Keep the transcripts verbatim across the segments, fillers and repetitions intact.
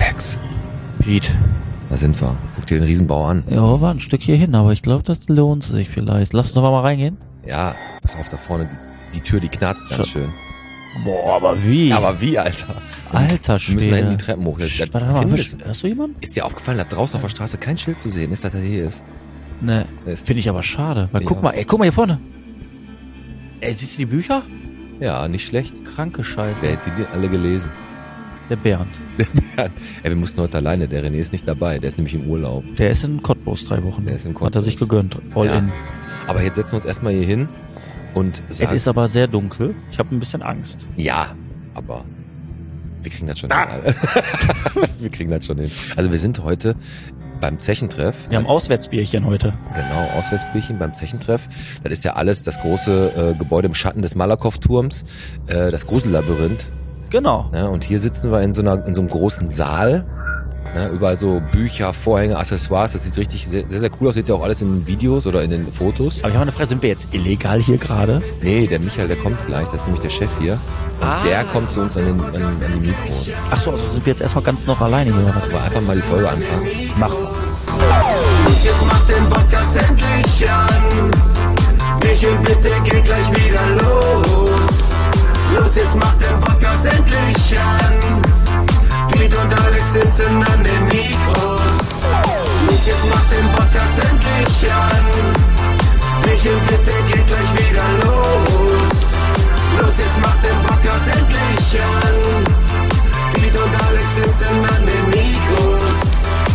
Alex. Pete. Da sind wir. Guck dir den Riesenbau an. Ja, war ein Stück hier hin, aber ich glaube, das lohnt sich vielleicht. Lass uns doch mal reingehen. Ja, pass auf, da vorne, die, die Tür, die knarzt ganz schön. Boah, aber wie? Aber wie, Alter? Alter Wir müssen da hinten Schwede. die Treppen hoch. Psst, Warte mal, hörst, hörst du jemanden? Ist dir aufgefallen, dass draußen auf der Straße kein Schild zu sehen ist, dass er hier ist? Ne, Ist- finde ich aber schade. Weil Ja. guck mal, ey, guck mal hier vorne. Ey, siehst du die Bücher? Ja, nicht schlecht. Kranke Scheiße. Wer hätte die alle gelesen? Der Bernd. Ey, wir mussten heute alleine. Der René ist nicht dabei. Der ist nämlich im Urlaub. Der ist in Cottbus drei Wochen. Der ist in Hat er Cottbus. sich gegönnt. All Ja. in. Aber jetzt setzen wir uns erstmal hier hin und Es sagen, ist aber sehr dunkel. Ich habe ein bisschen Angst. ja, aber wir kriegen das schon Ah. hin. Alter. Wir kriegen das schon hin. Also wir sind heute beim Zechentreff. Wir haben Auswärtsbierchen heute. Genau, Auswärtsbierchen beim Zechentreff. Das ist ja alles das große äh, Gebäude im Schatten des Malakow-Turms, äh, das Grusellabyrinth. Genau. Ja, und hier sitzen wir in so einer in so einem großen Saal. Ja, überall so Bücher, Vorhänge, Accessoires. Das sieht richtig sehr, sehr, sehr cool aus. Seht ihr auch alles in den Videos oder in den Fotos. Aber ich habe eine Frage, sind wir jetzt illegal hier gerade? Nee, der Michael, der kommt gleich. Das ist nämlich der Chef hier. Und Ah. der kommt zu uns an, den, an, an die Mikros. Ach so, also sind wir jetzt erstmal ganz noch alleine hier. oder was? Aber einfach mal die Folge anfangen. Mach. Jetzt macht den Podcast endlich an. Michel, bitte geht gleich wieder los. Los, jetzt macht den Podcast endlich an. Pete und Alex sitzen an den Mikros. Los, jetzt macht den Podcast endlich an. Michel, bitte geht gleich wieder los. Los, jetzt macht den Podcast endlich an. Pete und Alex sitzen an den Mikros.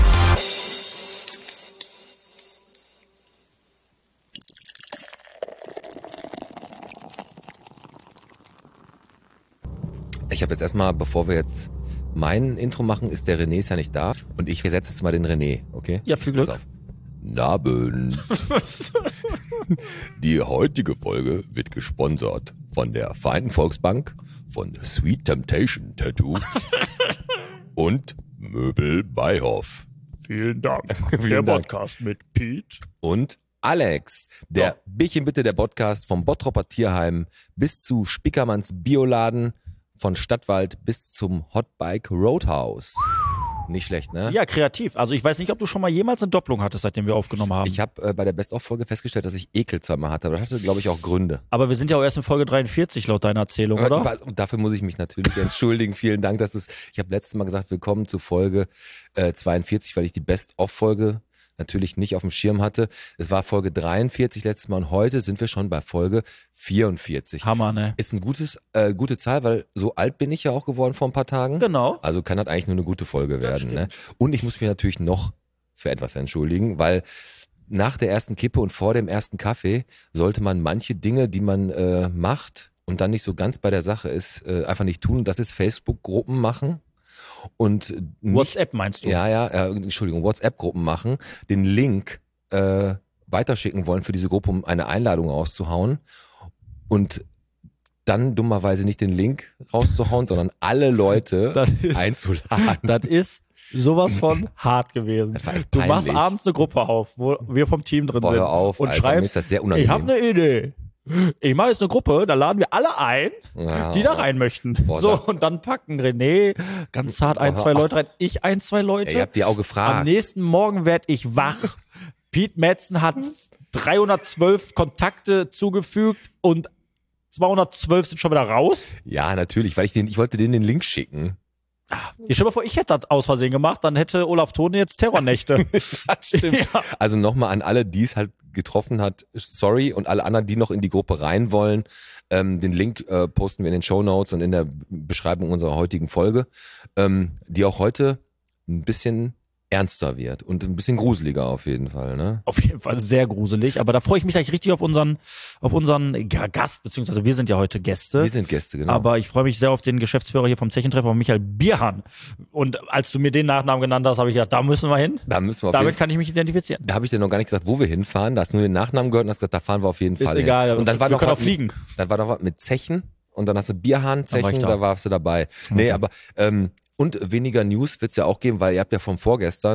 Ich habe jetzt erstmal, bevor wir jetzt mein Intro machen, ist der René ist ja nicht da. Und ich versetze jetzt mal den René, okay? Ja, viel Glück. Pass auf. Nabend. Die heutige Folge wird gesponsert von der Vereinten Volksbank, von Sweet Temptation Tattoo und Möbel Beihoff. Vielen Dank. Vielen Dank. Podcast mit Pete. Und Alex, der Ja. Bierchen bitte der Podcast vom Bottropper Tierheim bis zu Spickermanns Bioladen, von Stadtwald bis zum Hotbike Roadhouse. Nicht schlecht, ne? Ja, kreativ. Also ich weiß nicht, ob du schon mal jemals eine Doppelung hattest, seitdem wir aufgenommen haben. Ich habe äh, bei der Best-of-Folge festgestellt, dass ich Ekel zweimal hatte, aber das hatte, glaube ich, auch Gründe. Aber wir sind ja auch erst in Folge dreiundvierzig laut deiner Erzählung, oder? Und dafür muss ich mich natürlich entschuldigen. Vielen Dank, dass du es. Ich habe letztes Mal gesagt, willkommen zu Folge äh, zweiundvierzig, weil ich die Best-of-Folge natürlich nicht auf dem Schirm hatte. Es war Folge dreiundvierzig letztes Mal und heute sind wir schon bei Folge vierundvierzig. Hammer, ne? Ist ein gutes, äh, gute Zahl, weil so alt bin ich ja auch geworden vor ein paar Tagen. Genau. Also kann das eigentlich nur eine gute Folge werden. Ne? Und ich muss mich natürlich noch für etwas entschuldigen, weil nach der ersten Kippe und vor dem ersten Kaffee sollte man manche Dinge, die man äh, macht und dann nicht so ganz bei der Sache ist, äh, einfach nicht tun. Und das ist Facebook-Gruppen machen und nicht, WhatsApp meinst du? ja, ja, äh, Entschuldigung, WhatsApp-Gruppen machen, den Link äh, weiterschicken wollen für diese Gruppe, um eine Einladung rauszuhauen und dann dummerweise nicht den Link rauszuhauen, sondern alle Leute Das ist- einzuladen. Das ist sowas von hart gewesen. Das war echt Du machst peinlich. abends eine Gruppe auf, wo wir vom Team drin Boah, sind. hör auf, und Alter, mir schreibst, ist das sehr ich unangenehm. habe eine Idee. Ich mache jetzt eine Gruppe, da laden wir alle ein, Ja. die da rein möchten. Boah, so, sag- und dann packen René ganz zart ein, Boah, zwei hör Leute rein, ich ein, zwei Leute. Ey, ihr habt die auch Am gefragt. nächsten Morgen werd ich wach. Pete Metzen hat dreihundertzwölf Kontakte zugefügt und zweihundertzwölf sind schon wieder raus. Ja, natürlich, weil ich den, ich wollte denen den Link schicken. Ich stell dir mal vor, ich hätte das aus Versehen gemacht, dann hätte Olaf Thone jetzt Terrornächte. Das stimmt. Ja. Also nochmal an alle, die es halt getroffen hat, sorry, und alle anderen, die noch in die Gruppe rein wollen, ähm, den Link äh, posten wir in den Shownotes und in der Beschreibung unserer heutigen Folge, ähm, die auch heute ein bisschen ernster wird und ein bisschen gruseliger auf jeden Fall, ne? Auf jeden Fall sehr gruselig, aber da freue ich mich gleich richtig auf unseren, auf unseren ja, Gast, beziehungsweise wir sind ja heute Gäste. Wir sind Gäste, genau. Aber ich freue mich sehr auf den Geschäftsführer hier vom Zechentreff, Michael Bierhahn. Und als du mir den Nachnamen genannt hast, habe ich gedacht, da müssen wir hin. da müssen wir auf Damit jeden kann ich mich identifizieren. Da habe ich dir noch gar nicht gesagt, wo wir hinfahren. Da hast du nur den Nachnamen gehört und hast gesagt, da fahren wir auf jeden Ist Fall egal, hin. Und dann war wir noch können was auch fliegen. Mit, dann war noch was mit Zechen und dann hast du Bierhahn, Dann war ich Zechen, da. da warst du dabei. Nee, aber ähm, und weniger News wird's ja auch geben, weil ihr habt ja vom vorgestern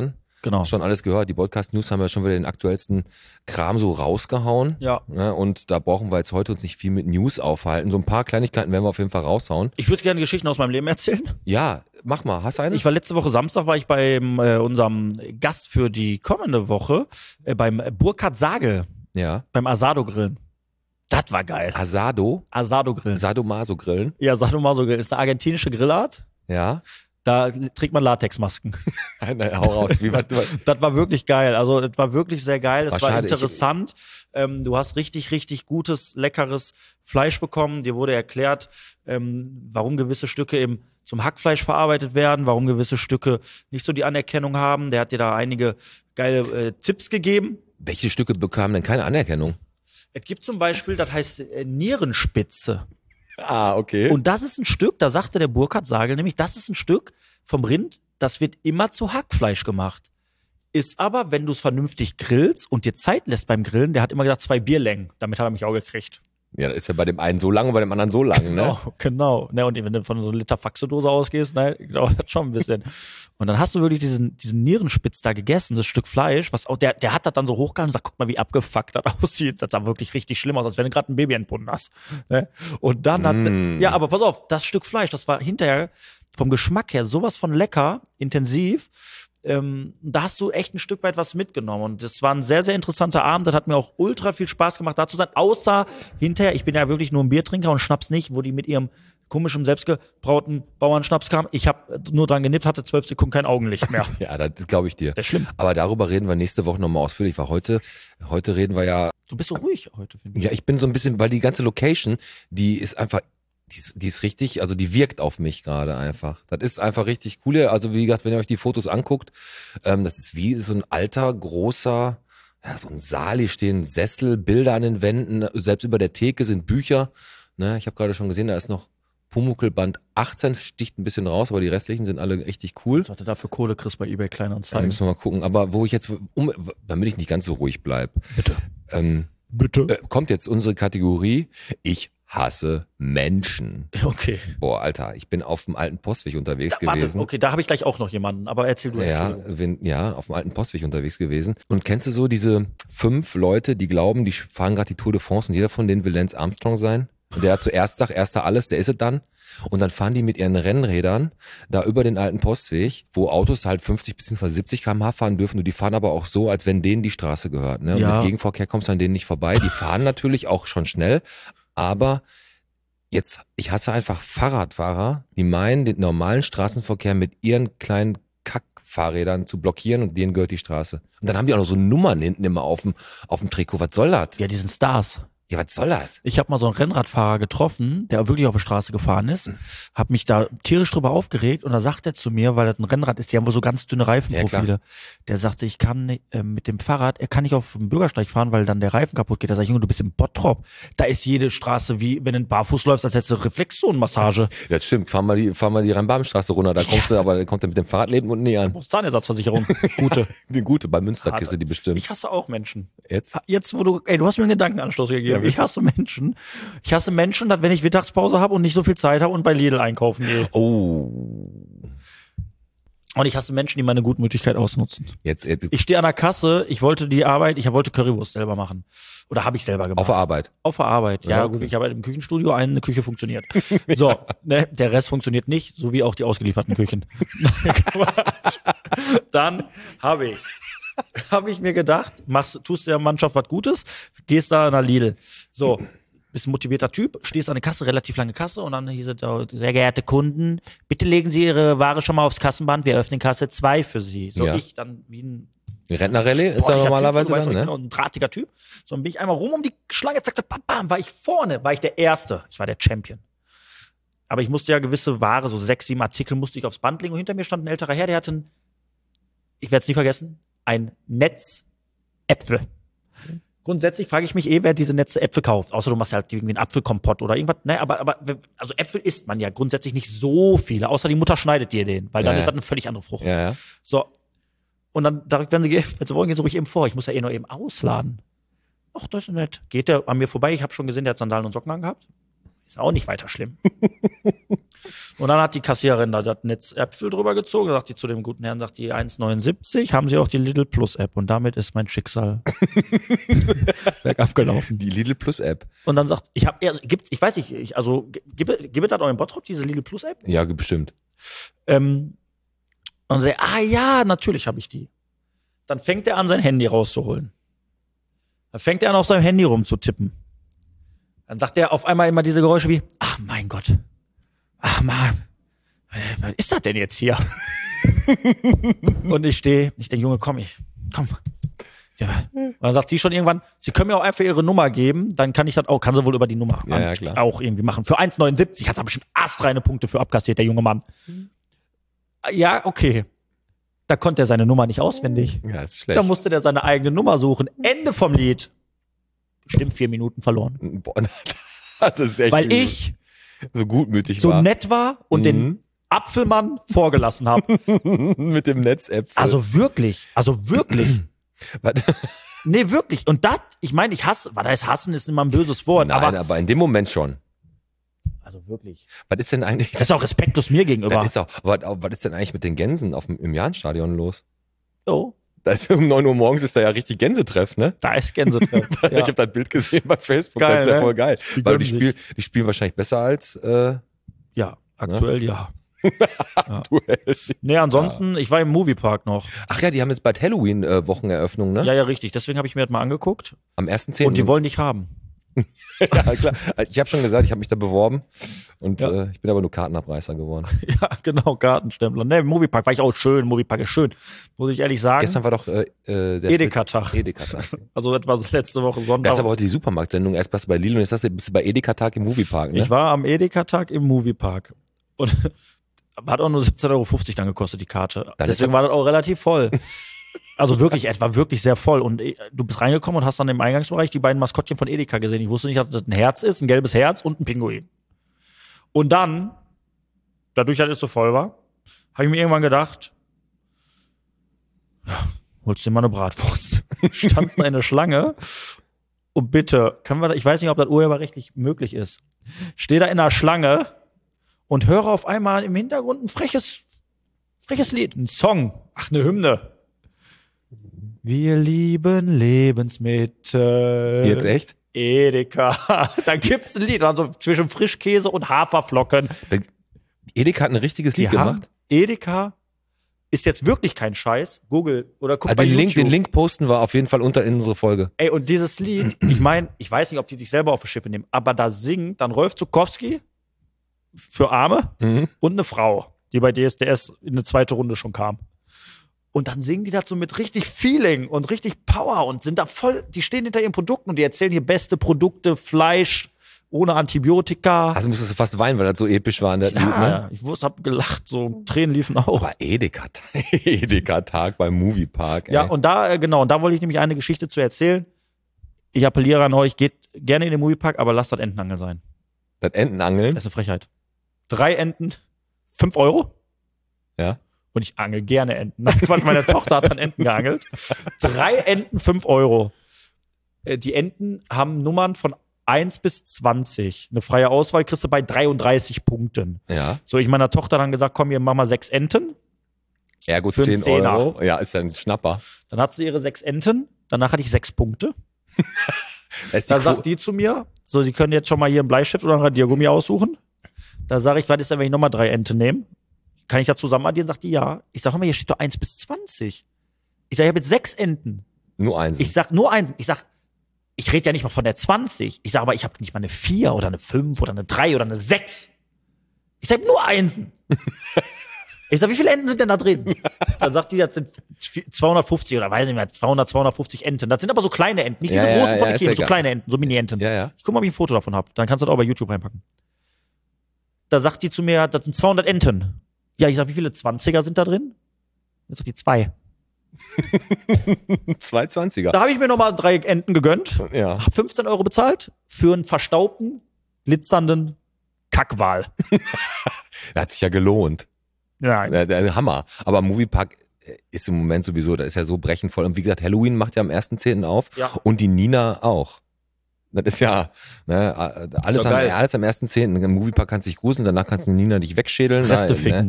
Genau. Schon alles gehört. Die Podcast-News haben ja schon wieder den aktuellsten Kram so rausgehauen. Ja. Ne? Und da brauchen wir jetzt heute uns nicht viel mit News aufhalten. So ein paar Kleinigkeiten werden wir auf jeden Fall raushauen. Ich würde gerne Geschichten aus meinem Leben erzählen. Ja, mach mal. Hast du eine? Ich war letzte Woche Samstag, war ich bei äh, unserem Gast für die kommende Woche, äh, beim Burkhard Sagel, ja. beim Asado-Grillen. Das war geil. Asado? Asado-Grillen. Sadomaso-Grillen? Ja, Sadomaso-Grill ist eine argentinische Grillart. Ja. Da trägt man Latexmasken. Nein, nein, hau raus. Wie war, Das war wirklich geil. Also, das war wirklich sehr geil. Es war, War schade, interessant. Ähm, du hast richtig, richtig gutes, leckeres Fleisch bekommen. Dir wurde erklärt, ähm, warum gewisse Stücke eben zum Hackfleisch verarbeitet werden, warum gewisse Stücke nicht so die Anerkennung haben. Der hat dir da einige geile äh, Tipps gegeben. welche Stücke bekamen denn keine Anerkennung? Es gibt zum Beispiel, das heißt äh, Nierenspitze. Ah, okay. Und das ist ein Stück, da sagte der Burkhard Sagel nämlich, das ist ein Stück vom Rind, das wird immer zu Hackfleisch gemacht. Ist aber, wenn du es vernünftig grillst und dir Zeit lässt beim Grillen, der hat immer gesagt, zwei Bierlängen. Damit hat er mich auch gekriegt. ja, das ist ja bei dem einen so lang und bei dem anderen so lang, ne? Genau, genau. Ne, und wenn du von so einer Liter Faxedose ausgehst, ne, dauert das schon ein bisschen. Und dann hast du wirklich diesen, diesen Nierenspitz da gegessen, das Stück Fleisch, was auch, der, der hat das dann so hochgehalten und sagt, guck mal, wie abgefuckt das aussieht. Das sah wirklich richtig schlimm aus, als wenn du gerade ein Baby entbunden hast. Ne? Und dann hat, Mm. ja, aber pass auf, das Stück Fleisch, das war hinterher vom Geschmack her sowas von lecker, intensiv. Ähm, da hast du echt ein Stück weit was mitgenommen und das war ein sehr, sehr interessanter Abend, das hat mir auch ultra viel Spaß gemacht, da zu sein, außer hinterher, ich bin ja wirklich nur ein Biertrinker und Schnaps nicht, wo die mit ihrem komischen, selbstgebrauten Bauernschnaps kamen, ich habe nur dran genippt, hatte zwölf Sekunden kein Augenlicht mehr. Ja, das glaube ich dir. Das ist schlimm. Aber darüber reden wir nächste Woche nochmal ausführlich, weil heute, heute reden wir ja, Du bist so ruhig heute, finde ich. ja, ich bin so ein bisschen, weil die ganze Location, die ist einfach, die ist, die ist richtig, also die wirkt auf mich gerade einfach. Das ist einfach richtig cool. Also wie gesagt, wenn ihr euch die Fotos anguckt, ähm, das ist wie so ein alter, großer, ja, so ein Saal, hier stehen Sessel, Bilder an den Wänden, selbst über der Theke sind Bücher. Ne, ich habe gerade schon gesehen, da ist noch Pumuckl-Band achtzehn, sticht ein bisschen raus, aber die restlichen sind alle richtig cool. Was du da für Kohle kriegst bei eBay Da Kleinanzeigen. müssen wir mal gucken. Aber wo ich jetzt, um, damit ich nicht ganz so ruhig bleib, Bitte. ähm, Bitte. äh, kommt jetzt unsere Kategorie, ich hasse Menschen. Okay. Boah, Alter, ich bin auf dem alten Postweg unterwegs Da, gewesen. warte, okay, da habe ich gleich auch noch jemanden, aber erzähl du. Ja, Entschuldigung. wenn, ja, auf dem alten Postweg unterwegs gewesen. Und kennst du so diese fünf Leute, die glauben, die fahren gerade die Tour de France und jeder von denen will Lance Armstrong sein? Und der hat zuerst sagt, erster alles, der ist es dann. Und dann fahren die mit ihren Rennrädern da über den alten Postweg, wo Autos halt fünfzig bzw. siebzig Kilometer pro Stunde fahren dürfen. Und die fahren aber auch so, als wenn denen die Straße gehört. Ne? Und Ja. mit Gegenverkehr kommst du an denen nicht vorbei. Die fahren natürlich auch schon schnell, aber jetzt, ich hasse einfach Fahrradfahrer, die meinen, den normalen Straßenverkehr mit ihren kleinen Kackfahrrädern zu blockieren und denen gehört die Straße. Und dann haben die auch noch so Nummern hinten immer auf dem, auf dem Trikot. Was soll das? Ja, die sind Stars. Ja, was soll das? Ich habe mal so einen Rennradfahrer getroffen, der wirklich auf der Straße gefahren ist, habe mich da tierisch drüber aufgeregt und da sagt er zu mir, weil das ein Rennrad ist, die haben wohl so ganz dünne Reifenprofile, Ja, der sagte, ich kann nicht, äh, mit dem Fahrrad, er kann nicht auf dem Bürgersteig fahren, weil dann der Reifen kaputt geht. Da sag ich, Junge, du bist im Bottrop. Da ist jede Straße wie, wenn du barfuß läufst, als hättest du Reflexzonenmassage. Ja, das stimmt. Fahr mal die, fahr mal die Rhein-Baben-Straße runter. Da kommst du, aber da kommt er mit dem Fahrradleben unten nie an. Zahnersatzversicherung, gute. Die gute, bei Münsterkiste, die bestimmt. Ich hasse auch Menschen. Jetzt? Jetzt, wo du, ey, du hast mir einen Gedankenanstoß gegeben. Ja, bitte. ich hasse Menschen. Ich hasse Menschen, dass wenn ich Mittagspause habe und nicht so viel Zeit habe und bei Lidl einkaufen gehe. Oh. Und ich hasse Menschen, die meine Gutmütigkeit ausnutzen. Jetzt, jetzt Ich stehe an der Kasse, ich wollte die Arbeit, ich wollte Currywurst selber machen. Oder habe ich selber gemacht. auf der Arbeit. Auf der Arbeit. Ja, Ja, gut, okay. ich arbeite im Küchenstudio, eine Küche funktioniert. So, ne, der Rest funktioniert nicht, so wie auch die ausgelieferten Küchen. Dann habe ich, habe ich mir gedacht, machst, tust der Mannschaft was Gutes, gehst da an der Lidl. So, bist ein motivierter Typ, stehst an der Kasse, relativ lange Kasse und dann hieß es, da, sehr geehrte Kunden, bitte legen Sie Ihre Ware schon mal aufs Kassenband, wir öffnen Kasse zwei für Sie. So, Ja. ich dann wie ein Die Rentnerrallye ist ja sportlicher normalerweise Typ, so, du dann, weißt, ne? genau, ein drahtiger Typ. So, dann bin ich einmal rum um die Schlange, zack, zack, bam, bam, war ich vorne, war ich der Erste. Ich war der Champion. Aber ich musste ja gewisse Ware, so sechs, sieben Artikel musste ich aufs Band legen und hinter mir stand ein älterer Herr, der hatte ein, ich werde es nie vergessen, ein Netz Äpfel. Grundsätzlich frage ich mich eh, wer diese Netze Äpfel kauft. Außer du machst halt irgendwie einen Apfelkompott oder irgendwas. Ne, aber, aber, also Äpfel isst man ja grundsätzlich nicht so viele, außer die Mutter schneidet dir den, weil dann Ja, ist ja. das eine völlig andere Frucht. Ja, ja. So. Und dann direkt, wenn sie, ge- wenn sie wollen, gehen sie ruhig eben vor. Ich muss ja eh nur eben ausladen. Ach, das ist nett. Geht der an mir vorbei? Ich habe schon gesehen, der hat Sandalen und Socken angehabt. Ist auch nicht weiter schlimm. Und dann hat die Kassiererin da das Netz Äpfel drüber gezogen, sagt die zu dem guten Herrn, sagt die eins neunundsiebzig, haben Sie auch die Lidl Plus App und damit ist mein Schicksal bergab gelaufen. Die Lidl Plus App. Und dann sagt, ich habe, gibt's, ich weiß nicht, ich, also gibt gibt es das auch in Bottrop, diese Lidl Plus App? Ja, bestimmt. Ähm, und sagt, ah ja, natürlich habe ich die. Dann fängt er an, sein Handy rauszuholen. Dann fängt er an, auf seinem Handy rumzutippen. Dann sagt er auf einmal immer diese Geräusche wie, ach mein Gott, ach Mann, was ist das denn jetzt hier? Und ich stehe, ich denke, Junge, komm, ich, komm. Ja. Und dann sagt sie schon irgendwann, Sie können mir auch einfach Ihre Nummer geben, dann kann ich das auch, kann sie wohl über die Nummer ja, ja, klar. auch irgendwie machen. Für eins neunundsiebzig hat er bestimmt astreine Punkte für abkassiert, der junge Mann. Ja, okay. Da konnte er seine Nummer nicht auswendig. Ja, ist schlecht. Da musste der seine eigene Nummer suchen. Ende vom Lied. Bestimmt vier Minuten verloren. Boah, das ist echt Weil übel. ich so gutmütig so war. nett war und Mhm. den Apfelmann vorgelassen habe. Mit dem Netzäpfel. Also wirklich, also wirklich. Was? Nee, wirklich. Und das, ich meine, ich hasse, was heißt hassen, ist immer ein böses Wort, Nein, aber, aber in dem Moment schon. also wirklich. Was ist denn eigentlich? Das ist auch respektlos mir gegenüber. Das ist auch, was, was ist denn eigentlich mit den Gänsen auf dem, im Jahnstadion los? Oh, Da ist um neun Uhr morgens ist da ja richtig Gänsetreff, ne? da ist Gänsetreff. Ich Ja. habe das Bild gesehen bei Facebook, Geil, das ist ja ne? voll geil. Die Weil gönnen die sich. spielen, die spielen wahrscheinlich besser als äh, Ja, aktuell ja. Duell. Nee, ansonsten, ich war im Moviepark noch. Ach ja, die haben jetzt bald Halloween-Wocheneröffnung, ne? Ja, ja, richtig. Deswegen habe ich mir das mal angeguckt. Am ersten zehnten Und die wollen dich haben. Ja, klar. Ich habe schon gesagt, ich habe mich da beworben und Ja. äh, ich bin aber nur Kartenabreißer geworden. Ja, genau, Gartenstempler. Nee, im Moviepark war ich auch schön. Moviepark ist schön. Muss ich ehrlich sagen. Gestern war doch äh, äh, der Edeka-Tag. Edeka-Tag. Also das war so letzte Woche Das Sonntag. ist aber heute die Supermarktsendung. Erst warst du bei Lidl und jetzt hast du- bist du bei Edeka-Tag im Moviepark, ne? Ich war am Edeka-Tag im Moviepark. Und hat auch nur siebzehn Euro fünfzig dann gekostet, die Karte. Dann Deswegen ist war das auch relativ voll. Also wirklich, es war wirklich sehr voll. Und äh, du bist reingekommen und hast dann im Eingangsbereich die beiden Maskottchen von Edeka gesehen. Ich wusste nicht, dass das ein Herz ist, ein gelbes Herz und ein Pinguin. Und dann, dadurch, dass es so voll war, habe ich mir irgendwann gedacht, ja, holst dir mal eine Bratwurst. Standst da in der Schlange und bitte, können wir da, ich weiß nicht, ob das urheberrechtlich möglich ist, steh da in der Schlange und höre auf einmal im Hintergrund ein freches, freches Lied, ein Song, ach, eine Hymne. Wir lieben Lebensmittel. Jetzt echt? Edeka. Da gibt's ein Lied, also zwischen Frischkäse und Haferflocken. Edeka hat ein richtiges Die Lied haben, gemacht. Edeka ist jetzt wirklich kein Scheiß. Google oder guck Ah, bei den, Link, YouTube. den Link posten wir auf jeden Fall unter in unsere Folge. Ey, und dieses Lied, ich meine, ich weiß nicht, ob die sich selber auf die Schippe nehmen, aber da singt dann Rolf Zukowski für Arme Mhm. und eine Frau, die bei D S D S in eine zweite Runde schon kam. Und dann singen die das so mit richtig Feeling und richtig Power und sind da voll, die stehen hinter ihren Produkten und die erzählen hier beste Produkte, Fleisch, ohne Antibiotika. Also musstest du fast weinen, weil das so episch war in der ja, Lied, ne? ich wusste, hab gelacht, so Tränen liefen auch. Aber Edeka, Edeka-Tag beim Moviepark, ey. Ja, und da, äh, genau, und da wollte ich nämlich eine Geschichte zu erzählen. Ich appelliere an euch, geht gerne in den Moviepark, aber lasst das Entenangeln sein. Das Entenangeln, Das ist eine Frechheit. Drei Enten, fünf Euro. ja. Und ich angel gerne Enten. Nein, Quatsch, meine Tochter hat dann Enten geangelt. Drei Enten, fünf Euro. Äh, Die Enten haben Nummern von eins bis zwanzig. Eine freie Auswahl kriegst du bei dreiunddreißig Punkten. Ja. So, ich meiner Tochter dann gesagt, komm, hier, mach mal sechs Enten. Ergo Für einen zehn Zehner. Euro. Ja, ist ja ein Schnapper. Dann hat sie ihre sechs Enten. Danach hatte ich sechs Punkte. Da ist die Da Quo- sagt die zu mir, so, Sie können jetzt schon mal hier einen Bleistift oder ein Radiergummi aussuchen. Da sage ich, was ist denn, wenn ich nochmal drei Ente nehme? Kann ich da zusammen addieren? Sagt die, ja. Ich sag, hör mal, hier steht doch eins bis zwanzig. Ich sag, ich habe jetzt sechs Enten. nur eins. Ich sag, nur eins. Ich sag, ich rede ja nicht mal von der zwanzig. Ich sag aber, ich habe nicht mal eine vier oder eine fünf oder eine drei oder eine sechs. Ich sag, nur Einsen. Ich sag, wie viele Enten sind denn da drin? Dann sagt die, das sind zweihundertfünfzig oder weiß nicht mehr, zweihundert, zweihundertfünfzig Enten. Das sind aber so kleine Enten. Nicht diese Ja, ja, großen von ja, ist Ikea, so egal. kleine Enten, so Mini-Enten. Ja, ja. Ich guck mal, ob ich ein Foto davon habe. Dann kannst du das auch bei YouTube reinpacken. Da sagt die zu mir, das sind zweihundert Enten. Ja, ich sag, wie viele Zwanziger sind da drin? Jetzt sagt die zwei. Zwei Zwanziger. Da habe ich mir nochmal drei Enten gegönnt. Ja. Hab fünfzehn Euro bezahlt für einen verstaubten, glitzernden Kackwal. Das hat sich ja gelohnt. Ja, Der, der Hammer. Aber Moviepark ist im Moment sowieso, da ist ja so brechend voll. Und wie gesagt, Halloween macht ja am ersten zehnten auf. Ja. Und die Nina auch. Das ist ja, ne, alles, doch am, geil. alles am ersten zehnten Im Moviepark kannst du dich gruseln, danach kannst du Nina dich wegschädeln. Reste Na, ficken. Ne?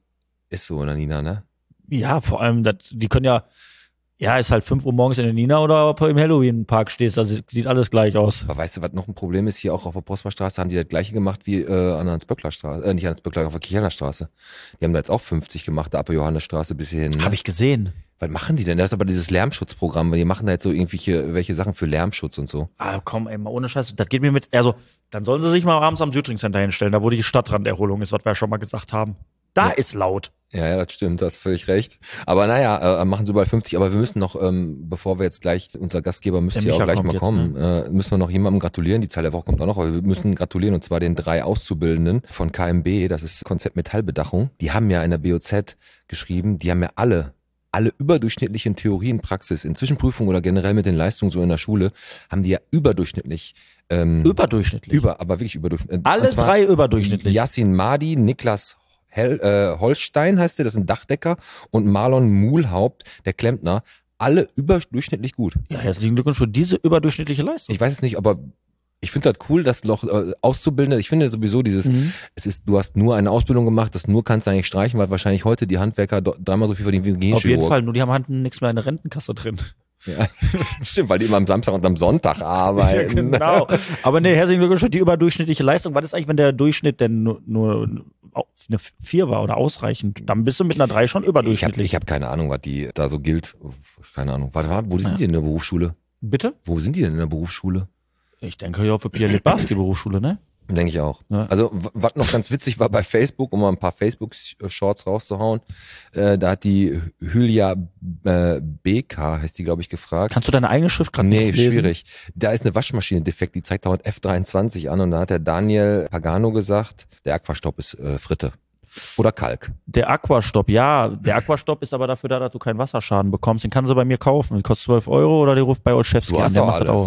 Ist so, oder Nina, ne? Ja, vor allem, das, die können ja, ja, ist halt fünf Uhr morgens in der Nina oder ob du im Halloween-Park stehst, das sieht alles gleich aus. Aber weißt du, was noch ein Problem ist? Hier auch auf der Prosperstraße haben die das gleiche gemacht wie äh, an der Hans-Böckler-Straße, äh, nicht an der Böckler, auf der Kirchner Straße. Die haben da jetzt auch fünfzig gemacht, da ab der Johannesstraße bis hierhin. Ne? Habe ich gesehen. Was machen die denn? Das ist aber dieses Lärmschutzprogramm, weil die machen da jetzt so irgendwelche welche Sachen für Lärmschutz und so. Ah, komm, ey, mal ohne Scheiß, das geht mir mit, also, dann sollen sie sich mal abends am Südring Center hinstellen, da wo die Stadtranderholung ist, was wir ja schon mal gesagt haben. Da Ja. ist laut. Ja, ja, das stimmt, du hast völlig recht. Aber naja, äh, machen sie überall fünfzig, aber wir müssen noch, ähm, bevor wir jetzt gleich, unser Gastgeber müsste Der ja auch Micha gleich kommt mal jetzt, kommen, äh, müssen wir noch jemandem gratulieren, die Zahl der Woche kommt auch noch, aber wir müssen gratulieren und zwar den drei Auszubildenden von K M B, das ist Konzept Metallbedachung. Die haben ja in der B O Z geschrieben, die haben ja alle alle überdurchschnittlichen Theorien, Praxis, in Zwischenprüfungen oder generell mit den Leistungen so in der Schule, haben die ja überdurchschnittlich ähm, Überdurchschnittlich. über, aber wirklich überdurchschnittlich. Alle Und zwar drei überdurchschnittlich. Yassin Mahdi, Niklas Hel, äh, Holstein heißt der, das ist ein Dachdecker, und Marlon Muhlhaupt, der Klempner, alle überdurchschnittlich gut. Ja, herzlichen Glückwunsch für diese überdurchschnittliche Leistung. Ich weiß es nicht, aber ich finde das cool, dass noch äh, Auszubildende, ich finde sowieso dieses, Mhm. es ist, du hast nur eine Ausbildung gemacht, das nur kannst du eigentlich streichen, weil wahrscheinlich heute die Handwerker do- dreimal so viel verdienen wie ein Auf jeden Genchirurg. Fall, nur die haben halt nichts mehr in der Rentenkasse drin. Ja. Stimmt, weil die immer am Samstag und am Sonntag arbeiten. Genau. Aber nee, herzlichen Glückwunsch für die überdurchschnittliche Leistung. Was ist eigentlich, wenn der Durchschnitt denn nur, nur eine vier war oder ausreichend? Dann bist du mit einer drei schon Ich habe überdurchschnittlich. ich hab keine Ahnung, was die da so gilt. Keine Ahnung. Warte, warte, wo sind Ja. die in der Berufsschule? Bitte? Wo sind die denn in der Berufsschule? Ich denke ja für Pierre Littbarski Berufsschule, ne? Denke ich auch. Ja. Also w- was noch ganz witzig war bei Facebook, um mal ein paar Facebook-Shorts rauszuhauen, äh, da hat die Hülya äh, B K, heißt die, glaube ich, gefragt. Kannst du deine eigene Schrift gerade Nee, nicht lesen? schwierig. Da ist eine Waschmaschine defekt, die zeigt dauernd F dreiundzwanzig an und da hat der Daniel Pagano gesagt, der Aquastopp ist äh, Fritte. Oder Kalk. Der Aquastopp, ja, der Aquastopp ist aber dafür da, dass du keinen Wasserschaden bekommst. Den kannst du bei mir kaufen. Der kostet zwölf Euro oder der ruft bei Olszewski Du an. hast Der doch macht das alles. auch.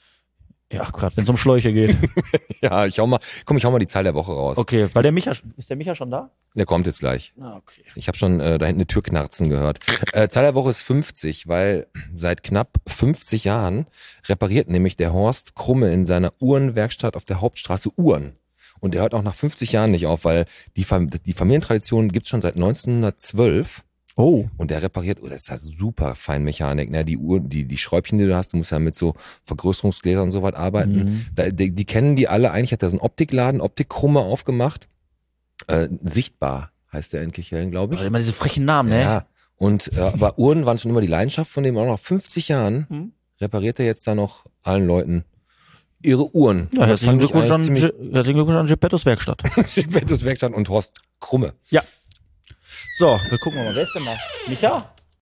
Ja, gerade wenn es um Schläuche geht. Ja, ich hau mal, komm, ich hau mal die Zahl der Woche raus. Okay, weil der Micha, ist der Micha schon da? Der kommt jetzt gleich. Ah, okay. Ich habe schon äh, da hinten eine Tür knarzen gehört. Äh, Zahl der Woche ist fünfzig, weil seit knapp fünfzig Jahren repariert nämlich der Horst Krumme in seiner Uhrenwerkstatt auf der Hauptstraße Uhren. Und der hört auch nach fünfzig Jahren nicht auf, weil die, Fam- die Familientradition gibt's schon seit neunzehnhundertzwölf. Oh. Und der repariert, oh, das ist ja super Feinmechanik, ne? Die Uhr, die, die Schräubchen, die du hast, du musst ja mit so Vergrößerungsgläsern und so was arbeiten. Mhm. Da, die, die kennen die alle. Eigentlich hat er so einen Optikladen, Optikkrumme aufgemacht. Äh, sichtbar heißt der in Kirchhellen, glaube ich. Also immer diese frechen Namen, ne? Ja. Und äh, aber Uhren waren schon immer die Leidenschaft von dem. Auch nach fünfzig Jahren Mhm. repariert er jetzt da noch allen Leuten ihre Uhren. Ja, Das herzlichen fand ich Glückwunsch, an, eigentlich Ge- herzlichen Glückwunsch an Geppettos Werkstatt. ziemlich Werkstatt Werkstatt und Horst Krumme. Ja. So, wir gucken mal, wer ist denn da? Micha?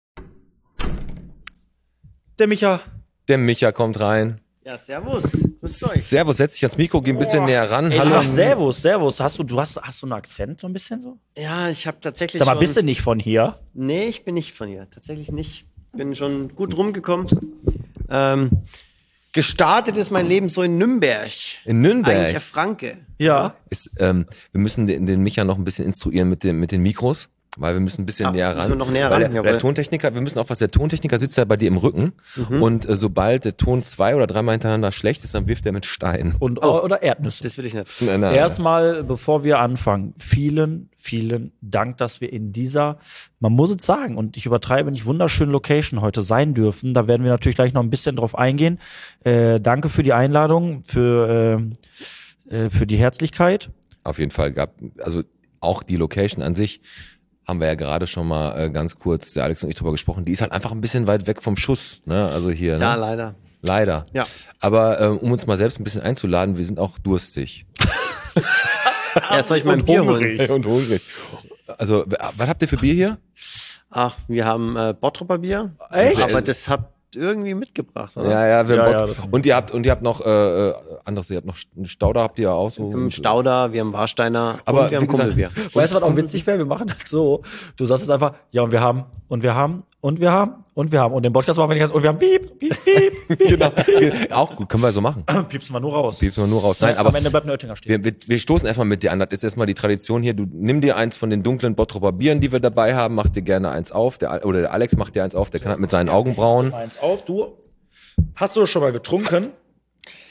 Der Micha. Der Micha kommt rein. Ja, servus. Grüßt euch. Servus, setz dich ans Mikro, geh ein bisschen Boah. näher ran. Ey, Hallo. Hallo. Servus, Servus. Hast du, du hast, hast du einen Akzent so ein bisschen so? Ja, ich habe tatsächlich Sag mal, schon... bist du nicht von hier? Nee, ich bin nicht von hier. Tatsächlich nicht. Bin schon gut rumgekommen. Ähm, gestartet ist mein Leben so in Nürnberg. In Eigentlich Nürnberg. ein Franke. Ja. Ist, ähm, wir müssen den, den Micha noch ein bisschen instruieren mit, dem, mit den Mikros, weil wir müssen ein bisschen Ah, näher müssen ran. wir noch näher weil ran, der, der jawohl. Tontechniker, wir müssen aufpassen, der Tontechniker sitzt ja bei dir im Rücken und äh, sobald der Ton zwei oder dreimal hintereinander schlecht ist, dann wirft er mit Stein. Und, Oh. Oder Erdnüsse. Das will ich nicht. Nein, nein, Erstmal, bevor wir anfangen, vielen, vielen Dank, dass wir in dieser, man muss es sagen, und ich übertreibe nicht, wunderschönen Location heute sein dürfen. Da werden wir natürlich gleich noch ein bisschen drauf eingehen. Äh, danke für die Einladung, für, äh, äh, für die Herzlichkeit. Auf jeden Fall gab, also auch die Location an sich haben wir ja gerade schon mal äh, ganz kurz, der Alex und ich drüber gesprochen, die ist halt einfach ein bisschen weit weg vom Schuss, ne? Also hier, ne? Ja, leider. Leider. Ja. Aber ähm, um uns mal selbst ein bisschen einzuladen, wir sind auch durstig. Ja, soll ich mein Und Bier hungrig. holen? Und hungrig. Also, w- was habt ihr für Bier hier? Ach, wir haben äh, Bottropper Bier. Echt? Aber das habt irgendwie mitgebracht, oder? Ja, ja, wir Ja, haben ja, Bot- das- und ihr habt und ihr habt noch äh, äh, anderes, ihr habt noch einen Stauder, habt ihr ja auch so. Wir haben Stauder, wir haben Warsteiner Aber und wir wie haben gesagt, Kumpelbier. Weißt du, was auch witzig wäre? Wir machen das so. Du sagst es einfach, ja, und wir haben, und wir haben, und wir haben, und wir haben. Und den Podcast machen wir nicht ganz, und wir haben piep, piep, piep, piep. Genau. Auch gut, können wir so machen. Piepsen wir nur raus. Piepsen wir nur raus. Nein, Am aber Ende bleibt ein Oettinger stehen. wir, wir, wir stoßen erstmal mit dir an. Das ist erstmal die Tradition hier. Du nimm dir eins von den dunklen Bottroper Bieren, die wir dabei haben, mach dir gerne eins auf. Der, Al- oder der Alex macht dir eins auf, der kann halt mit seinen Augenbrauen. Eins auf, du. Hast du das schon mal getrunken?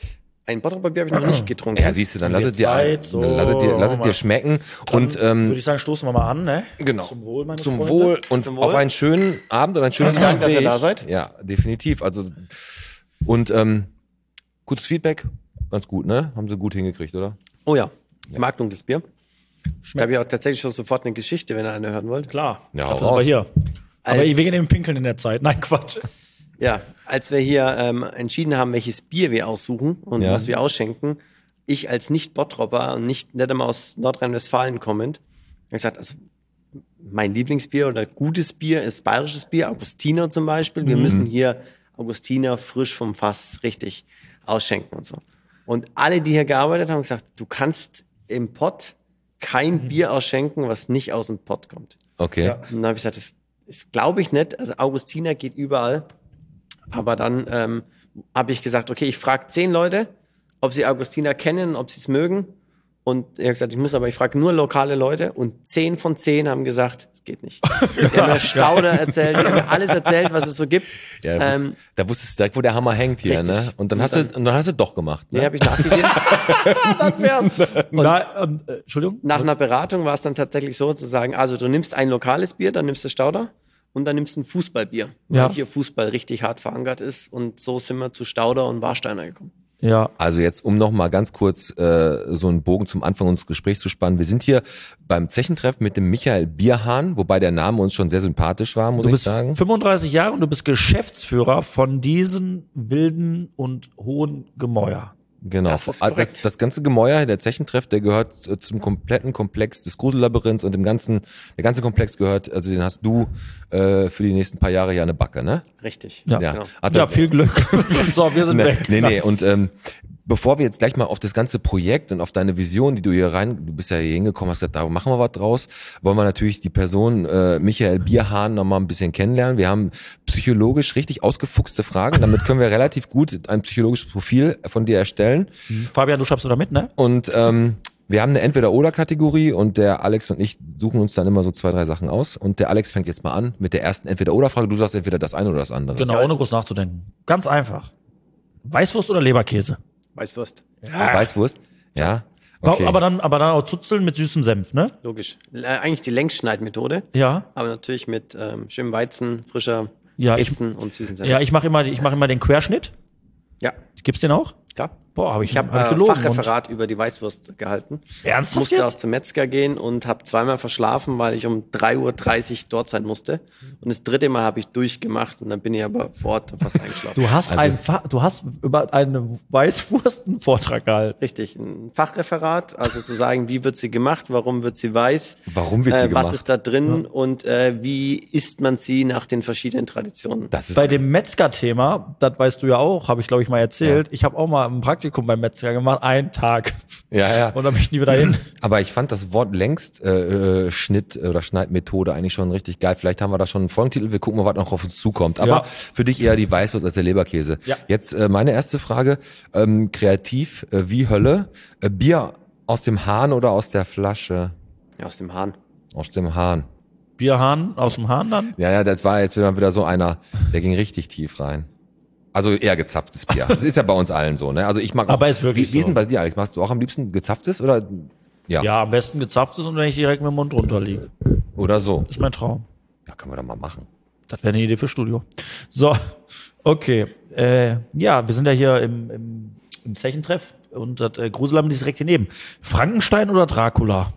Ein Bottroper Bier habe ich noch nicht getrunken. Ja, siehst du, dann lass es dir, Zeit, so, dann lass es dir, lass es dir schmecken. Und ähm, Würde ich sagen, stoßen wir mal an, ne? genau. Zum Wohl, meine Zum Freunde. Wohl und Zum Wohl. auf einen schönen Abend und ein schönes Vielen Dank, dass Gespräch. ihr da seid. Ja, definitiv. Also und ähm, gutes Feedback, ganz gut, ne? Haben sie gut hingekriegt, oder? Oh ja, ich mag dunkles Bier. Da habe ich auch tatsächlich schon sofort eine Geschichte, wenn ihr eine hören wollt. Klar, Ja, dafür hau sind wir raus. hier. Aber Als- wegen dem Pinkeln in der Zeit. Nein, Quatsch. Ja, als wir hier ähm, entschieden haben, welches Bier wir aussuchen und Ja. was wir ausschenken, ich als Nicht-Bottropper und nicht, nicht einmal aus Nordrhein-Westfalen kommend, habe gesagt, also mein Lieblingsbier oder gutes Bier ist bayerisches Bier, Augustiner zum Beispiel. Wir müssen hier Augustiner frisch vom Fass richtig ausschenken und so. Und alle, die hier gearbeitet haben, haben gesagt, du kannst im Pott kein Bier ausschenken, was nicht aus dem Pott kommt. Okay. Ja. Und dann habe ich gesagt, das, das glaube ich nicht. Also Augustiner geht überall. Aber dann ähm, habe ich gesagt, okay, ich frage zehn Leute, ob sie Augustiner kennen, ob sie es mögen. Und er hat gesagt, ich muss aber, ich frage nur lokale Leute. Und zehn von zehn haben gesagt, es geht nicht. Die haben mir Stauder erzählt, die haben mir alles erzählt, was es so gibt. Ja, da, ähm, wusst, da wusstest du direkt, wo der Hammer hängt hier, Richtig. ne? Und dann Und hast dann- du und dann hast du doch gemacht, nee, ne? habe ich nachgegeben. Na, ähm, äh, Entschuldigung? Nach einer Beratung war es dann tatsächlich so zu sagen, also du nimmst ein lokales Bier, dann nimmst du Stauder und dann nimmst du ein Fußballbier, weil Ja. hier Fußball richtig hart verankert ist. Und so sind wir zu Stauder und Warsteiner gekommen. Ja. Also jetzt, um noch mal ganz kurz äh, so einen Bogen zum Anfang unseres Gesprächs zu spannen. Wir sind hier beim Zechentreff mit dem Michael Bierhahn, wobei der Name uns schon sehr sympathisch war, muss Du ich bist sagen. fünfunddreißig Jahre und du bist Geschäftsführer von diesen wilden und hohen Gemäuer. Genau. Das ist Ah, korrekt. das, das ganze Gemäuer, der Zechentreff, der gehört äh, zum kompletten Komplex des Grusellabyrinths und dem ganzen, der ganze Komplex gehört, also den hast du äh, für die nächsten paar Jahre ja eine Backe, ne? Richtig. Ja. Ja. Genau. Hat Ja, er- viel Glück. So, wir sind Nee, weg. nee, nee. Und ähm, bevor wir jetzt gleich mal auf das ganze Projekt und auf deine Vision, die du hier rein, du bist ja hier hingekommen, hast gesagt, da machen wir was draus, wollen wir natürlich die Person äh, Michael Bierhahn noch mal ein bisschen kennenlernen. Wir haben psychologisch richtig ausgefuchste Fragen, damit können wir relativ gut ein psychologisches Profil von dir erstellen. Fabian, du schreibst da mit, ne? Und ähm, wir haben eine Entweder-Oder-Kategorie und der Alex und ich suchen uns dann immer so zwei, drei Sachen aus. Und der Alex fängt jetzt mal an mit der ersten Entweder-Oder-Frage. Du sagst entweder das eine oder das andere. Genau, ohne groß nachzudenken. Ganz einfach. Weißwurst oder Leberkäse? Weißwurst. Weißwurst? Ja. Wa- Okay. Aber dann, aber dann auch Zuzeln mit süßem Senf, ne? Logisch. Äh, eigentlich die Längsschneidmethode, Ja. aber natürlich mit ähm, schönem Weizen, frischer Ja, ich- Weizen und süßen Senf. Ja, ich mache immer, ich mache immer den Querschnitt. ja, Gibt's den auch? klar. Boah, habe ich, Ich habe hab ich äh, gelogen. Fachreferat über die Weißwurst gehalten. Und, ernsthaft Musste auch jetzt? zum Metzger gehen und habe zweimal verschlafen, weil ich um drei Uhr dreißig dort sein musste. Und das dritte Mal habe ich durchgemacht und dann bin ich aber vor Ort fast eingeschlafen. Du hast Also- ein Fa du hast über eine Weißwurst einen Vortrag gehalten. Richtig, ein Fachreferat, also zu sagen, wie wird sie gemacht, warum wird sie weiß, Warum wird sie äh, gemacht? was ist da drin und äh, wie isst man sie nach den verschiedenen Traditionen. Das ist Bei dem Metzger-Thema, das weißt du ja auch, habe ich glaube ich mal erzählt. Ich habe auch mal ein Praktikum beim Metzger gemacht, einen Tag. ja, ja. Und dann bin ich nie wieder hin. Aber ich fand das Wort längst äh, äh, Schnitt oder Schneidmethode eigentlich schon richtig geil. Vielleicht haben wir da schon einen Folgentitel. Wir gucken mal, was noch auf uns zukommt. Aber Ja. für dich eher die Weißwurst als der Leberkäse. Ja. Jetzt äh, meine erste Frage. Ähm, kreativ äh, wie Hölle. Äh, Bier aus dem Hahn oder aus der Flasche? Ja, aus dem Hahn. Aus dem Hahn. Bierhahn aus dem Hahn dann? Ja, ja, das war jetzt wieder, wieder so einer, der ging richtig tief rein. Also eher gezapftes Bier. Das ist ja bei uns allen so, ne? Also ich mag auch. Aber ist wirklich wie, wie ist so. denn bei dir, Alex? Machst du auch am liebsten gezapftes oder? Ja. Ja, am besten gezapftes und wenn ich direkt mit dem Mund drunter liege. Oder so? Das ist mein Traum. Ja, können wir doch mal machen. Das wäre eine Idee für Studio. So, okay. Äh, ja, wir sind ja hier im, im, im Zechentreff und das äh, Gruselamt ist direkt hier neben. Frankenstein oder Dracula?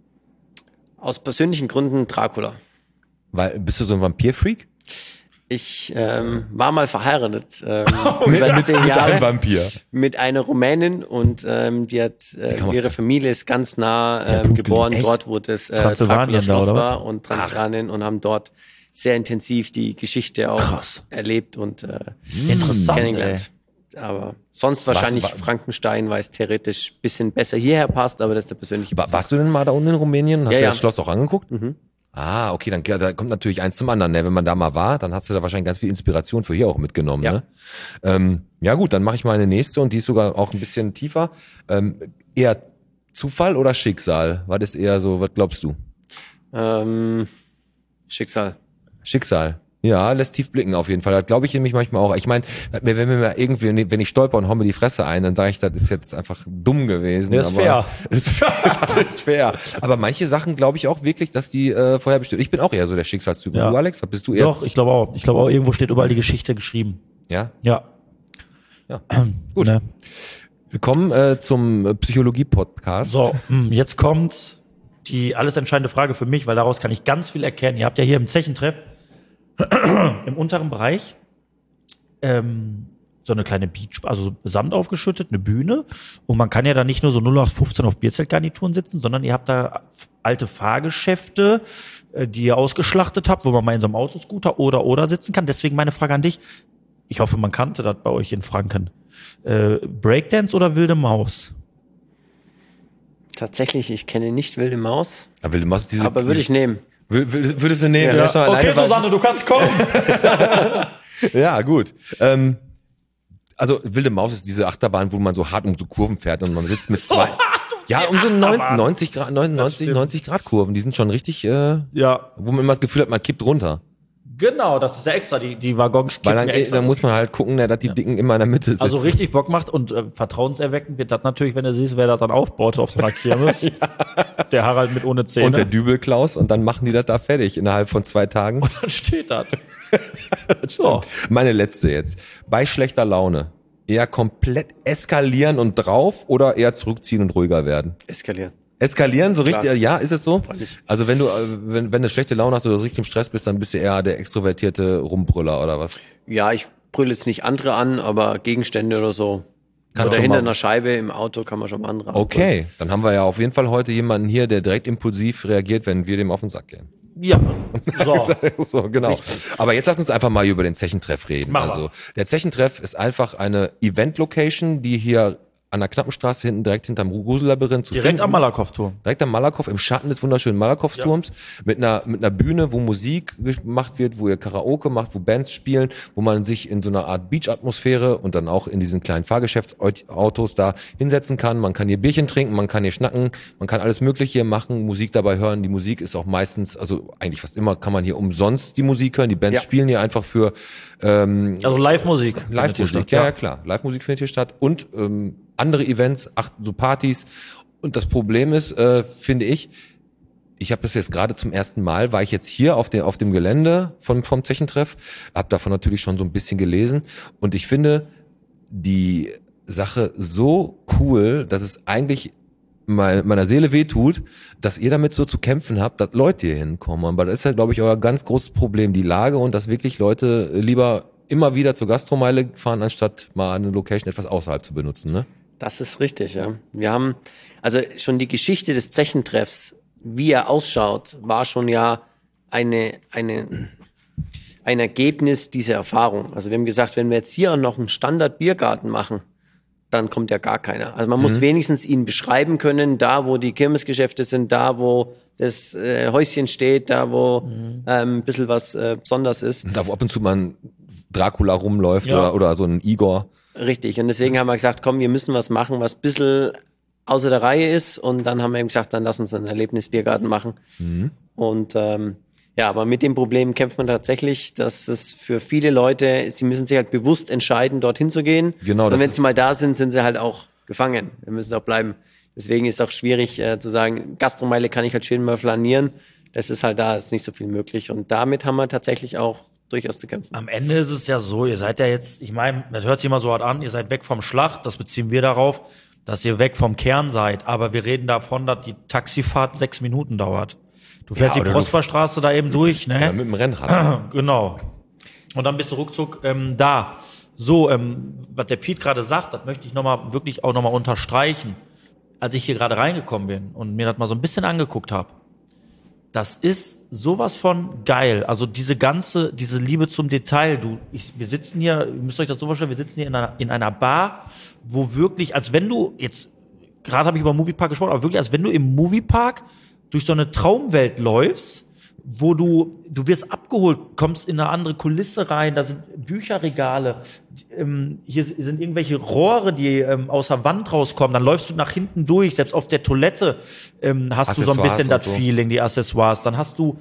Aus persönlichen Gründen Dracula. Weil, bist du so ein Vampir-Freak? Ich ähm, war mal verheiratet ähm, Mit, über mit, zehn mit einem Jahre Vampir. mit einer Rumänin und ähm, die hat äh, kann man ihre das- Familie ist ganz nah ähm, Blut geboren, geliehen. dort wo das äh, Transsilvanien Dracula Schloss da, oder was? war und Transsilvanien und haben dort sehr intensiv die Geschichte auch Krass. erlebt und äh, Interessant, ey. kennengelernt. Aber sonst wahrscheinlich wa- Frankenstein, weil es theoretisch ein bisschen besser hierher passt, aber das ist der persönliche Wa- Bezug. Warst du denn mal da unten in Rumänien? Hast Ja, du ja. das Schloss auch angeguckt? Mhm. Ah, okay, dann da kommt natürlich eins zum anderen. Ne? Wenn man da mal war, dann hast du da wahrscheinlich ganz viel Inspiration für hier auch mitgenommen. Ja. Ne? Ähm, ja gut, dann mache ich mal eine nächste und die ist sogar auch ein bisschen tiefer. Ähm, eher Zufall oder Schicksal? Was ist eher so, was glaubst du? Ähm, Schicksal. Schicksal. Ja, lässt tief blicken auf jeden Fall. Das glaube ich nämlich manchmal auch. Ich meine, wenn wir mal irgendwie, wenn ich stolper und hau mir die Fresse ein, dann sage ich, das ist jetzt einfach dumm gewesen. Das ist aber fair. Ist fair. Ist fair. Aber manche Sachen glaube ich auch wirklich, dass die äh, vorher bestimmt. Ich bin auch eher so der Schicksalstyp. Ja. Du, Alex, was bist du eher? Doch, ich glaube auch. Ich glaube auch, irgendwo steht überall die Geschichte geschrieben. Ja? Ja. Ja. Gut. Ne? Willkommen äh, zum Psychologie-Podcast. So, mh, jetzt kommt die alles entscheidende Frage für mich, weil daraus kann ich ganz viel erkennen. Ihr habt ja hier im Zechentreff im unteren Bereich ähm, so eine kleine Beach, also Sand aufgeschüttet, eine Bühne. Und man kann ja da nicht nur so null acht fünfzehn auf Bierzeltgarnituren sitzen, sondern ihr habt da alte Fahrgeschäfte, äh, die ihr ausgeschlachtet habt, wo man mal in so einem Autoscooter oder oder sitzen kann. Deswegen meine Frage an dich. Ich hoffe, man kannte das bei euch in Franken. Äh, Breakdance oder wilde Maus? Tatsächlich, ich kenne nicht Wilde Maus, Aber, Wilde Maus, diese, aber würde ich nehmen. Wür- wür- Würdest du nehmen? Ja. Lass mal Okay, alleine, weil- Susanne, du kannst kommen. Ja, gut. Ähm, also wilde Maus ist diese Achterbahn, wo man so hart um so Kurven fährt und man sitzt mit zwei. Ja, um so neun- neunzig Grad, neunundneunzig, neunzig Grad Kurven. Die sind schon richtig, äh, Ja, wo man immer das Gefühl hat, man kippt runter. genau, das ist ja extra, die, die Waggons Weil kippen dann, ja extra. dann muss man halt gucken, ne, dass die Dicken immer in der Mitte sitzen. Also richtig Bock macht und äh, vertrauenserweckend wird das natürlich, wenn du siehst, wer das dann aufbaut auf so einer Kirmes. Der Harald mit ohne Zähne. Und der Dübelklaus und dann machen die das da fertig innerhalb von zwei Tagen. Und dann steht das. So. Meine letzte jetzt. Bei schlechter Laune. Eher komplett eskalieren und drauf oder eher zurückziehen und ruhiger werden? Eskalieren. Eskalieren, so Klar. richtig, ja, ist es so? Freilich. Also wenn du, äh, wenn, wenn du schlechte Laune hast oder so richtig im Stress bist, dann bist du eher der extrovertierte Rumbrüller oder was? Ja, ich brülle jetzt nicht andere an, aber Gegenstände oder so. Kannst oder schon hinter mal- einer Scheibe im Auto kann man schon mal andere anbrüllen. Okay, dann haben wir ja auf jeden Fall heute jemanden hier, der direkt impulsiv reagiert, wenn wir dem auf den Sack gehen. Ja. So. So, genau. Aber jetzt lass uns einfach mal über den Zechentreff reden. Machen wir. Also, der Zechentreff ist einfach eine Event-Location, die hier an der Knappenstraße hinten direkt hinterm Grusellabyrinth zu Direkt finden. am Malakow-Turm. Direkt am Malakow, im Schatten des wunderschönen Malakow-Turms, mit einer, mit einer Bühne, wo Musik gemacht wird, wo ihr Karaoke macht, wo Bands spielen, wo man sich in so einer Art Beach-Atmosphäre und dann auch in diesen kleinen Fahrgeschäftsautos da hinsetzen kann. Man kann hier Bierchen trinken, man kann hier schnacken, man kann alles Mögliche hier machen, Musik dabei hören. Die Musik ist auch meistens, also eigentlich fast immer kann man hier umsonst die Musik hören. Die Bands Ja. spielen hier einfach für ähm, Also Live-Musik. findet hier Live-Musik, statt, ja, ja klar. Live-Musik findet hier statt und ähm, andere Events, ach, so Partys. Und das Problem ist, äh, finde ich, ich habe das jetzt gerade zum ersten Mal, war ich jetzt hier auf dem auf dem Gelände von vom Zechentreff, habe davon natürlich schon so ein bisschen gelesen und ich finde die Sache so cool, dass es eigentlich mein, meiner Seele wehtut, dass ihr damit so zu kämpfen habt, dass Leute hier hinkommen. Aber das ist ja, glaube ich, euer ganz großes Problem, die Lage und dass wirklich Leute lieber immer wieder zur Gastromeile fahren, anstatt mal eine Location etwas außerhalb zu benutzen, ne? Das ist richtig, ja. Wir haben, also schon die Geschichte des Zechentreffs, wie er ausschaut, war schon ja eine, eine, ein Ergebnis dieser Erfahrung. Also wir haben gesagt, wenn wir jetzt hier noch einen Standard-Biergarten machen, dann kommt ja gar keiner. Also man muss wenigstens ihn beschreiben können, da wo die Kirmesgeschäfte sind, da wo das äh, Häuschen steht, da wo ähm, ein bisschen was äh, besonders ist. Da wo ab und zu mal ein Dracula rumläuft Ja. oder, oder so ein Igor. Richtig, und deswegen haben wir gesagt, komm, wir müssen was machen, was ein bisschen außer der Reihe ist. Und dann haben wir eben gesagt, dann lass uns einen Erlebnisbiergarten machen. Und ähm, ja, aber mit dem Problem kämpft man tatsächlich, dass es für viele Leute, sie müssen sich halt bewusst entscheiden, dorthin zu gehen. Genau, das und wenn ist- sie mal da sind, sind sie halt auch gefangen. Dann müssen sie auch bleiben. Deswegen ist es auch schwierig äh, zu sagen, Gastromeile kann ich halt schön mal flanieren. Das ist halt da, ist nicht so viel möglich. Und damit haben wir tatsächlich auch durchaus zu kämpfen. Am Ende ist es ja so, ihr seid ja jetzt, ich meine, das hört sich immer so hart an, ihr seid weg vom Schlacht, das beziehen wir darauf, dass ihr weg vom Kern seid. Aber wir reden davon, dass die Taxifahrt sechs Minuten dauert. Du fährst Ja, die oder du- Prosperstraße da eben durch, ne? Ja, mit dem Rennrad. Genau. Und dann bist du ruckzuck ähm, da. So, ähm, was der Piet gerade sagt, das möchte ich noch mal wirklich auch nochmal unterstreichen. Als ich hier gerade reingekommen bin und mir das mal so ein bisschen angeguckt habe, das ist sowas von geil. Also diese ganze, diese Liebe zum Detail. Du, ich, wir sitzen hier, ihr müsst euch das so vorstellen, wir sitzen hier in einer, in einer Bar, wo wirklich, als wenn du jetzt, gerade habe ich über Moviepark gesprochen, aber wirklich, als wenn du im Moviepark durch so eine Traumwelt läufst, wo du, du wirst abgeholt, kommst in eine andere Kulisse rein, da sind Bücherregale, ähm, hier sind irgendwelche Rohre, die ähm, aus der Wand rauskommen, dann läufst du nach hinten durch, selbst auf der Toilette ähm, hast du so ein Accessoires bisschen das und so. Feeling, die Accessoires, dann hast du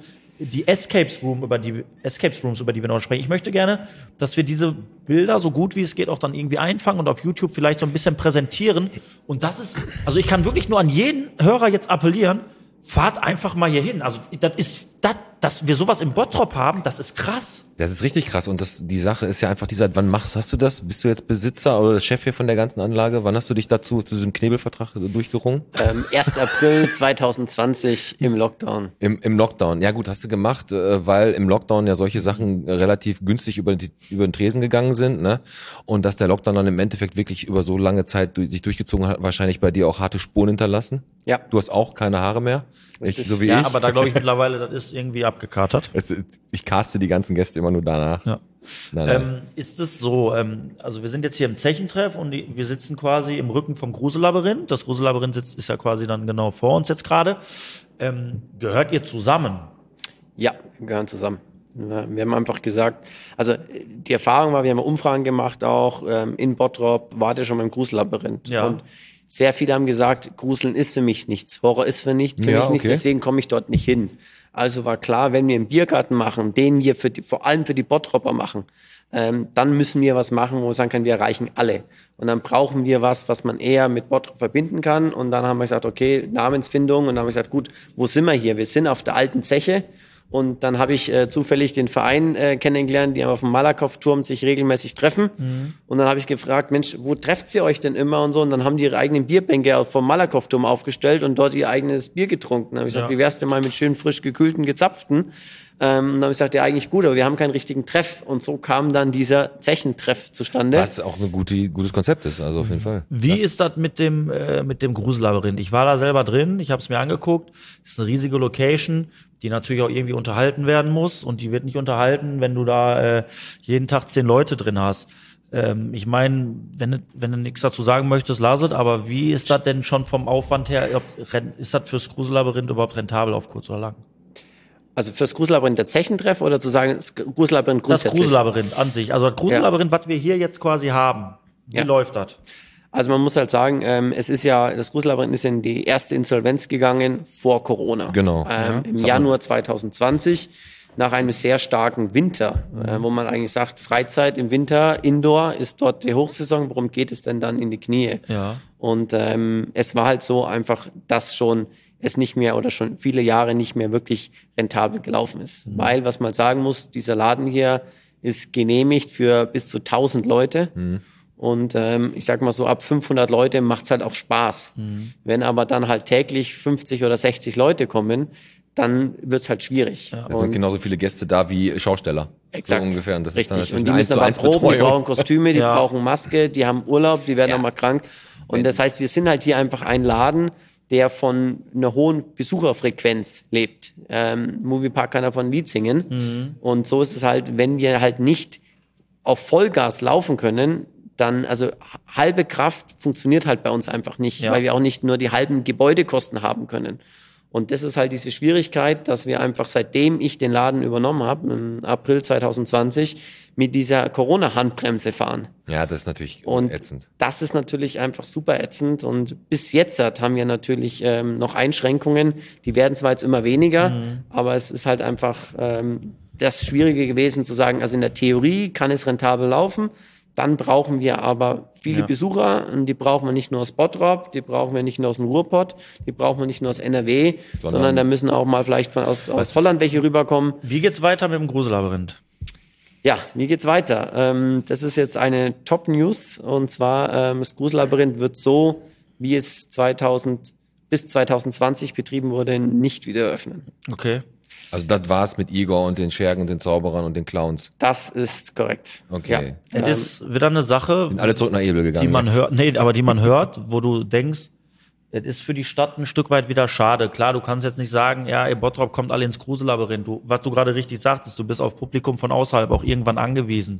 die Escapes Room, über die Escapes Rooms, über die wir noch sprechen. Ich möchte gerne, dass wir diese Bilder so gut wie es geht auch dann irgendwie einfangen und auf YouTube vielleicht so ein bisschen präsentieren. Und das ist, also ich kann wirklich nur an jeden Hörer jetzt appellieren, fahrt einfach mal hier hin. Also das ist, das, dass wir sowas im Bottrop haben, das ist krass. Das ist richtig krass und das, die Sache ist ja einfach die, seit wann machst, hast du das? Bist du jetzt Besitzer oder Chef hier von der ganzen Anlage? Wann hast du dich dazu, zu diesem Knebelvertrag durchgerungen? Ähm, erster April zweitausendzwanzig im Lockdown. Im, Im Lockdown. Ja gut, hast du gemacht, äh, weil im Lockdown ja solche Sachen relativ günstig über, die, über den Tresen gegangen sind, ne? Und dass der Lockdown dann im Endeffekt wirklich über so lange Zeit durch, sich durchgezogen hat, wahrscheinlich bei dir auch harte Spuren hinterlassen. Ja. Du hast auch keine Haare mehr. Ich, so wie Ja, ich. aber da glaube ich mittlerweile, das ist irgendwie abgekatert. Es, ich caste die ganzen Gäste immer nur danach. Ja. Nein, nein. Ähm, ist es so, ähm, also wir sind jetzt hier im Zechentreff und die, wir sitzen quasi im Rücken vom Grusellabyrinth. Das Grusellabyrinth sitzt, ist ja quasi dann genau vor uns jetzt gerade. Ähm, gehört ihr zusammen? Ja, wir gehören zusammen. Wir haben einfach gesagt, also die Erfahrung war, wir haben Umfragen gemacht auch, ähm, in Bottrop, wart ihr schon beim Grusellabyrinth? Ja. Und sehr viele haben gesagt, Gruseln ist für mich nichts, Horror ist für, nicht, für Ja, mich nichts, okay. deswegen komme ich dort nicht hin. Also war klar, wenn wir einen Biergarten machen, den wir für die, vor allem für die Bottropper machen, ähm, dann müssen wir was machen, wo wir sagen können, wir erreichen alle. Und dann brauchen wir was, was man eher mit Bottrop verbinden kann. Und dann haben wir gesagt, okay, Namensfindung. Und dann haben wir gesagt, gut, wo sind wir hier? Wir sind auf der alten Zeche. Und dann habe ich äh, zufällig den Verein äh, kennengelernt, die auf dem Malakow-Turm sich regelmäßig treffen. Mhm. Und dann habe ich gefragt, Mensch, wo trefft ihr euch denn immer und so? Und dann haben die ihre eigenen Bierbänke vom Malakow-Turm aufgestellt und dort ihr eigenes Bier getrunken. Dann habe ich gesagt, Ja. wie wär's denn mal mit schön frisch gekühlten, gezapften? Ähm, und dann habe ich gesagt, ja, eigentlich gut, aber wir haben keinen richtigen Treff. Und so kam dann dieser Zechentreff zustande. Was auch ein gute, gutes Konzept ist, also auf jeden Fall. Wie ist das mit dem äh, mit dem Grusellabyrinth? Ich war da selber drin, ich habe es mir angeguckt. Es ist eine riesige Location, die natürlich auch irgendwie unterhalten werden muss. Und die wird nicht unterhalten, wenn du da äh, jeden Tag zehn Leute drin hast. Ähm, ich meine, wenn, du- wenn du nichts dazu sagen möchtest, lass es. Aber wie ist das denn schon vom Aufwand her? ob- Ist das fürs Grusellabyrinth überhaupt rentabel auf kurz oder lang? Also fürs Grusellabyrinth der Zechentreff oder zu sagen, das Grusellabyrinth Das grundsätzlich? Grusellabyrinth an sich. Also das Grusellabyrinth, was wir hier jetzt quasi haben. Wie Ja. läuft das? Also man muss halt sagen, ähm, es ist ja, das Grusellabyrinth ist in die erste Insolvenz gegangen vor Corona. Genau. Ähm, Im Sag Januar zweitauszwanzig, nach einem sehr starken Winter, äh, wo man eigentlich sagt, Freizeit im Winter, Indoor ist dort die Hochsaison, worum geht es denn dann in die Knie? Ja. Und ähm, es war halt so einfach, dass schon es nicht mehr oder schon viele Jahre nicht mehr wirklich rentabel gelaufen ist. Mhm. Weil, was man sagen muss, dieser Laden hier ist genehmigt für bis zu tausend Leute. Mhm. Und ähm, ich sag mal so, ab fünfhundert Leute macht's halt auch Spaß. Mhm. Wenn aber dann halt täglich fünfzig oder sechzig Leute kommen, dann wird's halt schwierig. Es sind Und genauso viele Gäste da wie Schausteller. Exakt. So ungefähr. Und das ist dann Richtig. natürlich Und die eine müssen eins zu aber eins proben, die Betreuung. brauchen Kostüme, die Ja. brauchen Maske, die haben Urlaub, die werden Ja. auch mal krank. Und das heißt, wir sind halt hier einfach ein Laden, der von einer hohen Besucherfrequenz lebt. Ähm, Moviepark kann davon ein Lied singen. Mhm. Und so ist es halt, wenn wir halt nicht auf Vollgas laufen können, dann, also halbe Kraft funktioniert halt bei uns einfach nicht, Ja. weil wir auch nicht nur die halben Gebäudekosten haben können. Und das ist halt diese Schwierigkeit, dass wir einfach, seitdem ich den Laden übernommen habe, im April zweitausendzwanzig, mit dieser Corona-Handbremse fahren. Ja, das ist natürlich Und ätzend. das ist natürlich einfach super ätzend. Und bis jetzt haben wir natürlich ähm, noch Einschränkungen. Die werden zwar jetzt immer weniger, aber es ist halt einfach ähm, das Schwierige gewesen zu sagen, also in der Theorie kann es rentabel laufen. Dann brauchen wir aber viele Ja. Besucher und die brauchen wir nicht nur aus Bottrop, die brauchen wir nicht nur aus dem Ruhrpott, die brauchen wir nicht nur aus N R W, sondern, Sondern- da müssen auch mal vielleicht von aus, aus Holland welche rüberkommen. Wie geht's weiter mit dem Grusellabyrinth? Ja, wie geht's weiter? Ähm, das ist jetzt eine Top-News und zwar ähm, das Grusellabyrinth wird so, wie es zweitausend bis zweitausendzwanzig betrieben wurde, nicht wieder öffnen. Okay. Also das war's mit Igor und den Schergen und den Zauberern und den Clowns. Das ist korrekt. Okay. Ja. Das ist wieder eine Sache, Sind alle zurück nach Ebel gegangen. die man jetzt. hört, nee, aber die man hört, wo du denkst, es ist für die Stadt ein Stück weit wieder schade. Klar, du kannst jetzt nicht sagen, ja, ey, Bottrop kommt alle ins Grusellabyrinth. Du, was du gerade richtig sagtest, du bist auf Publikum von außerhalb auch irgendwann angewiesen.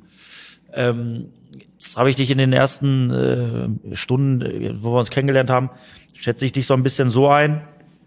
Ähm, jetzt habe ich dich in den ersten äh, Stunden, äh, wo wir uns kennengelernt haben, schätze ich dich so ein bisschen so ein,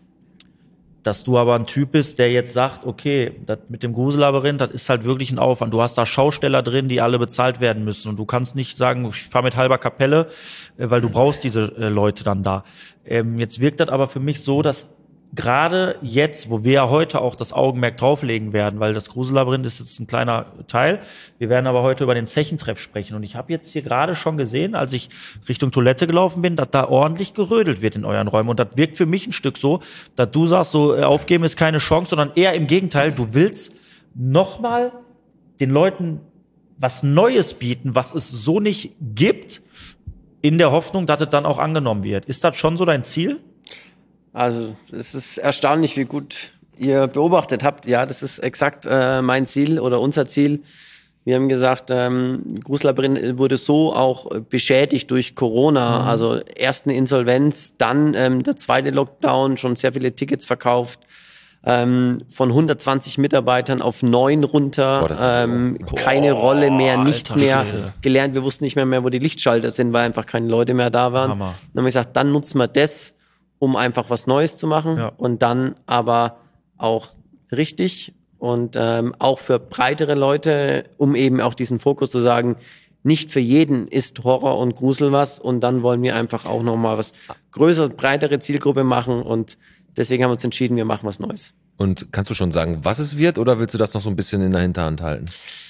dass du aber ein Typ bist, der jetzt sagt, okay, das mit dem Grusellabyrinth, das ist halt wirklich ein Aufwand. Du hast da Schausteller drin, die alle bezahlt werden müssen. Und du kannst nicht sagen, ich fahre mit halber Kapelle, äh, weil du brauchst diese äh, Leute dann da. Ähm, jetzt wirkt das aber für mich so, dass gerade jetzt, wo wir ja heute auch das Augenmerk drauflegen werden, weil das Grusellabyrinth ist jetzt ein kleiner Teil. Wir werden aber heute über den Zechentreff sprechen. Und ich habe jetzt hier gerade schon gesehen, als ich Richtung Toilette gelaufen bin, dass da ordentlich gerödelt wird in euren Räumen. Und das wirkt für mich ein Stück so, dass du sagst, so äh, aufgeben ist keine Chance, sondern eher im Gegenteil, du willst nochmal den Leuten was Neues bieten, was es so nicht gibt, in der Hoffnung, dass es dann auch angenommen wird. Ist das schon so dein Ziel? Also es ist erstaunlich, wie gut ihr beobachtet habt. Ja, das ist exakt äh, mein Ziel oder unser Ziel. Wir haben gesagt, ähm, Grusellabyrinth wurde so auch beschädigt durch Corona. Mhm. Also erst eine Insolvenz, dann ähm, der zweite Lockdown, schon sehr viele Tickets verkauft. Ähm, von hundertzwanzig Mitarbeitern auf neun runter, Boah, das ist ähm, so, keine boah, Rolle mehr, nichts Alter mehr Schwede. gelernt. Wir wussten nicht mehr, mehr, wo die Lichtschalter sind, weil einfach keine Leute mehr da waren. Hammer. Dann haben wir gesagt, dann nutzen wir das, um einfach was Neues zu machen Ja. und dann aber auch richtig und ähm, auch für breitere Leute, um eben auch diesen Fokus zu sagen, nicht für jeden ist Horror und Grusel was und dann wollen wir einfach auch nochmal was größere, breitere Zielgruppe machen und deswegen haben wir uns entschieden, wir machen was Neues. Und kannst du schon sagen, was es wird, oder willst du das noch so ein bisschen in der Hinterhand halten?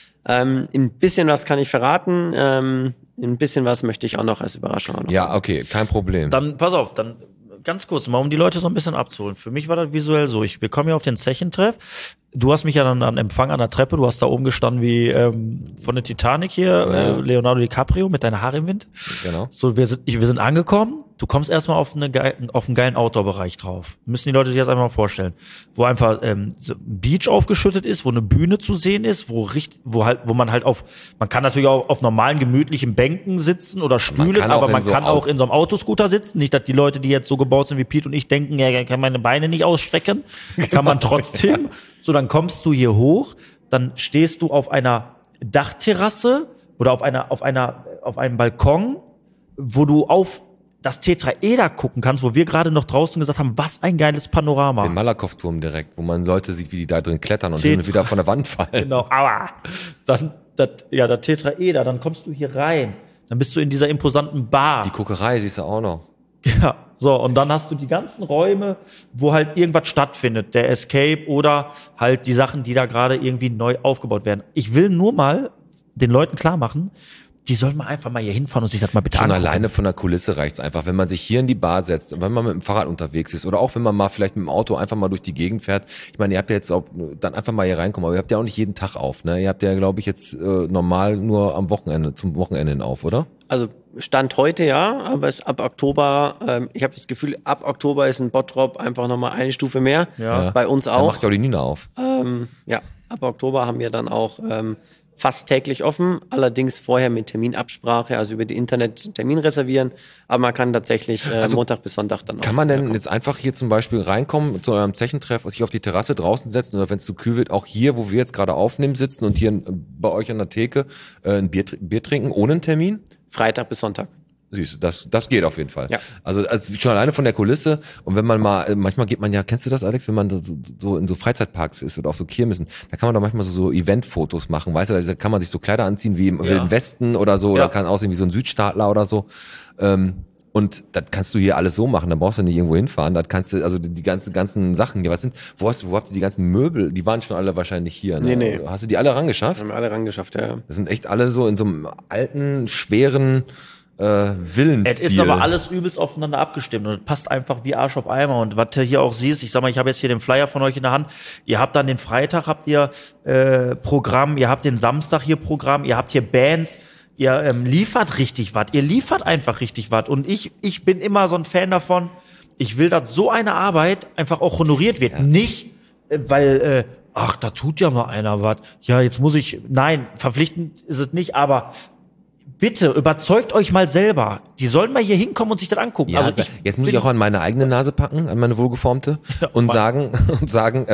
Ähm, ein bisschen was kann ich verraten, ähm, ein bisschen was möchte ich auch noch als Überraschung auch noch. Ja, okay, kein Problem. Dann, pass auf, dann ganz kurz mal, um die Leute so ein bisschen abzuholen. Für mich war das visuell so, ich, wir kommen ja auf den Zechentreff. Du hast mich ja dann an Empfang an der Treppe, du hast da oben gestanden wie ähm, von der Titanic hier, Ja. äh, Leonardo DiCaprio mit deinen Haaren im Wind. Genau. So, wir sind, ich, wir sind angekommen. Du kommst erstmal auf, eine geil, auf einen geilen Outdoor-Bereich drauf. Müssen die Leute sich jetzt einfach mal vorstellen. Wo einfach ähm, so ein Beach aufgeschüttet ist, wo eine Bühne zu sehen ist, wo richt, wo halt, wo man halt auf, man kann natürlich auch auf normalen, gemütlichen Bänken sitzen oder Stühlen, kann auch aber in man so kann Au- auch in so einem Autoscooter sitzen. Nicht, dass die Leute, die jetzt so gebaut sind wie Pete und ich, denken, ja, kann meine Beine nicht ausstrecken. Kann man trotzdem. So, dann kommst du hier hoch, dann stehst du auf einer Dachterrasse oder auf einer, auf einer, auf einem Balkon, wo du auf das Tetraeder gucken kannst, wo wir gerade noch draußen gesagt haben, was ein geiles Panorama. Den Malakow-Turm direkt, wo man Leute sieht, wie die da drin klettern und Tetra- hin und wieder von der Wand fallen. Genau, aua. Dann, das, ja, der Tetraeder, dann kommst du hier rein. Dann bist du in dieser imposanten Bar. Die Kokerei siehst du auch noch. Ja, so, und dann hast du die ganzen Räume, wo halt irgendwas stattfindet, der Escape oder halt die Sachen, die da gerade irgendwie neu aufgebaut werden. Ich will nur mal den Leuten klar machen, die sollen mal einfach mal hier hinfahren und sich das mal bitte Schon angucken. alleine von der Kulisse reicht's einfach. Wenn man sich hier in die Bar setzt, wenn man mit dem Fahrrad unterwegs ist oder auch wenn man mal vielleicht mit dem Auto einfach mal durch die Gegend fährt. Ich meine, ihr habt ja jetzt auch dann einfach mal hier reinkommen, aber ihr habt ja auch nicht jeden Tag auf, ne? Ihr habt ja, glaube ich, jetzt äh, normal nur am Wochenende, zum Wochenende hin auf, oder? Also Stand heute ja, aber es ab Oktober, ähm, ich habe das Gefühl, ab Oktober ist ein Bottrop einfach nochmal eine Stufe mehr. Ja. Bei uns Da auch. macht ja auch die Nina auf. Ähm, ja, ab Oktober haben wir dann auch ähm, fast täglich offen, allerdings vorher mit Terminabsprache, also über die Internet Termin reservieren, aber man kann tatsächlich äh, Also, Montag bis Sonntag dann auch. Kann man denn wiederkommen. jetzt einfach hier zum Beispiel reinkommen, zu eurem Zechentreff, sich auf die Terrasse draußen setzen oder wenn es zu kühl wird, auch hier, wo wir jetzt gerade aufnehmen, sitzen und hier äh, bei euch an der Theke äh, ein Bier, tr- Bier trinken ohne einen Termin? Freitag bis Sonntag. Siehst du, das, das geht auf jeden Fall. Ja. Also, also schon alleine von der Kulisse. Und wenn man mal, manchmal geht man ja, kennst du das, Alex, wenn man so, so in so Freizeitparks ist oder auf so Kirmessen, da kann man doch manchmal so, so Eventfotos machen, weißt du, da kann man sich so Kleider anziehen wie im Ja. Wilden Westen oder so, Ja. oder kann aussehen wie so ein Südstaatler oder so. Ähm, und das kannst du hier alles so machen, da brauchst du nicht irgendwo hinfahren, das kannst du, also die, die ganzen, ganzen Sachen hier, was sind, wo hast du, wo habt ihr die ganzen Möbel, die waren schon alle wahrscheinlich hier, ne? Nee, nee. Hast du die alle rangeschafft? Haben wir alle rangeschafft, ja. Das sind echt alle so in so einem alten, schweren, äh, Willensstil. Es ist aber alles übelst aufeinander abgestimmt und es passt einfach wie Arsch auf Eimer. Und was du hier auch siehst, ich sag mal, ich habe jetzt hier den Flyer von euch in der Hand. Ihr habt dann den Freitag, habt ihr äh, Programm, ihr habt den Samstag hier Programm, ihr habt hier Bands, ihr ähm, liefert richtig was, ihr liefert einfach richtig was. Und ich, ich bin immer so ein Fan davon, ich will, dass so eine Arbeit einfach auch honoriert wird. Nicht, äh, weil, äh, ach, da tut ja mal einer was. Ja, jetzt muss ich, nein, verpflichtend ist es nicht, aber bitte, überzeugt euch mal selber. Die sollen mal hier hinkommen und sich das angucken. Ja, also da- ich jetzt muss bin- ich auch an meine eigene Nase packen, an meine wohlgeformte und Mann. sagen und sagen, äh,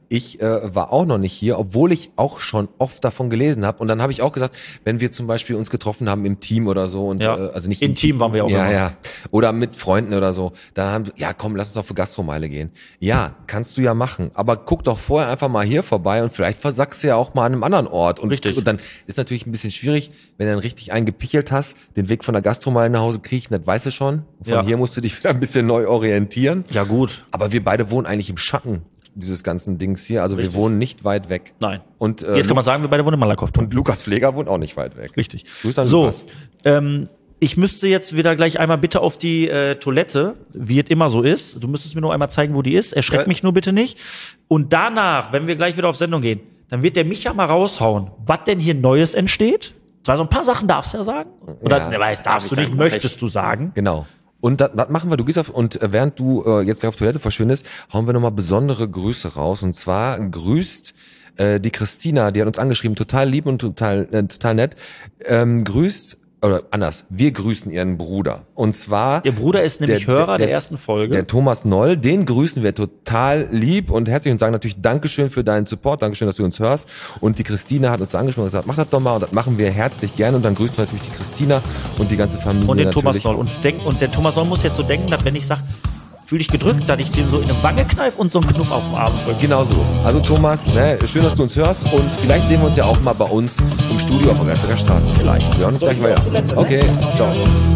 Ich äh, war auch noch nicht hier, obwohl ich auch schon oft davon gelesen habe. Und dann habe ich auch gesagt, wenn wir zum Beispiel uns getroffen haben im Team oder so und Ja. äh, also nicht Im Team waren wir auch ja, immer. ja, oder mit Freunden oder so, dann haben wir, ja komm, lass uns doch für Gastromeile gehen. Ja, kannst du ja machen, aber guck doch vorher einfach mal hier vorbei und vielleicht versackst du ja auch mal an einem anderen Ort. Und, Richtig. und dann ist natürlich ein bisschen schwierig, wenn du dann richtig einen gepichelt hast, den Weg von der Gastromeile nach Hause kriechen, das weißt du schon. Von Ja. hier musst du dich wieder ein bisschen neu orientieren. Ja, gut. Aber wir beide wohnen eigentlich im Schatten dieses ganzen Dings hier. Also Richtig. wir wohnen nicht weit weg. Nein. Und, äh, Jetzt kann man sagen, wir beide wohnen in Malakoff. und Lukas Pfleger wohnt auch nicht weit weg. Richtig. Grüß an So, Lukas. ähm, ich müsste jetzt wieder gleich einmal bitte auf die äh, Toilette, wie es immer so ist. Du müsstest mir nur einmal zeigen, wo die ist. Erschreck Ja. mich nur bitte nicht. Und danach, wenn wir gleich wieder auf Sendung gehen, dann wird der Micha mal raushauen, was denn hier Neues entsteht. Zwar so ein paar Sachen darfst du ja sagen. Oder, Ja, ne, weiß, darfst darf du ich nicht, sagen, möchtest du sagen. Genau. Und das, das machen wir, du gehst auf, und äh, während du äh, jetzt gleich auf Toilette verschwindest, hauen wir nochmal besondere Grüße raus. Und zwar grüßt äh, die Christina, die hat uns angeschrieben, total lieb und total, äh, total nett, ähm, grüßt, oder anders, wir grüßen ihren Bruder. Und zwar... Ihr Bruder ist nämlich Hörer der ersten Folge. Der Thomas Noll, den grüßen wir total lieb und herzlich und sagen natürlich Dankeschön für deinen Support, Dankeschön, dass du uns hörst. Und die Christina hat uns angesprochen und gesagt, mach das doch mal, und das machen wir herzlich gerne. Und dann grüßen wir natürlich die Christina und die ganze Familie Und den natürlich. Thomas Noll. Und, denk, und der Thomas Noll muss jetzt so denken, dass wenn ich sage, fühle ich gedrückt, dass ich den so in eine Wange kneife und so einen Knuff auf dem Arm drücke. Genau so. Also Thomas, ne, schön, dass du uns hörst und vielleicht sehen wir uns ja auch mal bei uns im Studio auf der Gerstberger Straße. Vielleicht. Wir hören uns gleich weiter. Okay, ciao.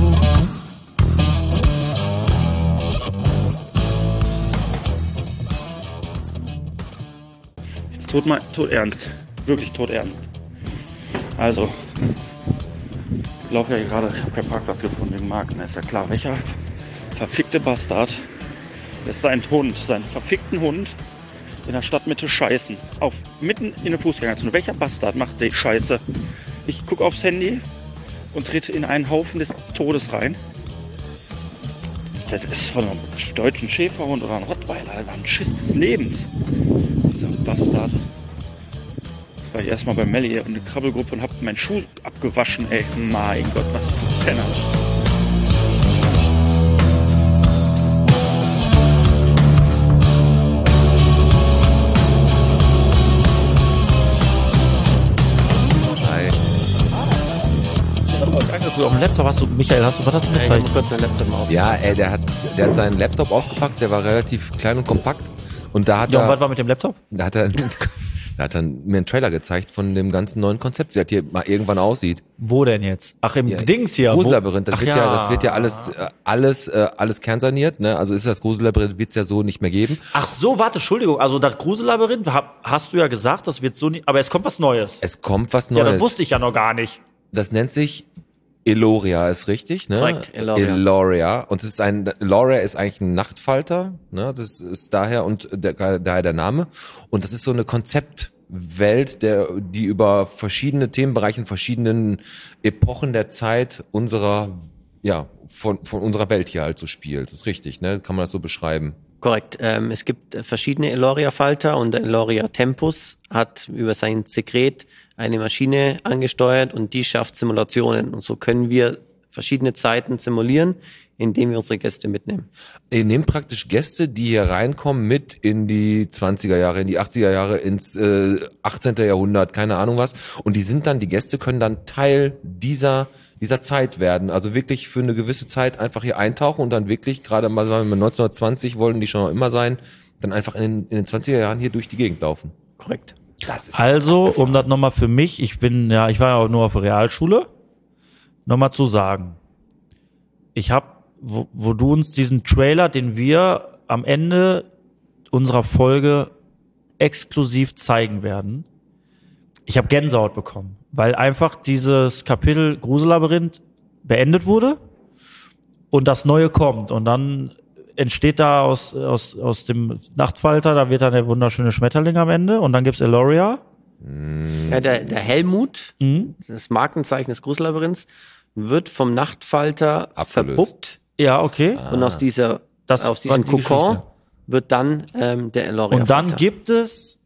Tot, mal, tot ernst. Wirklich tot ernst. Also, ich laufe ja hier gerade, ich habe keinen Parkplatz gefunden wegen Marken, ist ja klar. Welcher verfickte Bastard lässt seinen Hund, seinen verfickten Hund in der Stadtmitte scheißen? Auf, mitten in der Fußgängerzone. Welcher Bastard macht die Scheiße? Ich gucke aufs Handy und trete in einen Haufen des Todes rein. Das ist von einem deutschen Schäferhund oder einem Rottweiler. Das war ein Schiss des Lebens. Dieser Bastard. Jetzt war ich erstmal bei Melli in der Krabbelgruppe und hab meinen Schuh abgewaschen, ey. Mein Gott, was für ein Penner. Hi. Du auf dem Laptop hast du, Michael, hast du, was hast du Ja, ich gezeigt? muss kurz einen Laptop auf. Ja, ey, der hat, der hat seinen Laptop ausgepackt, der war relativ klein und kompakt. Und da hat Ja, und was er, war mit dem Laptop? da hat er, da hat er mir einen Trailer gezeigt von dem ganzen neuen Konzept, wie das hier mal irgendwann aussieht. Wo denn jetzt? Ach, im Ja, Dings hier. Wo- Grusellabyrinth, das Ach wird ja, das wird ja alles, äh, alles, äh, alles kernsaniert, ne? Also ist das Grusellabyrinth, wird's ja so nicht mehr geben. Ach so, warte, Entschuldigung. Also das Grusellabyrinth, hab, hast du ja gesagt, das wird so nicht, aber es kommt was Neues. Es kommt was Ja, Neues. das wusste ich ja noch gar nicht. Das nennt sich Eloria, ist richtig, ne? Korrekt, Eloria. Eloria. Und es ist ein, Eloria ist eigentlich ein Nachtfalter, ne? Das ist daher und der, daher der Name. Und das ist so eine Konzeptwelt, der, die über verschiedene Themenbereiche in verschiedenen Epochen der Zeit unserer, ja, von, von unserer Welt hier halt so spielt. Das ist richtig, ne? Kann man das so beschreiben? Korrekt. Ähm, es gibt äh, verschiedene Eloria-Falter und der Eloria Tempus hat über sein Sekret eine Maschine angesteuert und die schafft Simulationen. Und so können wir verschiedene Zeiten simulieren, indem wir unsere Gäste mitnehmen. Ihr nehmt praktisch Gäste, die hier reinkommen, mit in die zwanziger Jahre, in die achtziger Jahre, ins äh, achtzehnten Jahrhundert, keine Ahnung was. Und die sind dann, die Gäste können dann Teil dieser dieser Zeit werden. Also wirklich für eine gewisse Zeit einfach hier eintauchen und dann wirklich, gerade mal wenn wir neunzehnhundertzwanzig wollen, die schon immer sein, dann einfach in den, in den zwanziger Jahren hier durch die Gegend laufen. Korrekt. Das ist Also, um das nochmal für mich, ich bin, ja, ich war ja auch nur auf der Realschule, nochmal zu sagen, ich habe, wo, wo du uns diesen Trailer, den wir am Ende unserer Folge exklusiv zeigen werden, ich habe Gänsehaut bekommen, weil einfach dieses Kapitel Grusellabyrinth beendet wurde und das Neue kommt und dann entsteht da aus, aus, aus dem Nachtfalter, da wird dann der wunderschöne Schmetterling am Ende und dann gibt's Eloria. Ja, der, der Helmut, Mhm. das Markenzeichen des Grusellabyrinths, wird vom Nachtfalter Abgelöst. verbuppt Ja, okay. und aus dieser, Das aus diesem war die Kokon Geschichte. wird dann ähm, der Eloria. Und dann gibt es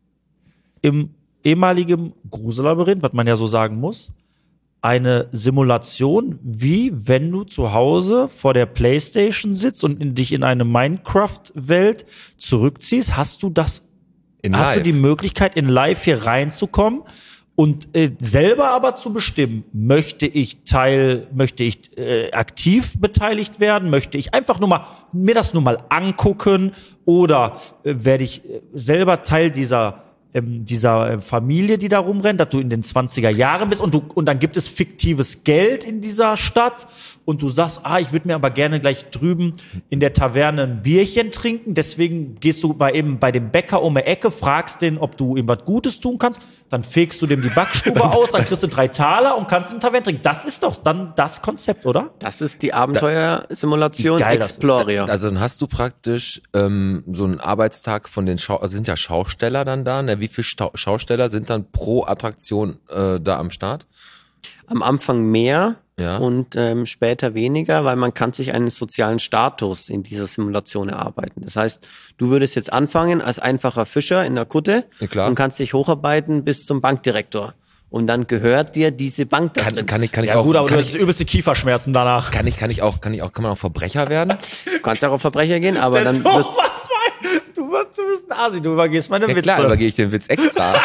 im ehemaligen Grusellabyrinth, was man ja so sagen muss, eine Simulation, wie wenn du zu Hause vor der Playstation sitzt und in dich in eine Minecraft-Welt zurückziehst. Hast du das In hast live. du die Möglichkeit, in live hier reinzukommen und äh, selber aber zu bestimmen, möchte ich Teil, möchte ich äh, aktiv beteiligt werden, möchte ich einfach nur mal mir das nur mal angucken oder äh, werde ich äh, selber Teil dieser ähm, dieser äh, Familie, die da rumrennt, dass du in den zwanziger Jahren bist und du und dann gibt es fiktives Geld in dieser Stadt und du sagst, ah, ich würde mir aber gerne gleich drüben in der Taverne ein Bierchen trinken, deswegen gehst du bei eben bei dem Bäcker um die Ecke, fragst den, ob du ihm was Gutes tun kannst, dann fegst du dem die Backstube aus, dann kriegst du drei Taler und kannst in Taverne trinken. Das ist doch dann das Konzept, oder? Das ist die Abenteuersimulation Wie geil das ist. Exploria. Also dann hast du praktisch ähm, so einen Arbeitstag von den Schau also sind ja Schausteller dann da, ne? Wie viele Stau Schausteller sind dann pro Attraktion äh, da am Start? Am Anfang mehr Ja. und ähm, später weniger, weil man kann sich einen sozialen Status in dieser Simulation erarbeiten. Das heißt, du würdest jetzt anfangen als einfacher Fischer in der Kutte Ja, klar. und kannst dich hocharbeiten bis zum Bankdirektor. Und dann gehört dir diese Bank da Kann, drin. kann ich kann ich Ja auch gut, aber du kann hast ich, übelste Kieferschmerzen danach. kann ich kann ich auch kann ich auch kann man auch Verbrecher werden? Du kannst auch auf Verbrecher gehen, aber dann wirst du wirst du bist ein Asi, du übergehst meine Ja Witze. klar, übergehe ich den Witz extra.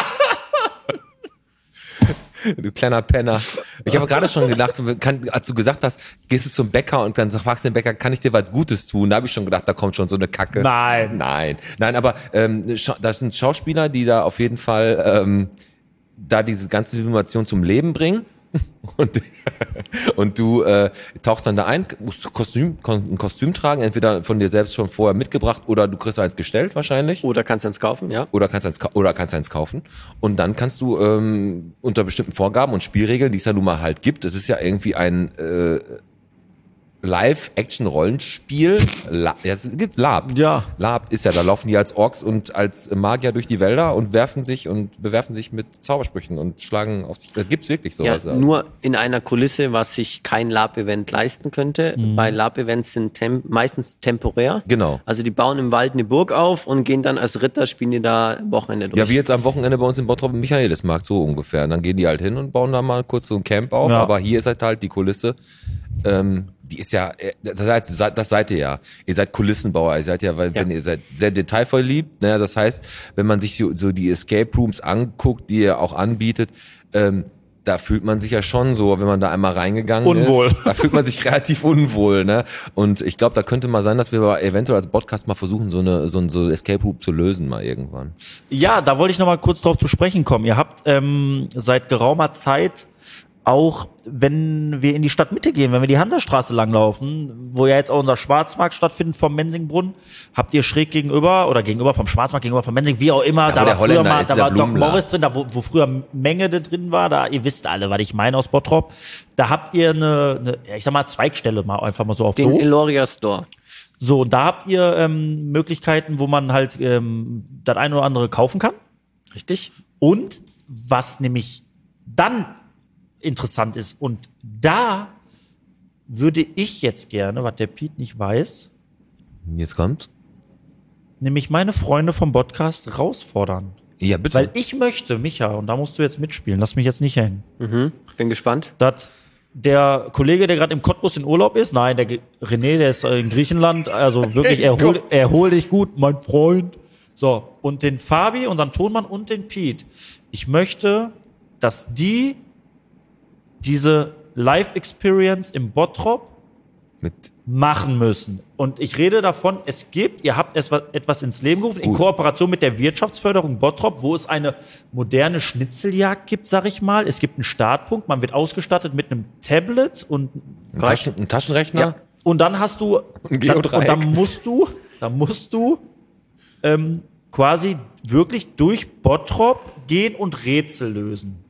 Du kleiner Penner. Ich habe gerade schon gedacht, kann, als du gesagt hast, gehst du zum Bäcker und dann fragst du den Bäcker, kann ich dir was Gutes tun? Da habe ich schon gedacht, da kommt schon so eine Kacke. Nein. Nein, nein, aber ähm, Scha- das sind Schauspieler, die da auf jeden Fall ähm, da diese ganze Simulation zum Leben bringen. Und, und du äh, tauchst dann da ein, musst Kostüm, ein Kostüm tragen, entweder von dir selbst schon vorher mitgebracht oder du kriegst eins gestellt wahrscheinlich. oder kannst eins kaufen, ja. Oder kannst eins, ka- oder kannst eins kaufen. Und dann kannst du ähm, unter bestimmten Vorgaben und Spielregeln, die es ja nun mal halt gibt, es ist ja irgendwie ein äh, Live-Action-Rollenspiel. La- ja, es gibt's Lab. Ja. Lab ist ja, da laufen die als Orks und als Magier durch die Wälder und werfen sich und bewerfen sich mit Zaubersprüchen und schlagen auf sich. Das gibt's wirklich Ja, sowas. nur in einer Kulisse, was sich kein Lab-Event leisten könnte. Bei Lab-Events sind tem meistens temporär. Genau. Also die bauen im Wald eine Burg auf und gehen dann als Ritter, spielen die da Wochenende durch. Ja, wie jetzt am Wochenende bei uns in Bottrop im Michaelismarkt, so ungefähr. Und dann gehen die halt hin und bauen da mal kurz so ein Camp auf. Ja. Aber hier ist halt halt die Kulisse. Ähm, die ist ja, äh, das seid, das seid ihr ja. Ihr seid Kulissenbauer. Ihr seid ja, weil wenn ihr seid sehr detailverliebt. Ne? Das heißt, wenn man sich so, so die Escape Rooms anguckt, die ihr auch anbietet, ähm, da fühlt man sich ja schon so, wenn man da einmal reingegangen Unwohl. ist. Da fühlt man sich relativ unwohl, ne? Und ich glaube, da könnte mal sein, dass wir aber eventuell als Podcast mal versuchen, so eine so ein so Escape Room zu lösen mal irgendwann. Ja, da wollte ich noch mal kurz drauf zu sprechen kommen. Ihr habt ähm, seit geraumer Zeit auch, wenn wir in die Stadtmitte gehen, wenn wir die Hansastraße langlaufen, wo ja jetzt auch unser Schwarzmarkt stattfindet vom Mensingbrunnen, habt ihr schräg gegenüber oder gegenüber vom Schwarzmarkt, gegenüber vom Mensing, wie auch immer, Ja, da wo war der früher Holländer mal, ist, da dieser war Doc Blumenladen. Morris drin, da wo, wo früher Menge da drin war, da, ihr wisst alle, was ich meine aus Bottrop, da habt ihr eine, eine ja, ich sag mal, Zweigstelle mal einfach mal so auf Den doof. Eloria Store. So, und da habt ihr ähm, Möglichkeiten, wo man halt ähm, das ein oder andere kaufen kann. Richtig? Und was nämlich dann interessant ist, und da würde ich jetzt gerne, was der Piet nicht weiß, Jetzt kommt's. nämlich meine Freunde vom Podcast herausfordern. Ja, bitte. Weil ich möchte, Micha, und da musst du jetzt mitspielen, lass mich jetzt nicht hängen, Mhm. Bin gespannt. dass der Kollege, der gerade im Cottbus in Urlaub ist, nein, der Ge- René, der ist in Griechenland, also wirklich, erhol, erhol dich gut, mein Freund. So, und den Fabi, unseren Tonmann und den Piet. Ich möchte, dass die diese Live-Experience im Bottrop Mit machen müssen. Und ich rede davon, es gibt, ihr habt es- etwas ins Leben gerufen, in Gut. Kooperation mit der Wirtschaftsförderung Bottrop, wo es eine moderne Schnitzeljagd gibt, sag ich mal. Es gibt einen Startpunkt, man wird ausgestattet mit einem Tablet und, ein, Taschen, ein Taschenrechner. ja, und dann hast du, Ein dann, und Geodreieck. dann musst du, dann musst du ähm, quasi wirklich durch Bottrop gehen und Rätsel lösen.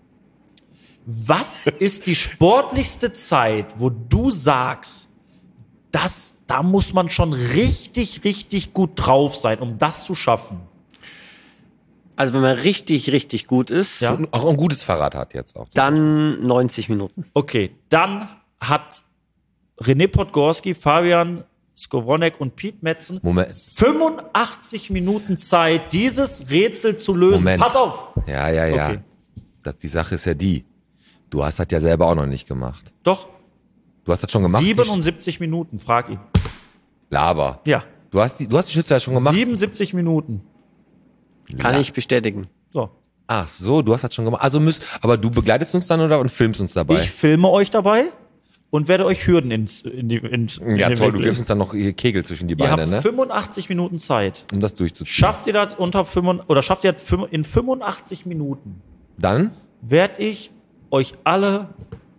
Was ist die sportlichste Zeit, wo du sagst, das, da muss man schon richtig, richtig gut drauf sein, um das zu schaffen? Also wenn man richtig, richtig gut ist, Ja. Und auch ein gutes Fahrrad hat jetzt auch. dann neunzig Minuten. Okay, dann hat René Podgorski, Fabian Skowronek und Piet Metzen Moment. fünfundachtzig Minuten Zeit, dieses Rätsel zu lösen. Moment. Pass auf! Ja, ja, ja. Okay. Das, die Sache ist ja die. Du hast das ja selber auch noch nicht gemacht. Doch, Du hast das schon gemacht. siebenundsiebzig Minuten, frag ihn. Die Laber. Ja, Du hast die, du hast die Schütze ja schon gemacht. siebenundsiebzig Minuten. Kann Ja. ich bestätigen. So. Ach so, du hast das schon gemacht. Also müsst, aber du begleitest uns dann oder und filmst uns dabei? Ich filme euch dabei und werde euch Hürden ins, in die in, in ja den toll, Weg du legen. wirfst uns dann noch hier Kegel zwischen die Ihr Beine, habt ne? fünfundachtzig Minuten Zeit. Um das durchzuziehen. Schafft ihr das unter fünf, oder schafft ihr das fünf- in fünfundachtzig Minuten? Dann? Werde ich euch alle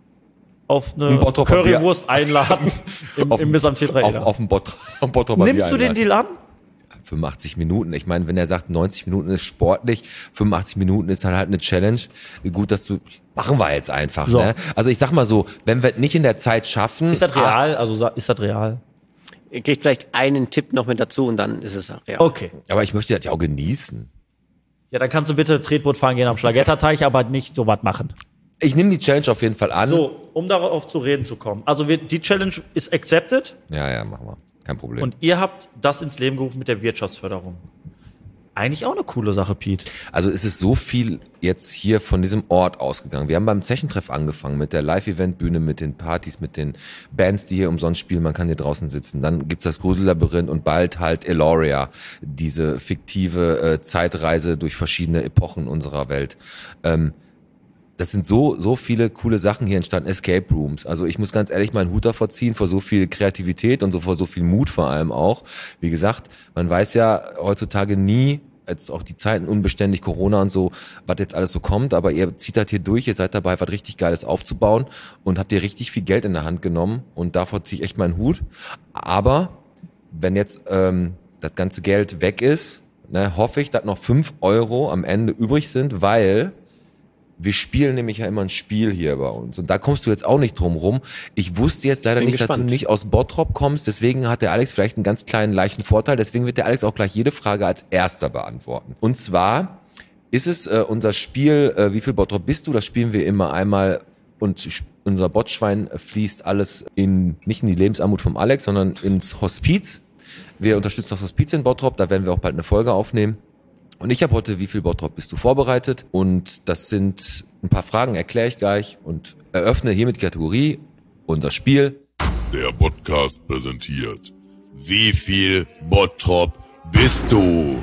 auf Ein eine Bottroper Bier. Currywurst einladen im, im Miss am auf, Tetraeder. auf dem Bott, auf dem Bottroper Bier Nimmst du den einladen. Deal an? fünfundachtzig Minuten. Ich meine, wenn er sagt, neunzig Minuten ist sportlich, fünfundachtzig Minuten ist dann halt eine Challenge. Gut, dass du, machen wir jetzt einfach, So. ne? Also ich sag mal so, wenn wir es nicht in der Zeit schaffen. Ist das real? Also sa- ist das real? Ihr kriegt vielleicht einen Tipp noch mit dazu und dann ist es ja real. Okay. Aber ich möchte das ja auch genießen. Ja, dann kannst du bitte Tretboot fahren gehen am Schlagetterteich, aber nicht so was machen. Ich nehme die Challenge auf jeden Fall an. So, um darauf zu reden zu kommen. Also wir, die Challenge ist accepted Ja, ja, machen wir. Kein Problem. und ihr habt das ins Leben gerufen mit der Wirtschaftsförderung. Eigentlich auch eine coole Sache, Pete. Also es ist so viel jetzt hier von diesem Ort ausgegangen. Wir haben beim Zechentreff angefangen mit der Live-Event-Bühne, mit den Partys, mit den Bands, die hier umsonst spielen. Man kann hier draußen sitzen. Dann gibt's das Grusellabyrinth und bald halt Eloria, diese fiktive äh, Zeitreise durch verschiedene Epochen unserer Welt. Ähm, Das sind so, so viele coole Sachen hier entstanden. Escape Rooms. Also ich muss ganz ehrlich meinen Hut davor ziehen, vor so viel Kreativität und so vor so viel Mut vor allem auch. Wie gesagt, man weiß ja heutzutage nie, jetzt auch die Zeiten unbeständig, Corona und so, was jetzt alles so kommt, aber ihr zieht das hier durch, ihr seid dabei, was richtig Geiles aufzubauen und habt ihr richtig viel Geld in der Hand genommen und davor ziehe ich echt meinen Hut. Aber wenn jetzt ähm, das ganze Geld weg ist, ne, hoffe ich, dass noch fünf Euro am Ende übrig sind, weil wir spielen nämlich ja immer ein Spiel hier bei uns. Und da kommst du jetzt auch nicht drum rum. Ich wusste jetzt leider Bin nicht, dass gespannt. du nicht aus Bottrop kommst. Deswegen hat der Alex vielleicht einen ganz kleinen, leichten Vorteil. Deswegen wird der Alex auch gleich jede Frage als erster beantworten. Und zwar ist es äh, unser Spiel, äh, wie viel Bottrop bist du? Das spielen wir immer einmal. Und sch- unser Botschwein äh, fließt alles in, nicht in die Lebensarmut vom Alex, sondern ins Hospiz. Wir unterstützen das Hospiz in Bottrop. Da werden wir auch bald eine Folge aufnehmen. Und ich habe heute, wie viel Bottrop bist du vorbereitet? Und das sind ein paar Fragen, erkläre ich gleich und eröffne hiermit die Kategorie, unser Spiel. Der Podcast präsentiert. Wie viel Bottrop bist du?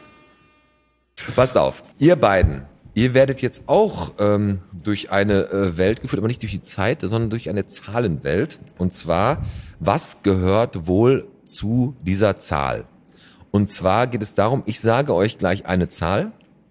Passt auf, ihr beiden, ihr werdet jetzt auch ähm, durch eine äh, Welt geführt, aber nicht durch die Zeit, sondern durch eine Zahlenwelt. Und zwar, was gehört wohl zu dieser Zahl? Und zwar geht es darum, ich sage euch gleich eine Zahl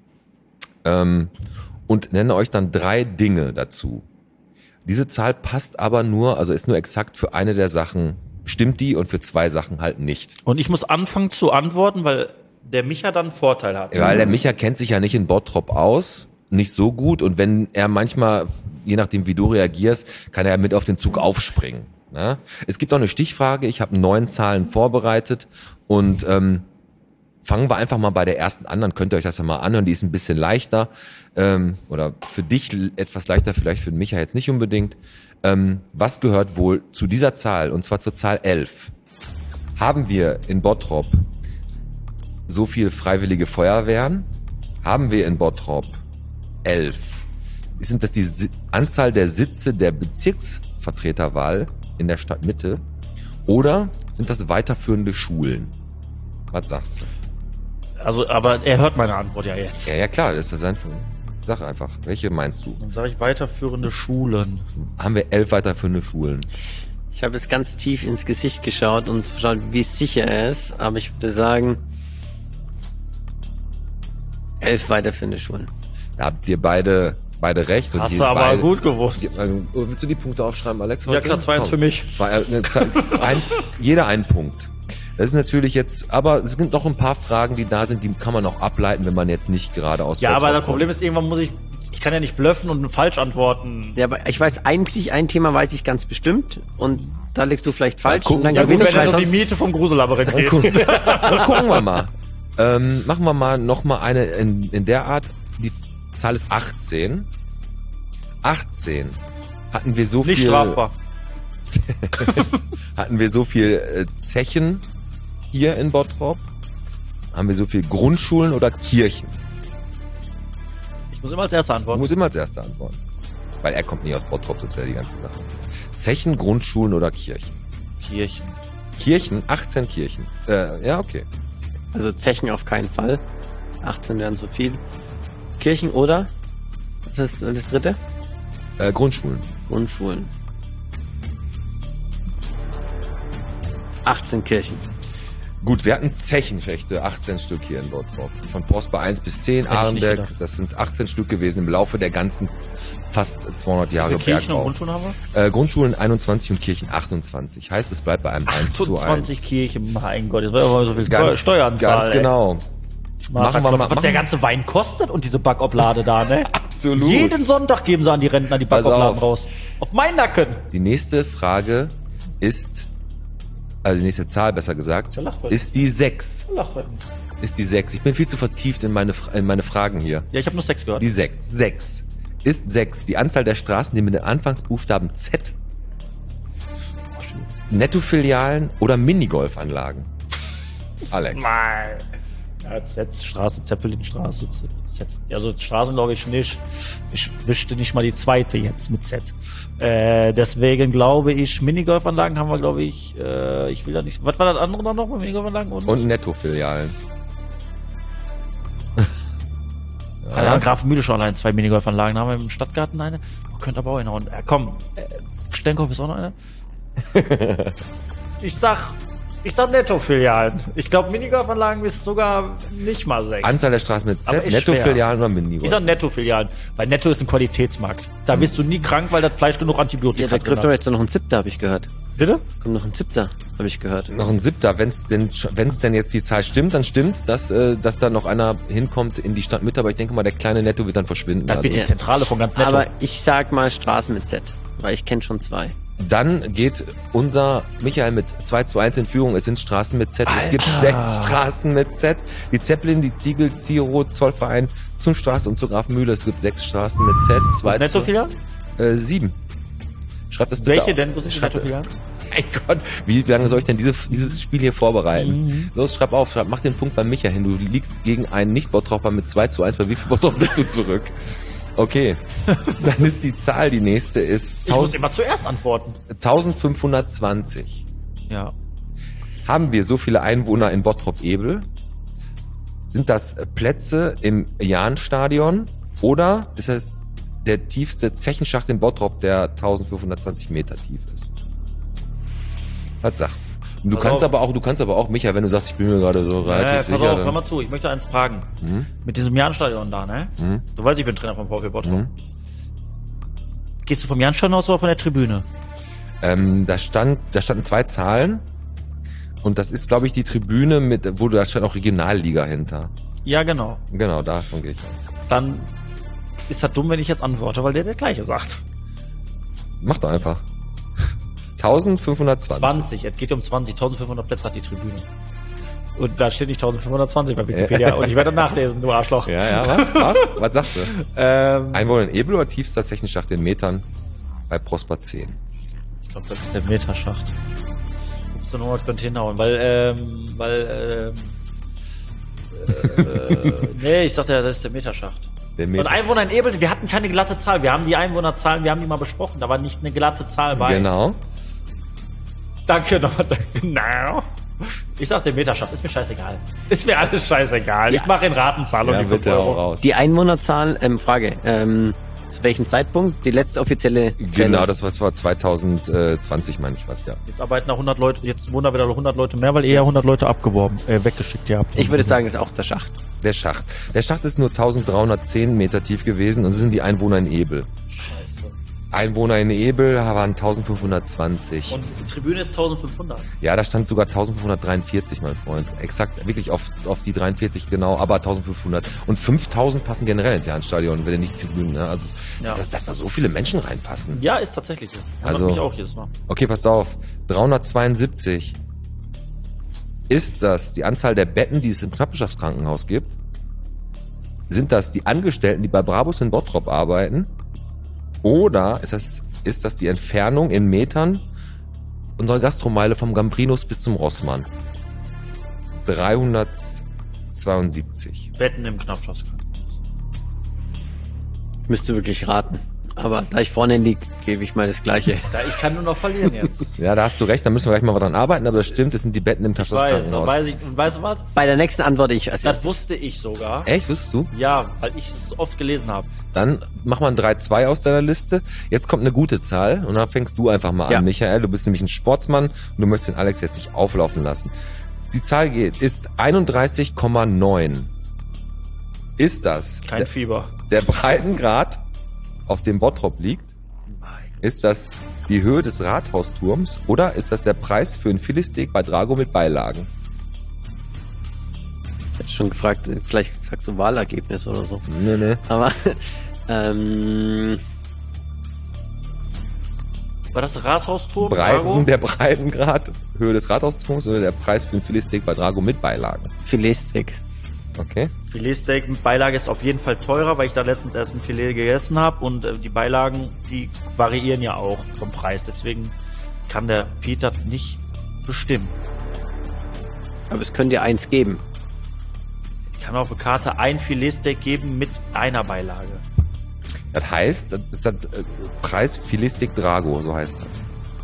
ähm, und nenne euch dann drei Dinge dazu. Diese Zahl passt aber nur, also ist nur exakt für eine der Sachen, stimmt die und für zwei Sachen halt nicht. Und ich muss anfangen zu antworten, weil der Micha dann einen Vorteil hat. Weil der Micha kennt sich ja nicht in Bottrop aus, nicht so gut und wenn er manchmal, je nachdem wie du reagierst, kann er mit auf den Zug aufspringen. Ne? Es gibt auch eine Stichfrage, ich habe neun Zahlen vorbereitet und ähm, fangen wir einfach mal bei der ersten an, dann könnt ihr euch das ja mal anhören, die ist ein bisschen leichter ähm, oder für dich l- etwas leichter, vielleicht für den Micha jetzt nicht unbedingt. Ähm, was gehört wohl zu dieser Zahl, und zwar zur Zahl elf? Haben wir in Bottrop so viel freiwillige Feuerwehren? Haben wir in Bottrop elf? Sind das die Si- Anzahl der Sitze der Bezirksvertreterwahl in der Stadtmitte? Oder sind das weiterführende Schulen? Was sagst du? Also, aber er hört meine Antwort ja jetzt. Ja, ja klar, das ist einfach. Sag einfach, welche meinst du? Dann sage ich weiterführende Schulen. Haben wir elf weiterführende Schulen? Ich habe jetzt ganz tief ins Gesicht geschaut und geschaut, wie sicher er ist, aber ich würde sagen, elf weiterführende Schulen. Da habt ihr beide, beide recht. Und Hast die du aber beide, gut gewusst. Die, äh, willst du die Punkte aufschreiben, Alex? Ja heute? klar, zwei eins Komm. für mich. Zwei, äh, ne, zwei, eins, jeder einen Punkt. Das ist natürlich jetzt, aber es sind noch ein paar Fragen, die da sind, die kann man noch ableiten, wenn man jetzt nicht gerade aus Ja, Bottrop aber das kommt. Problem ist, irgendwann muss ich, ich kann ja nicht bluffen und falsch antworten. Ja, aber ich weiß einzig, ein Thema weiß ich ganz bestimmt und da liegst du vielleicht falsch. gucken- und dann ja, gewinne gut, ich, wenn weil es um die sonst, Miete vom Gruselabyrinth geht. Dann gucken wir mal. Ähm, machen wir mal noch mal eine in, in der Art. Die Zahl ist achtzehn. achtzehn. Hatten wir so Nicht viel, strafbar. hatten wir so viel äh, Zechen hier in Bottrop? Haben wir so viel Grundschulen oder Kirchen? Ich muss immer als Erster Ich antworten. muss immer als Erster antworten. Weil er kommt nie aus Bottrop, sonst wäre die ganze Sache. Zechen, Grundschulen oder Kirchen? achtzehn wären zu viel. Kirchen oder? Was ist das dritte? Äh, Grundschulen. Grundschulen. achtzehn Kirchen. Gut, wir hatten Zechenschächte, achtzehn Stück hier in Bottrop. Von Prosper eins bis zehn, Hätte ich nicht Arenberg, gedacht. das sind achtzehn Stück gewesen im Laufe der ganzen fast zweihundert Jahre Wie viele Kirchen und Bergbau. Grundschulen haben wir? Äh, Grundschulen einundzwanzig und Kirchen achtundzwanzig. Heißt, es bleibt bei einem eins zu eins. achtundzwanzig Kirchen, mein Gott, das war aber so viel Ganz, Steueranzahl. ganz ey. genau. Machen wir mal. Was Machen der wir- ganze Wein kostet und diese Backoblade da, ne? Absolut. Jeden Sonntag geben sie an die Rentner die Pass Backobladen auf. raus. Auf meinen Nacken. Die nächste Frage ist, also die nächste Zahl besser gesagt, Wer lacht heute? ist die sechs. Lacht heute. Ist die sechs. Ich bin viel zu vertieft in meine, Fra- in meine Fragen hier. Ja, ich habe nur Sex gehört. Die sechs. sechs. Ist sechs die Anzahl der Straßen, die mit dem Anfangsbuchstaben Z, Nettofilialen oder Minigolfanlagen? Alex. Nein. Ja, Z, Straße, Zeppelinstraße, Z. Z. Ja, so Straßen glaube ich nicht. Ich wüsste nicht mal die zweite jetzt mit Z. Äh, deswegen glaube ich, Minigolfanlagen haben wir, glaube ich, äh, ich will da nicht. Was war das andere noch mit Minigolfanlagen? Und, Und Nettofilialen. ja, ja, Grafenmühle schon allein zwei Minigolfanlagen. Da haben wir im Stadtgarten eine. Oh, könnte aber auch hinhauen. Äh, komm, äh, Stenkopf ist auch noch eine. ich sag, ich sag Nettofilialen. Ich glaube, Minigolfanlagen ist sogar nicht mal sechs. Anzahl der Straßen mit Aber Z, ist Nettofilialen oder Ich Minigolf? sag Netto-Filialen, weil Netto ist ein Qualitätsmarkt. Da bist du nie krank, weil das Fleisch genug Ja, Antibiotika da drin kommt hat. aber jetzt noch ein Siebter, habe ich gehört. Bitte? Kommt noch ein Siebter, habe ich gehört. Noch ein siebter, wenn es denn, wenn's denn jetzt die Zahl stimmt, dann stimmt's, dass, äh, dass da noch einer hinkommt in die Stadtmitte, aber ich denke mal, der kleine Netto wird dann verschwinden. Das wird Also, die Zentrale von ganz Netto. Aber ich sag mal Straßen mit Z, weil ich kenne schon zwei. dann geht unser Michael mit zwei zu eins in Führung. Es sind Straßen mit Z. Es gibt sechs Straßen mit Z. Die Zeppelin, die Ziegel, Ziro, Zollverein, Zunstraße und zur Grafenmühle. Es gibt sechs Straßen mit Z. Zwei zu, Netto-Filialen? äh, sieben. Schreibt das bitte Welche auf. denn? Wo sind die Schreibt- Netto-Filialen? Mein Gott, wie lange soll ich denn diese, dieses Spiel hier vorbereiten? Mhm. Los, schreib auf, schreib, mach den Punkt bei Micha hin. Du liegst gegen einen Nicht-Bottropper mit zwei zu eins. Bei wie viel Bottrop bist du zurück? Okay, dann ist die Zahl, die nächste ist Ich muss immer zuerst antworten. eintausendfünfhundertzwanzig. Ja. Haben wir so viele Einwohner in Bottrop-Ebel? Sind das Plätze im Jahnstadion oder ist das der tiefste Zechenschacht in Bottrop, der eintausendfünfhundertzwanzig Meter tief ist? Was sagst du? Du Pass kannst auf. aber auch, du kannst aber auch, Micha, wenn du sagst, ich bin mir gerade so relativ Äh, pass sicher. auf, hör dann- mal zu, ich möchte eins fragen. Mit diesem Jahnstadion da, ne? Du weißt, ich bin Trainer vom VfB Bottrop. Gehst du vom Jahnstadion aus oder von der Tribüne? Ähm, da stand, da standen zwei Zahlen und das ist, glaube ich, die Tribüne mit, wo da stand auch Regionalliga hinter. Ja, genau. Genau, davon gehe ich aus. Dann ist das dumm, wenn ich jetzt antworte, weil der der gleiche sagt. Mach doch einfach. eintausendfünfhundertzwanzig. zwanzig, es geht um zwanzig, eintausendfünfhundert Plätze hat die Tribüne. Und da steht nicht eintausendfünfhundertzwanzig bei Wikipedia. Und ich werde nachlesen, du Arschloch. Ja, ja, was? Was, was sagst du? Ähm, Einwohner in Ebel oder tiefster Zechenschacht in Metern bei Prosper zehn? ich glaube, das ist der Meterschacht. fünfzehnhundert könnte hinhauen, weil, ähm, weil, ähm, äh, nee, ich dachte, das ist der Meterschacht. Der Und Meter. Einwohner in Ebel, wir hatten keine glatte Zahl. Wir haben die Einwohnerzahlen, wir haben die mal besprochen. Da war nicht eine glatte Zahl bei. Genau. Danke nochmal. Genau. Ich sag, der Meterschaft ist mir scheißegal. Ist mir alles scheißegal. Ich mache in Ratenzahlung Ja, die fünf bitte auch Euro. raus. Die Einwohnerzahl, ähm, Frage, ähm, zu welchem Zeitpunkt? Die letzte offizielle Genau, Zählung? das war, das war zweitausendzwanzig, meine ich was, ja. Jetzt arbeiten da hundert Leute, jetzt wurden da wieder hundert Leute mehr, weil eher hundert Leute abgeworben, äh, weggeschickt, ja. Ich würde sagen, es ist auch der Schacht. Der Schacht. Der Schacht ist nur eintausenddreihundertzehn Meter tief gewesen und das sind die Einwohner in Ebel. Scheiße. Einwohner in Ebel waren eintausendfünfhundertzwanzig. Und die Tribüne ist eintausendfünfhundert. Ja, da stand sogar eintausendfünfhundertdreiundvierzig, mein Freund. Exakt, wirklich auf, auf die dreiundvierzig genau, aber eintausendfünfhundert. Und fünftausend passen generell ins Jahnstadion, wenn nicht die Tribünen, ne? Also, Ja. dass, dass da so viele Menschen reinpassen. Ja, ist tatsächlich so. Das Also- macht mich auch jedes Mal. Okay, passt auf. dreihundertzweiundsiebzig. Ist das die Anzahl der Betten, die es im Knappenschaftskrankenhaus gibt? Sind das die Angestellten, die bei Brabus in Bottrop arbeiten? Oder ist das, ist das die Entfernung in Metern unserer Gastromeile vom Gambrinus bis zum Rossmann? dreihundertzweiundsiebzig. Betten im Knappschaftskrankenhaus. Ich müsste wirklich raten. Aber da ich vorne liege, gebe ich mal das Gleiche. Ja, ich kann nur noch verlieren jetzt. Ja, da hast du recht, da müssen wir gleich mal dran arbeiten, aber das stimmt, das sind die Betten im Ich Taschos weiß, Krankenhaus. weiß ich, weißt du was? Bei der nächsten antworte ich als Das erstes. wusste ich sogar. Echt, wusstest du? Ja, weil ich es oft gelesen habe. Dann mach mal ein drei zwei aus deiner Liste. Jetzt kommt eine gute Zahl und dann fängst du einfach mal Ja. an, Michael. Du bist nämlich ein Sportsmann und du möchtest den Alex jetzt nicht auflaufen lassen. Die Zahl geht, ist einunddreißig Komma neun. Ist das Kein der, Fieber. der Breitengrad, auf dem Bottrop liegt? Ist das die Höhe des Rathausturms oder ist das der Preis für ein Filetsteak bei Drago mit Beilagen? Ich hätte schon gefragt, vielleicht sagst du Wahlergebnis oder so. Nee, nee. Aber, ähm, War das Rathausturm? Breiten, Drago? der Breitengrad, Höhe des Rathausturms oder der Preis für ein Filetsteak bei Drago mit Beilagen? Filetsteak. Okay. Filetsteak mit Beilage ist auf jeden Fall teurer, weil ich da letztens erst ein Filet gegessen habe und äh, die Beilagen, die variieren ja auch vom Preis. Deswegen kann der Peter nicht bestimmen. Aber es könnte dir eins geben. Ich kann auf der Karte ein Filetsteak geben mit einer Beilage. Das heißt, das ist das äh, Preis Filetsteak Drago, so heißt das.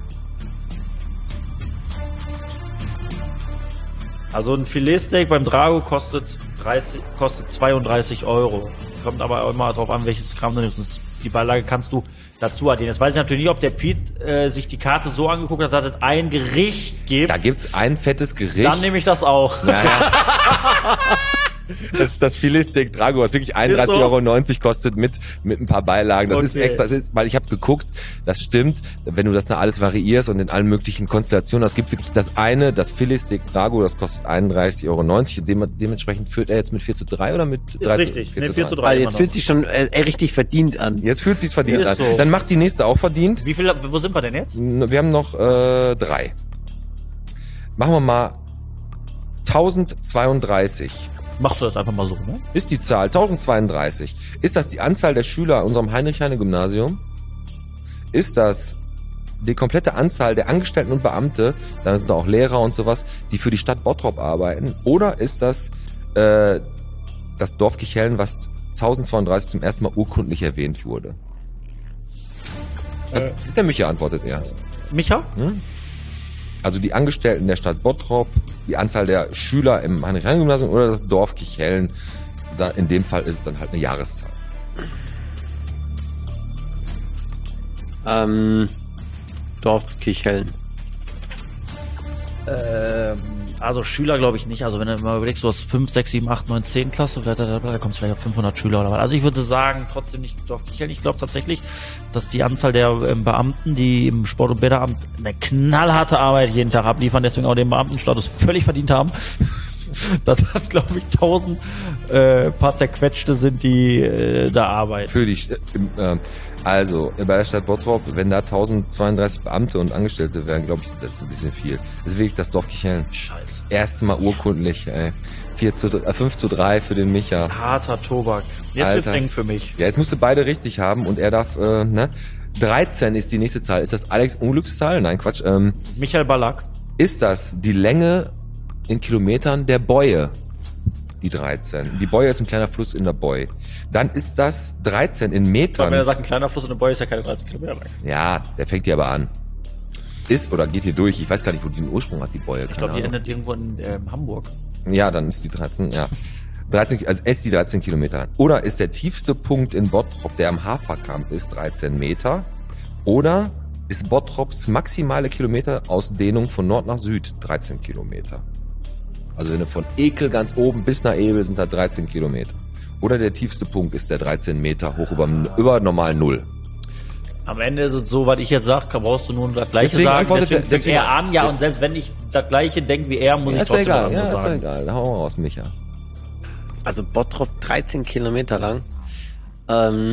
Also ein Filetsteak beim Drago kostet dreißig, kostet zweiunddreißig Euro. Kommt aber auch immer drauf an, welches Gramm du nimmst. Die Beilage kannst du dazu addieren. Jetzt weiß ich natürlich nicht, ob der Pete äh, sich die Karte so angeguckt hat, dass es ein Gericht gibt. Da gibt's ein fettes Gericht. Dann nehme ich das auch. Ja, ja. Das ist das Filetsteak Drago, was wirklich einunddreißig Euro neunzig kostet mit mit ein paar Beilagen. Das ist Okay. extra, das ist, weil ich habe geguckt, das stimmt, wenn du das da alles variierst und in allen möglichen Konstellationen, es gibt wirklich das eine, das Filetsteak Drago, das kostet einunddreißig Euro neunzig und dem, dementsprechend führt er jetzt mit vier zu drei oder mit Ist drei richtig. vier Nee, zu vier zu drei? drei. Weil immer jetzt noch. fühlt sich schon äh, richtig verdient an. Jetzt fühlt sich's verdient Ist an. so. Dann macht die nächste auch verdient. Wie viel, wo sind wir denn jetzt? Wir haben noch äh, drei. Machen wir mal tausendzweiunddreißig. Machst du das einfach mal so, ne? Ist die Zahl tausendzweiunddreißig. Ist das die Anzahl der Schüler in unserem Heinrich-Heine-Gymnasium? Ist das die komplette Anzahl der Angestellten und Beamte, da sind auch Lehrer und sowas, die für die Stadt Bottrop arbeiten? Oder ist das äh, das Dorf Kichellen, was tausendzweiunddreißig zum ersten Mal urkundlich erwähnt wurde? Äh. Der Micha antwortet erst. Micha? Also die Angestellten der Stadt Bottrop, die Anzahl der Schüler im Heinrich-Heine-Gymnasium oder das Dorf Kichellen. Da in dem Fall ist es dann halt eine Jahreszahl. Ähm, Dorf Kichellen. Ähm, also Schüler glaube ich nicht. Also wenn du mal überlegst, du hast fünf, sechs, sieben, acht, neun, zehn Klasse, da, da, da kommst du vielleicht auf fünfhundert Schüler oder was. Also ich würde sagen, trotzdem nicht Dorf Kichellen. Ich glaube tatsächlich, dass die Anzahl der ähm, Beamten, die im Sport- und Bäderamt eine knallharte Arbeit jeden Tag abliefern, deswegen auch den Beamtenstatus völlig verdient haben, dass das, glaube ich, tausend äh, paar zerquetschte sind, die äh, da arbeiten. Für die, äh, im, äh, also bei der Stadt Bottrop, wenn da tausendzweiunddreißig Beamte und Angestellte wären, glaube ich, das ist ein bisschen viel. Das ist wirklich das Dorf Kichellen. Scheiße. Erste Mal urkundlich, ey. vier zu, äh, fünf zu drei für den Micha. Harter Tobak. Jetzt wird's Alter. eng für mich. Ja, jetzt musst du beide richtig haben und er darf, äh, ne? dreizehn ist die nächste Zahl. Ist das Alex Unglückszahl? Nein, Quatsch. Ähm, Michael Ballack. ist das die Länge in Kilometern der Bäue? Die dreizehn. Die Bäue ist ein kleiner Fluss in der Bäu. Dann ist das dreizehn in Wenn er Metern. sagt, ein kleiner Fluss in der Bäu ist ja keine dreizehn Kilometer lang. Ja, der fängt hier aber an. Ist oder geht hier durch. Ich weiß gar nicht, wo die den Ursprung hat, die Bäue. Ich glaube, die endet irgendwo in ähm, Hamburg. Ja, dann ist die dreizehn, ja. dreizehn, also ist die dreizehn Kilometer. Oder ist der tiefste Punkt in Bottrop, der am Haferkamp ist, dreizehn Meter? Oder ist Bottrops maximale Kilometerausdehnung von Nord nach Süd dreizehn Kilometer? Also wenn du von Ekel ganz oben bis nach Ebel sind da dreizehn Kilometer. Oder der tiefste Punkt ist der dreizehn Meter hoch über, über normal Null. Am Ende ist es so, was ich jetzt sage, brauchst du nur das Gleiche Deswegen sagen. antwortet Deswegen er- fängt deswegen- er an, ja, das- und selbst wenn ich das Gleiche denke wie er, muss Ja, ich ist ja trotzdem was egal, ja, anderes ist ja sagen. egal. Da hauen wir raus, Micha. Also Bottrop dreizehn Kilometer lang. Ähm,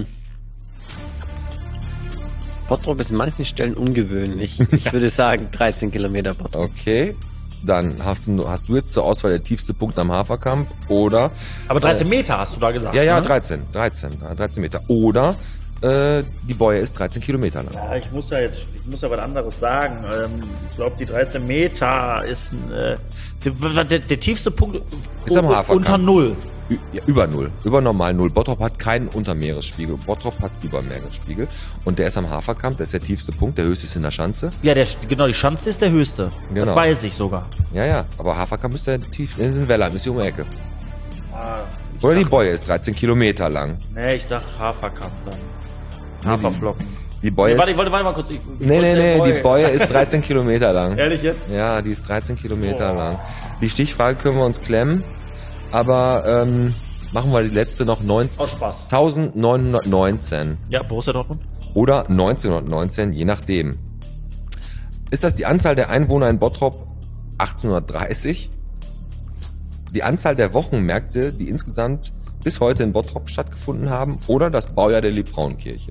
Bottrop ist an manchen Stellen ungewöhnlich. Ich würde sagen dreizehn Kilometer Bottrop. Okay. Dann hast du, hast du jetzt zur Auswahl der tiefste Punkt am Haferkamp oder Aber dreizehn Meter hast du da gesagt. ja, ja, ne? dreizehn, dreizehn, dreizehn Meter. Oder äh, die Bäue ist dreizehn Kilometer lang. Ja, ich muss ja jetzt, ich muss ja was anderes sagen. Ähm, ich glaube, die dreizehn Meter ist ein, äh, der, der, der tiefste Punkt Ist am u- Haferkamp. unter Null. Ü- ja, über null, über normal null. Bottrop hat keinen Untermeeresspiegel. Bottrop hat Übermeeresspiegel. Und der ist am Haferkamp, das ist der tiefste Punkt, der höchste ist in der Schanze. Ja, der, genau, die Schanze ist der höchste. Genau. Das weiß ich sogar. Ja, ja, aber Haferkamp ist der tief, in den Wellheim, ist hier um die Ecke. Ah, ich Oder die sag- Boje ist dreizehn Kilometer lang. Nee, ich sag Haferkamp dann. Haferflocken. Die Boje Nee, warte, ist, ich wollte, warte mal kurz. Ich, ich nee, wollte nee, der nee, die Boje ist dreizehn Kilometer lang. Ehrlich jetzt? Ja, die ist dreizehn Kilometer lang. Die Stichfrage können wir uns klemmen, aber ähm, machen wir die letzte noch Aus Spaß. neunzehnhundertneunzehn Ja, Borussia Dortmund? oder neunzehnhundertneunzehn, je nachdem. Ist das die Anzahl der Einwohner in Bottrop achtzehnhundertdreißig? Die Anzahl der Wochenmärkte, die insgesamt bis heute in Bottrop stattgefunden haben, oder das Baujahr der Liebfrauenkirche?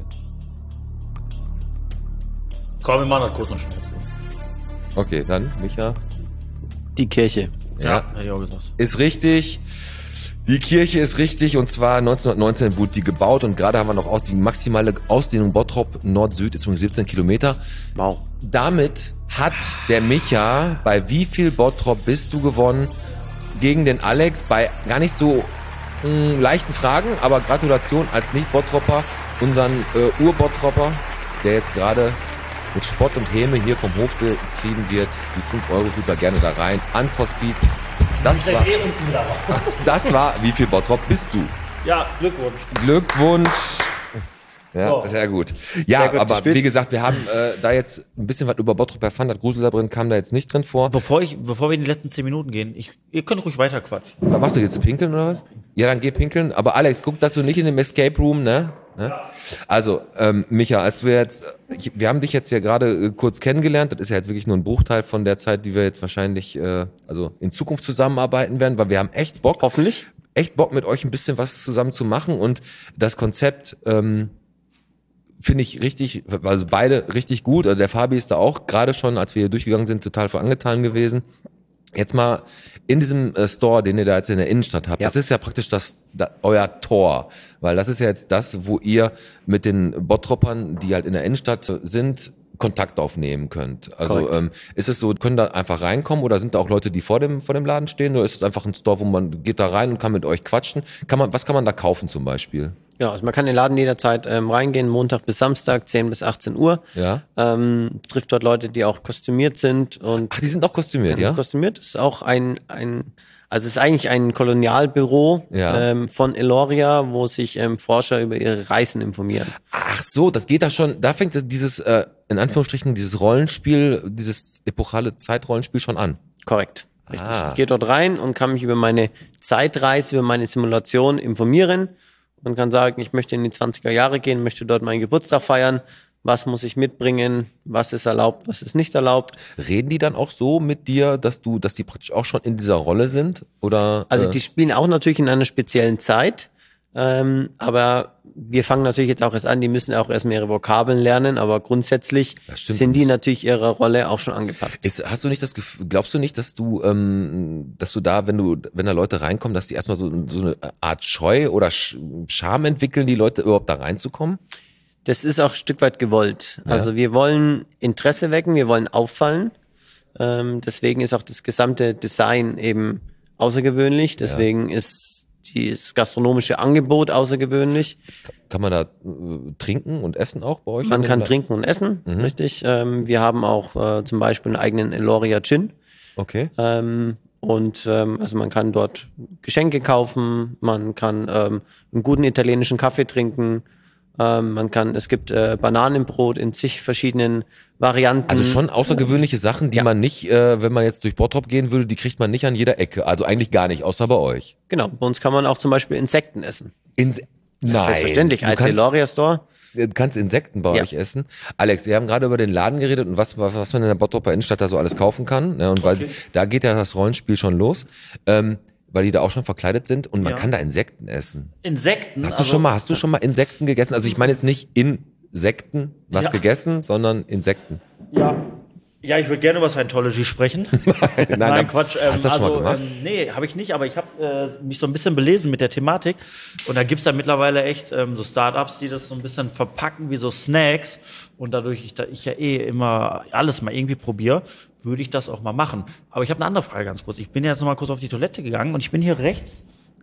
Komm, wir machen das kurz und schnell. Okay, dann, Micha. Die Kirche. Ja, Hätte ich auch gesagt. ist richtig. Die Kirche ist richtig, und zwar neunzehnhundertneunzehn wurde die gebaut, und gerade haben wir noch aus, die maximale Ausdehnung Bottrop Nord-Süd ist um siebzehn Kilometer. Wow. Damit hat der Micha bei wie viel Bottrop bist du gewonnen gegen den Alex bei gar nicht so mh, leichten Fragen, aber Gratulation als Nicht-Bottropper, unseren äh, Ur-Bottropper, der jetzt gerade mit Spott und Häme hier vom Hof getrieben wird. Die fünf Euro tut er gerne da rein. Unforspeed. Das Der war, geht unten wieder raus. das war, wie viel Bottrop bist du? Ja, Glückwunsch. Glückwunsch. Ja, So. sehr gut. Ja, Sehr gut aber gespielt. wie gesagt, wir haben äh, da jetzt ein bisschen was über Bottrop erfahren. Das Grusellabyrinth kam da jetzt nicht drin vor. Bevor ich, bevor wir in die letzten zehn Minuten gehen, ich, ihr könnt ruhig weiter quatschen. Was machst du jetzt, pinkeln oder was? Ja, dann geh pinkeln. Aber Alex, guck, dass du nicht in dem Escape Room, ne? ne? Also, ähm, Micha, als wir jetzt, ich, wir haben dich jetzt ja gerade äh, kurz kennengelernt. Das ist ja jetzt wirklich nur ein Bruchteil von der Zeit, die wir jetzt wahrscheinlich, äh, also in Zukunft zusammenarbeiten werden, weil wir haben echt Bock. Hoffentlich. echt Bock, mit euch ein bisschen was zusammen zu machen, und das Konzept ähm, finde ich richtig, also beide richtig gut. Also der Fabi ist da auch gerade schon, als wir hier durchgegangen sind, total für angetan gewesen. Jetzt mal in diesem äh, Store, den ihr da jetzt in der Innenstadt habt, Ja. das ist ja praktisch das, da, euer Tor, weil das ist ja jetzt das, wo ihr mit den Bottroppern, die halt in der Innenstadt sind, Kontakt aufnehmen könnt. Also Korrekt. ähm, ist es so, können da einfach reinkommen, oder sind da auch Leute, die vor dem vor dem Laden stehen, oder ist es einfach ein Store, wo man geht da rein und kann mit euch quatschen? Kann man, was kann man da kaufen zum Beispiel? Ja, also man kann in den Laden jederzeit ähm, reingehen, Montag bis Samstag, zehn bis achtzehn Uhr. Ja. Ähm, trifft dort Leute, die auch kostümiert sind und Ach, die sind auch kostümiert, ja? kostümiert ist auch ein, ein also es ist eigentlich ein Kolonialbüro Ja. ähm, von Eloria, wo sich ähm, Forscher über ihre Reisen informieren. Ach so, das geht da schon, da fängt das, dieses, äh, in Anführungsstrichen, dieses Rollenspiel, dieses epochale Zeitrollenspiel schon an. Korrekt. Richtig. Ah. Ich gehe dort rein und kann mich über meine Zeitreise, über meine Simulation informieren und kann sagen, ich möchte in die zwanziger Jahre gehen, möchte dort meinen Geburtstag feiern. Was muss ich mitbringen? Was ist erlaubt? Was ist nicht erlaubt? Reden die dann auch so mit dir, dass du, dass die praktisch auch schon in dieser Rolle sind? Oder? Also äh, die spielen auch natürlich in einer speziellen Zeit, ähm, aber wir fangen natürlich jetzt auch erst an, die müssen auch erst mehrere Vokabeln lernen, aber grundsätzlich Das stimmt. sind die natürlich ihrer Rolle auch schon angepasst. Ist, hast du nicht das Gefühl, glaubst du nicht, dass du, ähm, dass du da, wenn du, wenn da Leute reinkommen, dass die erstmal so, so eine Art Scheu oder Sch Scham entwickeln, die Leute überhaupt da reinzukommen? Das ist auch ein Stück weit gewollt. Also wir wollen Interesse wecken, wir wollen auffallen. Ähm, deswegen ist auch das gesamte Design eben außergewöhnlich. Deswegen ist die, das gastronomische Angebot außergewöhnlich. Kann man da äh, trinken und essen auch bei euch? Man in kann dem trinken und essen, Mhm. richtig. Ähm, wir haben auch äh, zum Beispiel einen eigenen Eloria Gin. La- Okay. Ähm, und ähm, also man kann dort Geschenke kaufen, man kann ähm, einen guten italienischen Kaffee trinken. Ähm, man kann, es gibt äh, Bananenbrot in zig verschiedenen Varianten. Also schon außergewöhnliche Sachen, die Ja. man nicht, äh, wenn man jetzt durch Bottrop gehen würde, die kriegt man nicht an jeder Ecke. Also eigentlich gar nicht, außer bei euch. Genau, bei uns kann man auch zum Beispiel Insekten essen. Ins Nein. Selbstverständlich, Du als kannst, Eloria Store. du kannst Insekten bei Ja. euch essen. Alex, wir haben gerade über den Laden geredet und was, was was man in der Bottroper Innenstadt da so alles kaufen kann. Ne? Und weil da geht ja das Rollenspiel schon los. Ähm, weil die da auch schon verkleidet sind, und man Ja. kann da Insekten essen. Insekten. Hast du also- schon mal, hast du schon mal Insekten gegessen? Also ich meine jetzt nicht Insekten was Ja. gegessen, sondern Insekten. Ja. Ja, ich würde gerne über Scientology sprechen. Nein, Nein, dann- Quatsch. Ähm, hast du das schon also, mal gemacht? ähm, nee, habe ich nicht, aber ich habe äh, mich so ein bisschen belesen mit der Thematik. Und da gibt's ja mittlerweile echt ähm, so Startups, die das so ein bisschen verpacken wie so Snacks. Und dadurch, ich, da ich ja eh immer alles mal irgendwie probiere, würde ich das auch mal machen. Aber ich habe eine andere Frage ganz kurz. Ich bin jetzt noch mal kurz auf die Toilette gegangen und ich bin hier rechts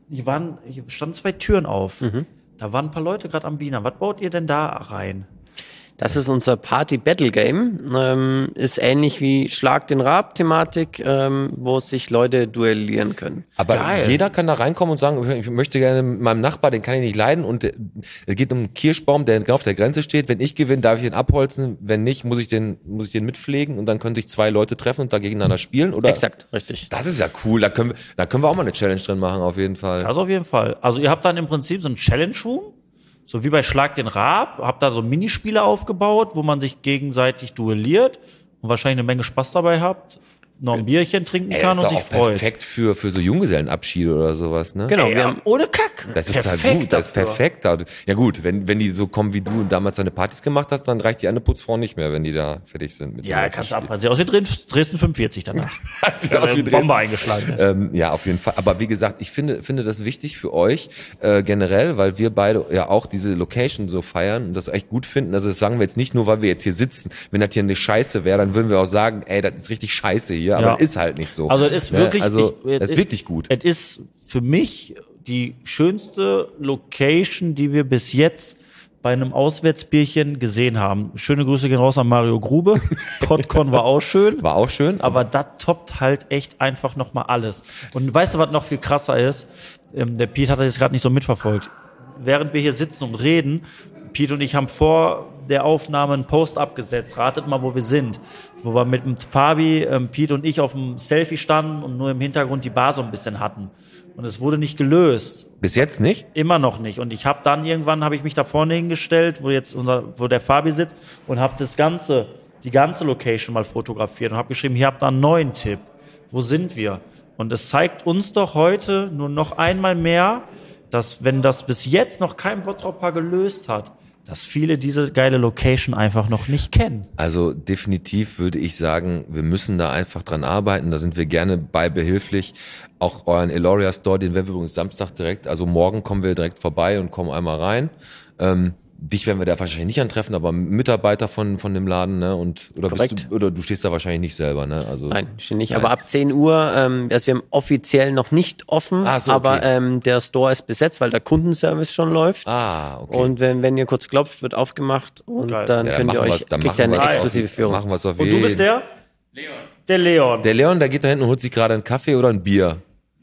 die waren, hier standen zwei Türen auf. Mhm. Da waren ein paar Leute gerade am Wiener. Was baut ihr denn da rein? Das ist unser Party-Battle-Game. Ähm, ist ähnlich wie Schlag den Rab-Thematik, ähm, wo sich Leute duellieren können. Aber Geil. jeder kann da reinkommen und sagen, ich möchte gerne mit meinem Nachbar, den kann ich nicht leiden. Und der- es geht um einen Kirschbaum, der genau auf der Grenze steht. Wenn ich gewinne, darf ich den abholzen. Wenn nicht, muss ich den, muss ich den mitpflegen. Und dann können sich zwei Leute treffen und da gegeneinander spielen. Oder? Exakt, richtig. Das ist ja cool. Da können wir, da können wir auch mal eine Challenge drin machen, auf jeden Fall. Das auf jeden Fall. Also ihr habt dann im Prinzip so einen Challenge-Room, so wie bei Schlag den Rab, habt da so Minispiele aufgebaut, wo man sich gegenseitig duelliert und wahrscheinlich eine Menge Spaß dabei habt, noch ein Bierchen trinken Ey, kann das und ist sich doch auch freut. perfekt für, für so Junggesellenabschiede oder sowas, ne? Genau, Ey, wir ja, haben ohne Kack. Das ist Perfekt halt gut, das ist dafür. perfekt. Ja gut, wenn, wenn die so kommen wie du und damals deine Partys gemacht hast, dann reicht die eine Putzfrau nicht mehr, wenn die da fertig sind. Mit dem Ja, ganzen kannst du Spiel. abpassen. Sieht aus wie Dres- Dresden fünfundvierzig danach. Sieht aus wie Eine Dresden. Bombe eingeschlagen ist. Ähm, ja, auf jeden Fall. Aber wie gesagt, ich finde, finde das wichtig für euch äh, generell, weil wir beide ja auch diese Location so feiern und das echt gut finden. Also das sagen wir jetzt nicht nur, weil wir jetzt hier sitzen. Wenn das hier eine Scheiße wäre, dann würden wir auch sagen, ey, das ist richtig scheiße hier. Aber Ja. das ist halt nicht so. Also es ist Ne? wirklich, also ich- das ist es- wirklich gut. Es ist für mich die schönste Location, die wir bis jetzt bei einem Auswärtsbierchen gesehen haben. Schöne Grüße gehen raus an Mario Grube. Podcon war auch schön. War auch schön. Aber das toppt halt echt einfach nochmal alles. Und weißt du, was noch viel krasser ist? Ähm, der Piet hat das jetzt gerade nicht so mitverfolgt. Während wir hier sitzen und reden, Piet und ich haben vor der Aufnahme einen Post abgesetzt. Ratet mal, wo wir sind. Wo wir mit dem Fabi, ähm, Piet und ich auf dem Selfie standen und nur im Hintergrund die Bar so ein bisschen hatten. Und es wurde nicht gelöst. Bis jetzt nicht? Immer noch nicht. Und ich habe dann irgendwann habe ich mich da vorne hingestellt, wo jetzt unser, wo der Fabi sitzt und habe das ganze, die ganze Location mal fotografiert und habe geschrieben, hier habt ihr einen neuen Tipp. Wo sind wir? Und es zeigt uns doch heute nur noch einmal mehr, dass wenn das bis jetzt noch kein Bottropper gelöst hat, dass viele diese geile Location einfach noch nicht kennen. Also definitiv würde ich sagen, wir müssen da einfach dran arbeiten. Da sind wir gerne bei behilflich. Auch euren Eloria Store, den werden wir übrigens Samstag direkt, also morgen kommen wir direkt vorbei und kommen einmal rein. Ähm, dich werden wir da wahrscheinlich nicht antreffen, aber Mitarbeiter von von dem Laden, ne? Und oder bist Korrekt. du, oder du stehst da wahrscheinlich nicht selber, ne? Also Nein, steht nicht. Nein. Aber ab zehn Uhr, ähm, also wir haben offiziell noch nicht offen, Ah, so, aber okay. ähm, der Store ist besetzt, weil der Kundenservice schon läuft. Ah, okay. Und wenn, wenn ihr kurz klopft, wird aufgemacht und Geil. dann Ja, dann könnt ihr machen euch, wir's- dann kriegt ihr machen eine wir's auf- exklusive Führung. Machen wir es auf Und jeden du bist der? Leon. Der Leon. Der Leon, der geht da hinten und holt sich gerade einen Kaffee oder ein Bier.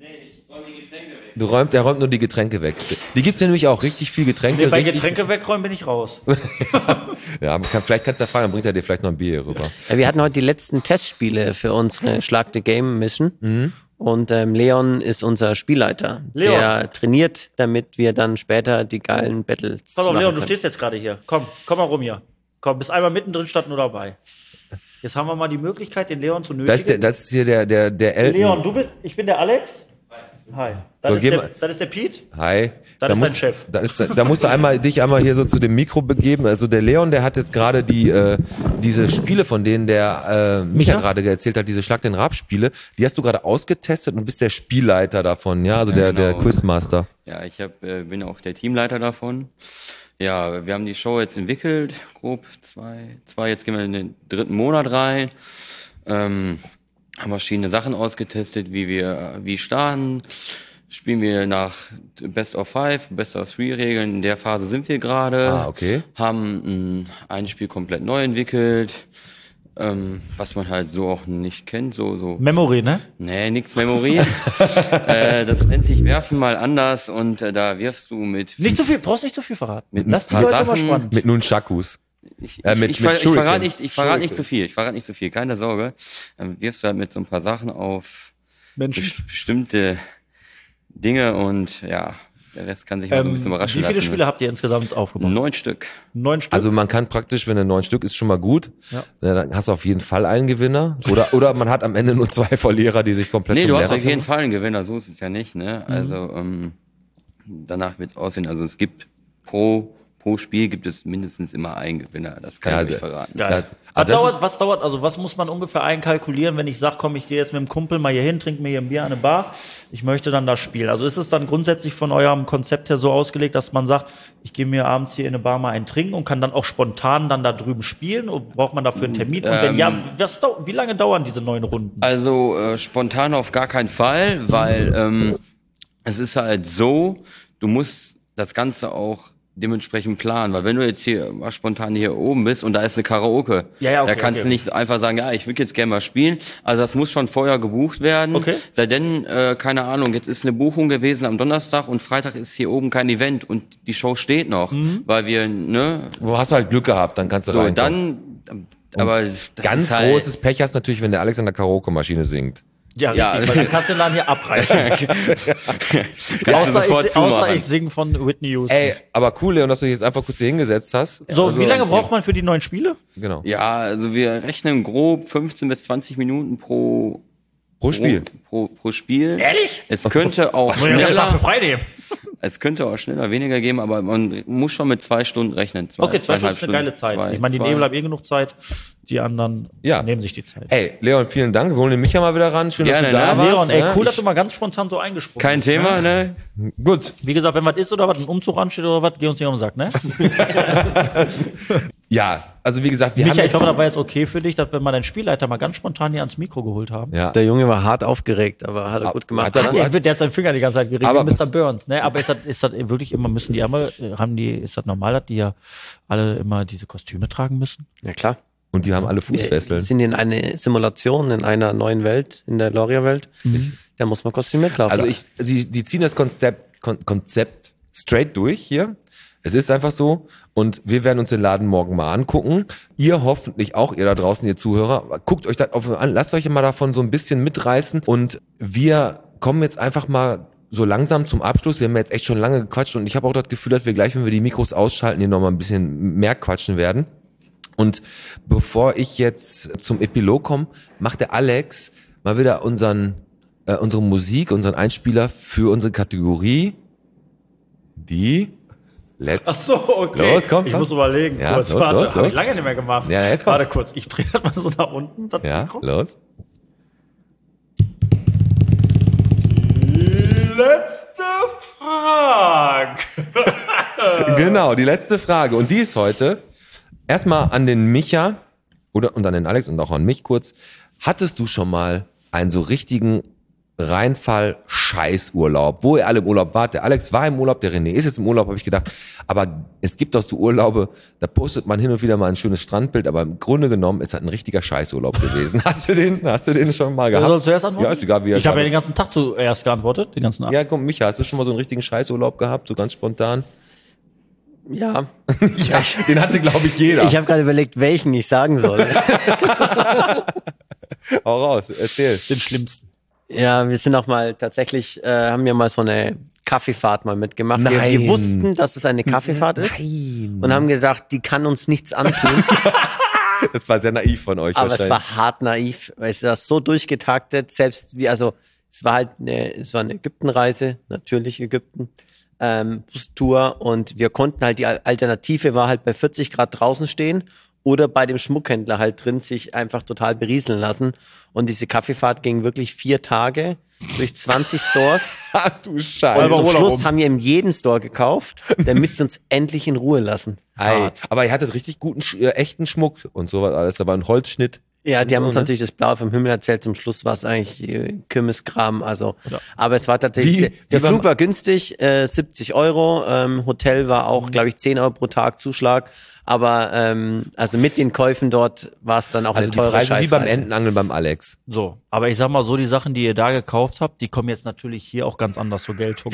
Du räumt, der räumt nur die Getränke weg. Die gibt's nämlich auch, richtig viel Getränke. Nee, bei richtig, Getränke wegräumen bin ich raus. Ja, man kann, vielleicht kannst du ja fragen, dann bringt er dir vielleicht noch ein Bier hier rüber. Ja, wir hatten heute die letzten Testspiele für unsere Schlag the Game Mission. Mhm. Und ähm, Leon ist unser Spielleiter. Leon. Der trainiert, damit wir dann später die geilen Battles Pass auf, machen Leon, du können. stehst jetzt gerade hier. Komm, komm mal rum hier. Komm, bist einmal mittendrin statt nur dabei. Jetzt haben wir mal die Möglichkeit, den Leon zu nötigen. Das ist, der, das ist hier der, der, der Elton. Leon, du bist, ich bin der Alex. Hi. Das, So, ist, geh der, mal- das ist der Pete. Hi. Das Da ist muss- dein Chef. Da, ist, da musst du einmal dich einmal hier so zu dem Mikro begeben. Also der Leon, der hat jetzt gerade die äh, diese Spiele, von denen der äh, Micha Micha? gerade erzählt hat, diese Schlag den Rab Spiele, die hast du gerade ausgetestet und bist der Spielleiter davon, ja, also Ja, der der genau. Quizmaster. Ja, ich hab, äh, bin auch der Teamleiter davon. Ja, wir haben die Show jetzt entwickelt, grob zwei, zwei, jetzt gehen wir in den dritten Monat rein. Ähm, haben verschiedene Sachen ausgetestet, wie wir, wie starten. Spielen wir nach Best of Five, Best of Three Regeln. In der Phase sind wir gerade. Ah, okay. Haben mh, ein Spiel komplett neu entwickelt, ähm, was man halt so auch nicht kennt, so, so. Memory, ne? Nee, nix Memory. äh, das nennt sich Werfen mal anders und äh, da wirfst du mit Nicht zu viel, brauchst nicht zu viel verraten. Mit Lass die ein paar Leute mal Sachen- spannend. Mit Nunchakus. Ich, Äh, mit- ich, mit ich, ver- ich verrate Shurikens. nicht, ich verrate nicht Shurikens. zu viel. Ich verrate nicht zu viel, keine Sorge. Dann wirfst du halt mit so ein paar Sachen auf Menschen. best- bestimmte Dinge und ja, der Rest kann sich mal so ein Ähm, bisschen wie überraschen viele lassen. Spiele habt ihr insgesamt aufgebaut? Neun Stück. Neun Stück. Also man kann praktisch, wenn er neun Stück ist, schon mal gut. Ja. Ja, dann hast du auf jeden Fall einen Gewinner. Oder oder man hat am Ende nur zwei Verlierer, die sich komplett Nee, zum du hast Lehrer auf jeden verwandeln. Fall einen Gewinner, so ist es ja nicht, ne? Mhm. Also ähm, danach wird's aussehen. Also es gibt pro pro Spiel gibt es mindestens immer einen Gewinner. Das kann Ja, ich euch also- verraten. Geil. Das- was, also das dauert, ist- was dauert, also was muss man ungefähr einkalkulieren, wenn ich sage, komm, ich gehe jetzt mit dem Kumpel mal hier hin, trinke mir hier ein Bier an eine Bar, ich möchte dann da spielen. Also ist es dann grundsätzlich von eurem Konzept her so ausgelegt, dass man sagt, ich gehe mir abends hier in eine Bar mal einen trinken und kann dann auch spontan dann da drüben spielen? Oder braucht man dafür einen Termin? Und wenn Ähm, ja, was, dau- wie lange dauern diese neun Runden? Also äh, spontan auf gar keinen Fall, weil ähm, es ist halt so, du musst das Ganze auch dementsprechend planen, weil wenn du jetzt hier mal spontan hier oben bist und da ist eine Karaoke, Ja, ja, okay, da kannst okay. du nicht einfach sagen, ja, ich will jetzt gerne mal spielen. Also das muss schon vorher gebucht werden. Okay. Sei denn, äh, keine Ahnung, jetzt ist eine Buchung gewesen am Donnerstag und Freitag ist hier oben kein Event und die Show steht noch, Mhm. weil wir, ne, Du hast halt Glück gehabt, dann kannst du so, reinkommen. dann, aber das Ganz ist halt, großes Pech hast natürlich, wenn der Alex an der Karaoke-Maschine singt. Ja, Ja. richtig, weil dann kannst du den Laden hier abreißen. kannst du außer sofort ich, außer zumachen. ich singe von Whitney Houston. Ey, aber cool, Leon, dass du dich jetzt einfach kurz hier hingesetzt hast. so, Also, wie lange und- braucht man für die neuen Spiele? Genau. Ja, also wir rechnen grob fünfzehn bis zwanzig Minuten pro Pro Spiel. Pro, pro Spiel. Ehrlich? Es könnte auch Muss ich ja schneller, für frei nehmen. es könnte auch schneller weniger geben, aber man muss schon mit zwei Stunden rechnen. Zwei, Okay, zwei Stunden zweieinhalb ist eine geile Zeit. Zwei- ich meine, die zwei- Nebel haben eh genug Zeit. Die anderen Ja. nehmen sich die Zeit. Ey, Leon, vielen Dank. Wir holen den Micha mal wieder ran. Schön, Gerne, dass du da ne? warst. Leon, ey, ne? cool, dass Ich- du mal ganz spontan so eingesprungen Kein bist. Thema, ne? Gut. Wie gesagt, wenn was ist oder was, ein Umzug ansteht oder was, geh uns nicht um den Sack, ne? Ja, also wie gesagt, wir Michael, haben ich jetzt... hoffe, das war jetzt okay für dich, dass wir mal deinen Spielleiter mal ganz spontan hier ans Mikro geholt haben. ja. Der Junge war hart aufgeregt, aber hat er Ah, gut gemacht. hat er Der, gut- wird, der hat seinen Finger die ganze Zeit geregelt, Aber wie Mister was- Burns, ne? Aber ist das, ist das wirklich immer, müssen die einmal, haben die, ist das normal, dass die ja alle immer diese Kostüme tragen müssen? Ja, klar. Und die haben alle Wir Fußfesseln. sind in eine Simulation, in einer neuen Welt, in der Loria-Welt. Da muss man kostümiert laufen. Also ich, sie, die ziehen das Konzept, Kon Konzept straight durch hier. Es ist einfach so. Und wir werden uns den Laden morgen mal angucken. Ihr hoffentlich auch, ihr da draußen, ihr Zuhörer. Guckt euch das auf an. Lasst euch mal davon so ein bisschen mitreißen. Und wir kommen jetzt einfach mal so langsam zum Abschluss. Wir haben jetzt echt schon lange gequatscht. Und ich habe auch das Gefühl, dass wir gleich, wenn wir die Mikros ausschalten, hier nochmal ein bisschen mehr quatschen werden. Und bevor ich jetzt zum Epilog komme, macht der Alex mal wieder unseren, äh, unsere Musik, unseren Einspieler für unsere Kategorie, die letzte. so, okay. Los, komm, ich komm. muss überlegen. Ja, kurz. los, Warte, los, hab los. ich lange nicht mehr gemacht. Ja, jetzt kommt's. Warte kurz, ich drehe das mal so nach unten. Das Ja, Mikro. los. Letzte Frage. Genau, die letzte Frage. Und die ist heute erstmal an den Micha oder und an den Alex und auch an mich kurz. Hattest du schon mal einen so richtigen Reinfall-Scheißurlaub, wo ihr alle im Urlaub wart? Der Alex war im Urlaub, der René ist jetzt im Urlaub, habe ich gedacht. Aber es gibt auch so Urlaube, da postet man hin und wieder mal ein schönes Strandbild, aber im Grunde genommen ist das ein richtiger Scheißurlaub gewesen. Hast du den, hast du den schon mal Wer gehabt? soll zuerst antworten? Ja, ist egal, wie er Ich habe ja schreibt. den ganzen Tag zuerst geantwortet, den ganzen Abend. Ja, komm, Micha, hast du schon mal so einen richtigen Scheißurlaub gehabt, so ganz spontan? ja. Ja, den hatte, glaube ich, jeder. Ich habe gerade überlegt, welchen ich sagen soll. Hau raus, erzähl. Den schlimmsten. Ja, wir sind auch mal tatsächlich, äh, haben wir mal so eine Kaffeefahrt mal mitgemacht. Wir, Nein. wir wussten, dass es eine Kaffeefahrt ist. Und haben gesagt, die kann uns nichts antun. Das war sehr naiv von euch Aber es wahrscheinlich. war hart naiv, weil es war so durchgetaktet, selbst wie, also es war halt eine, es war eine Ägyptenreise, natürlich Ägypten, ähm, Bustour und wir konnten halt, die Alternative war halt bei vierzig Grad draußen stehen oder bei dem Schmuckhändler halt drin sich einfach total berieseln lassen. Und diese Kaffeefahrt ging wirklich vier Tage durch zwanzig Stores. Ach du Und Scheiße. zum Schluss haben wir in jeden Store gekauft, damit sie uns endlich in Ruhe lassen. Ey, aber ihr hattet richtig guten, Sch- äh, echten Schmuck und sowas alles. Da war ein Holzschnitt. Ja, die haben so, uns ne? natürlich das Blaue vom Himmel erzählt. Zum Schluss war es eigentlich äh, Kürbiskram. Also, aber es war tatsächlich, Wie- der, der wie beim- Flug war günstig, äh, siebzig Euro. Ähm, Hotel war auch, glaube ich, zehn Euro pro Tag Zuschlag. Aber ähm, also mit den Käufen dort war es dann auch Also eine die teure Preise wie beim Scheißreise. Entenangeln beim Alex. So, aber ich sag mal so, die Sachen, die ihr da gekauft habt, die kommen jetzt natürlich hier auch ganz anders zur Geltung.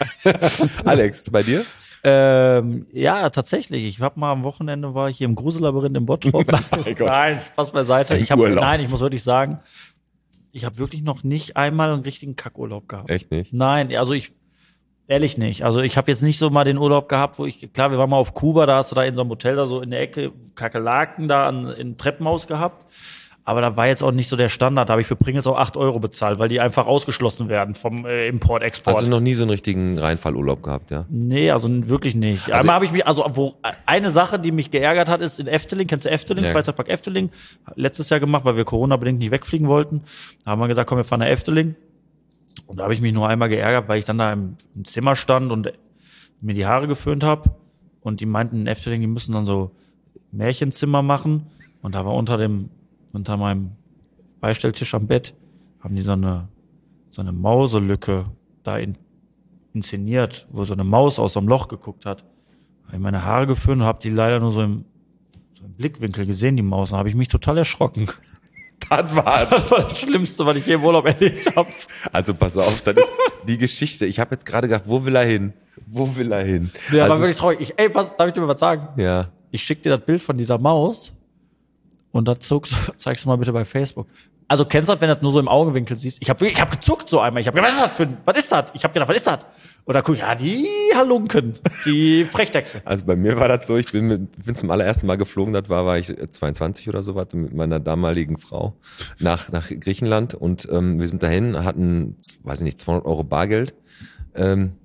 Alex, bei dir? ähm, ja, tatsächlich. Ich hab mal am Wochenende war ich hier im Grusellabyrinth in Bottrop. Gott. Nein, Spaß beiseite. Ich hab, Urlaub. nein, ich muss wirklich sagen, ich habe wirklich noch nicht einmal einen richtigen Kackurlaub gehabt. Echt nicht? Nein, also ich ehrlich nicht. Also ich habe jetzt nicht so mal den Urlaub gehabt, wo ich, klar, wir waren mal auf Kuba, da hast du da in so einem Hotel da so in der Ecke Kakerlaken da an, in Treppenhaus gehabt. Aber da war jetzt auch nicht so der Standard. Da habe ich für Pringles auch acht Euro bezahlt, weil die einfach ausgeschlossen werden vom äh, Import-Export. Hast du noch nie so einen richtigen Reinfallurlaub gehabt, ja? Nee, also wirklich nicht. Einmal habe ich mich, also wo eine Sache, die mich geärgert hat, ist in Efteling, kennst du Efteling, Ja. Freizeitpark Efteling, letztes Jahr gemacht, weil wir Corona-bedingt nicht wegfliegen wollten. Da haben wir gesagt, komm, wir fahren nach Efteling. Und da habe ich mich nur einmal geärgert, weil ich dann da im, im Zimmer stand und mir die Haare geföhnt habe. Und die meinten in Efteling, die müssen dann so Märchenzimmer machen. Und da war unter dem, unter meinem Beistelltisch am Bett, haben die so eine, so eine Mauselücke da in inszeniert, wo so eine Maus aus so einem Loch geguckt hat. Habe ich meine Haare geföhnt und habe die leider nur so im, so im Blickwinkel gesehen, die Maus. Da habe ich mich total erschrocken. Das war, Das war das Schlimmste, was ich je im Urlaub erlebt habe. also pass auf, das ist die Geschichte. Ich habe jetzt gerade gedacht, wo will er hin? Wo will er hin? Ja, also, war wirklich traurig. Ich, ey, was, darf ich dir mal was sagen? ja. Ich schick dir das Bild von dieser Maus und dann zuckst, zeigst du mal bitte bei Facebook. Also kennst du das, wenn du das nur so im Augenwinkel siehst? Ich habe ich hab gezuckt so einmal. Ich habe gedacht, was ist das für ein, was ist das? Ich habe gedacht, was ist das? Und dann guck ich, ja, die Halunken, die Frechdechse. Also bei mir war das so, ich bin, mit, bin zum allerersten Mal geflogen, das war, war ich zweiundzwanzig oder so was, mit meiner damaligen Frau nach, nach Griechenland und ähm, wir sind dahin, hatten, weiß ich nicht, zweihundert Euro Bargeld ähm,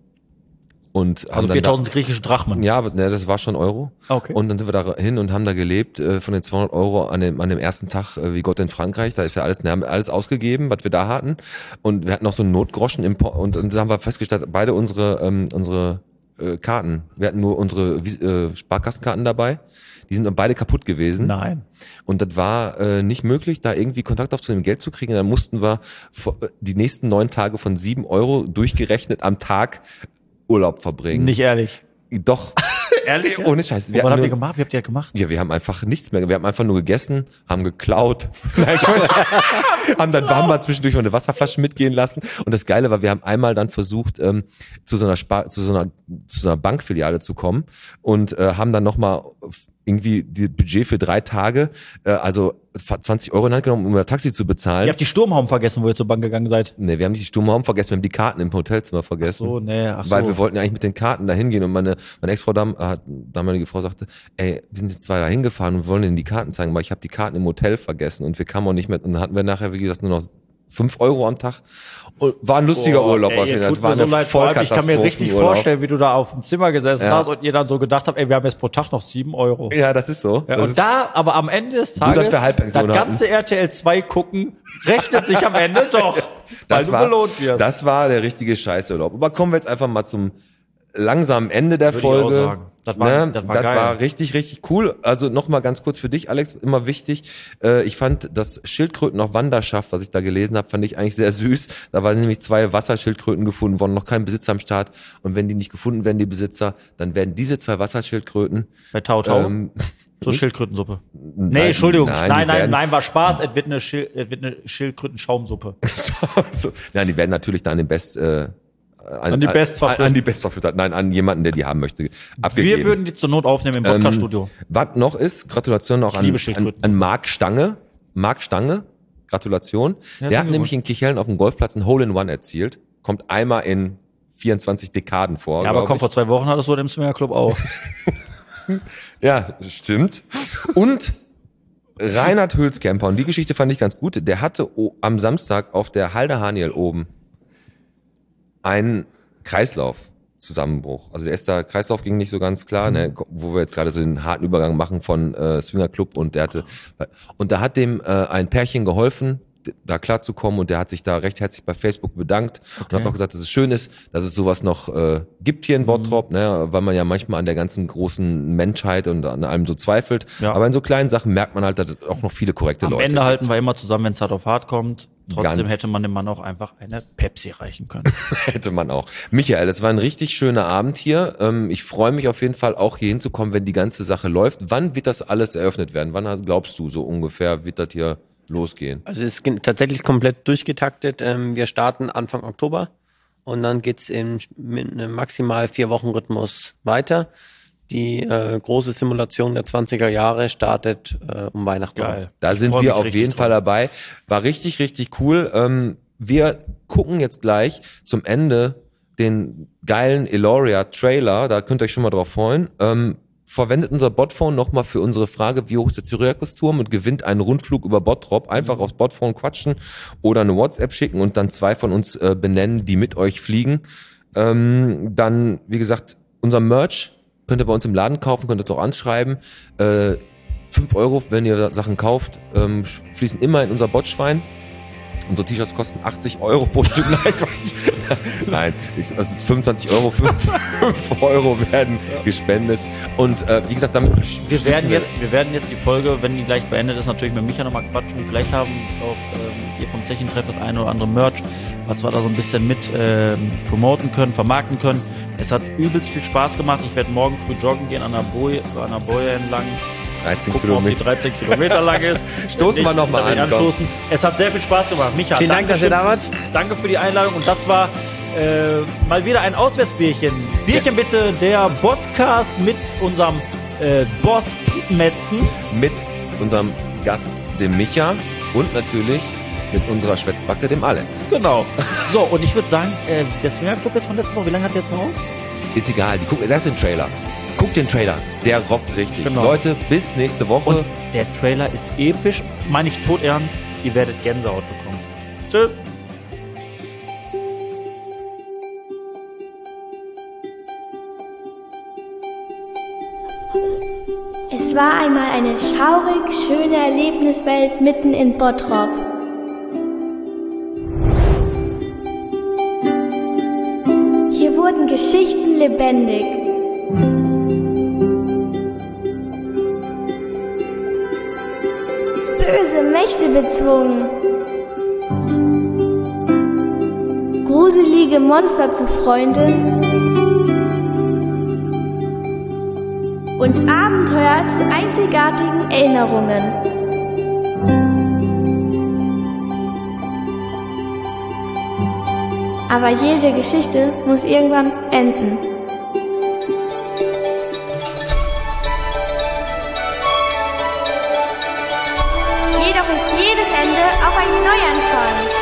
und haben Also dann viertausend griechische Drachmen. Ja, aber ne, das war schon Euro. Okay. Und dann sind wir da hin und haben da gelebt äh, von den zweihundert Euro an dem, an dem ersten Tag äh, wie Gott in Frankreich. Da ist ja alles, ne, haben alles ausgegeben, was wir da hatten. Und wir hatten noch so einen Notgroschen im po- und, und dann haben wir festgestellt, beide unsere ähm, unsere äh, Karten, wir hatten nur unsere äh, Sparkassenkarten dabei. Die sind dann beide kaputt gewesen. Nein. Und das war äh, nicht möglich, da irgendwie Kontakt aufzunehmen, Geld zu kriegen. Und dann mussten wir vor, die nächsten neun Tage von sieben Euro durchgerechnet am Tag Urlaub verbringen. Nicht ehrlich. Doch. Ehrlich? Ohne Scheiß. Was habt nur- ihr gemacht? Wie habt ihr das gemacht? Ja, wir haben einfach nichts mehr. Wir haben einfach nur gegessen, haben geklaut. Nein, haben dann haben wir zwischendurch noch eine Wasserflasche mitgehen lassen. Und das Geile war, wir haben einmal dann versucht, ähm, zu so einer Spar zu so einer zu so einer Bankfiliale zu kommen und äh, haben dann nochmal irgendwie die Budget für drei Tage, äh, also zwanzig Euro in die Hand genommen, um ein Taxi zu bezahlen. Ihr habt die Sturmhaum vergessen, wo ihr zur Bank gegangen seid. Nee, wir haben nicht die Sturmhaum vergessen, wir haben die Karten im Hotelzimmer vergessen. So, nee, ach so. Weil wir wollten ja eigentlich mit den Karten da hingehen und meine, meine Ex-Frau, dam, äh, damalige Frau sagte, ey, wir sind jetzt zwar da hingefahren und wollen Ihnen die Karten zeigen, aber ich habe die Karten im Hotel vergessen und wir kamen auch nicht mehr, und dann hatten wir nachher, wie gesagt, nur noch fünf Euro am Tag. Und war ein lustiger Boah, Urlaub ey, auf ihr jeden Fall. tut Das war mir so eine leid, vor allem, ich kann mir richtig Vollkatastrophenurlaub. vorstellen, wie du da auf dem Zimmer gesessen Ja. hast und ihr dann so gedacht habt, ey, wir haben jetzt pro Tag noch sieben Euro. Ja, das ist so. Ja, das und ist, da, aber am Ende des Gut, dass Tages, wir Halbpension das ganze R T L zwei gucken, rechnet sich am Ende doch, weil das du war, belohnt wirst. das war der richtige Scheißurlaub. Aber kommen wir jetzt einfach mal zum langsamen Ende der Würde ich auch Folge. sagen. Das war- Ne? das war das geil. war richtig, richtig cool. Also nochmal ganz kurz für dich, Alex, immer wichtig. Äh, ich fand das Schildkröten auf Wanderschaft, was ich da gelesen habe, fand ich eigentlich sehr süß. Da waren nämlich zwei Wasserschildkröten gefunden worden, noch kein Besitzer am Start. Und wenn die nicht gefunden werden, die Besitzer, dann werden diese zwei Wasserschildkröten Bei Tau Tau. ähm, so Schildkrötensuppe. nein, Nee, Entschuldigung. nein, Nein, die nein, werden- nein, war Spaß. Es wird eine, Schil es wird eine Schildkrötenschaumsuppe. so, nein, die werden natürlich dann an den Best äh, an, An die Best an, verfüttert. an die Best verfüttert. Nein, an jemanden, der die haben möchte, abgegeben. Wir würden die zur Not aufnehmen im Podcast-Studio. Was noch ist, Gratulation auch Ich an, liebe an, Schildkröten. an Marc Stange. Marc Stange, Gratulation. Ja, Der hat sehr nämlich gut. in Kichellen auf dem Golfplatz ein Hole-in-One erzielt. Kommt einmal in vierundzwanzig Dekaden vor. Ja, aber glaub komm, ich. vor zwei Wochen hattest du im Swingerclub auch. Ja, stimmt. Und Reinhard Hülskämper, und die Geschichte fand ich ganz gut, der hatte o- am Samstag auf der Halde Haniel oben einen Kreislaufzusammenbruch. Also der erste Kreislauf ging nicht so ganz klar, ne, wo wir jetzt gerade so den harten Übergang machen von äh, Swingerclub, und der hatte und da hat dem äh, ein Pärchen geholfen, d- da klarzukommen, und der hat sich da recht herzlich bei Facebook bedankt und hat noch gesagt, dass es schön ist, dass es sowas noch äh, gibt hier in Bottrop, ne, weil man ja manchmal an der ganzen großen Menschheit und an allem so zweifelt. Ja. Aber in so kleinen Sachen merkt man halt, dass es auch noch viele korrekte Am Leute Ende gibt. halten wir immer zusammen, wenn es hart auf hart kommt. Trotzdem Ganz. hätte man dem Mann auch einfach eine Pepsi reichen können. Hätte man auch. Michael, es war ein richtig schöner Abend hier. Ähm, Ich freue mich auf jeden Fall auch hier hinzukommen, wenn die ganze Sache läuft. Wann wird das alles eröffnet werden? Wann glaubst du so ungefähr wird das hier losgehen? Also es ist tatsächlich komplett durchgetaktet. Ähm, Wir starten Anfang Oktober und dann geht's in mit einem maximal vier Wochen Rhythmus weiter. Die äh, große Simulation der zwanziger Jahre startet äh, um Weihnachten. Geil. Da Ich sind freu wir mich auf richtig jeden drauf. Fall dabei. War richtig, richtig cool. Ähm, wir gucken jetzt gleich zum Ende den geilen Eloria-Trailer. Da könnt ihr euch schon mal drauf freuen. Ähm, verwendet unser Botphone nochmal für unsere Frage, wie hoch ist der Syriakusturm, und gewinnt einen Rundflug über Bottrop. Einfach aufs Botphone quatschen oder eine WhatsApp schicken und dann zwei von uns äh, benennen, die mit euch fliegen. Ähm, dann, wie gesagt, unser Merch könnt ihr bei uns im Laden kaufen, könnt ihr es auch anschreiben. Äh, fünf Euro, wenn ihr Sachen kauft, ähm, fließen immer in unser Botschwein. Unsere T-Shirts kosten achtzig Euro pro Stück. Nein, Quatsch. Nein, das ist fünfundzwanzig Euro, fünf Euro werden gespendet. Und äh, wie gesagt, damit wir werden jetzt, wir werden jetzt die Folge, wenn die gleich beendet ist, natürlich mit Micha nochmal quatschen. Vielleicht haben auch ähm, ihr vom Zechentreff das eine oder andere Merch, was wir da so ein bisschen mit ähm, promoten können, vermarkten können. Es hat übelst viel Spaß gemacht. Ich werde morgen früh joggen gehen an der Boje, an der Boje entlang. dreizehn Gucken, ob die Kilometer. dreizehn Kilometer lang ist. Stoßen wir noch mal an, Anstoßen. Es hat sehr viel Spaß gemacht. Micha, Vielen Dank, dass ihr da wart. Danke für die Einladung. Und das war äh, mal wieder ein Auswärtsbierchen. Bierchen ja. bitte, der Podcast mit unserem äh, Boss Metzen. Mit unserem Gast, dem Micha. Und natürlich mit unserer Schwätzbacke, dem Alex. Genau. So, und ich würde sagen, äh, der Swingerclub ist von letzter Woche. Wie lange hat der jetzt noch auf? Ist egal. Die gucken erst den Trailer. Guckt den Trailer. Der rockt richtig. Genau. Leute, bis nächste Woche. Und der Trailer ist episch. Meine ich todernst. Ihr werdet Gänsehaut bekommen. Tschüss. Es war einmal eine schaurig schöne Erlebniswelt mitten in Bottrop. Hier wurden Geschichten lebendig. Böse Mächte bezwungen. Gruselige Monster zu Freunden. Und Abenteuer zu einzigartigen Erinnerungen. Aber jede Geschichte muss irgendwann enden. Jedoch ist jedes Ende auch ein Neuanfang.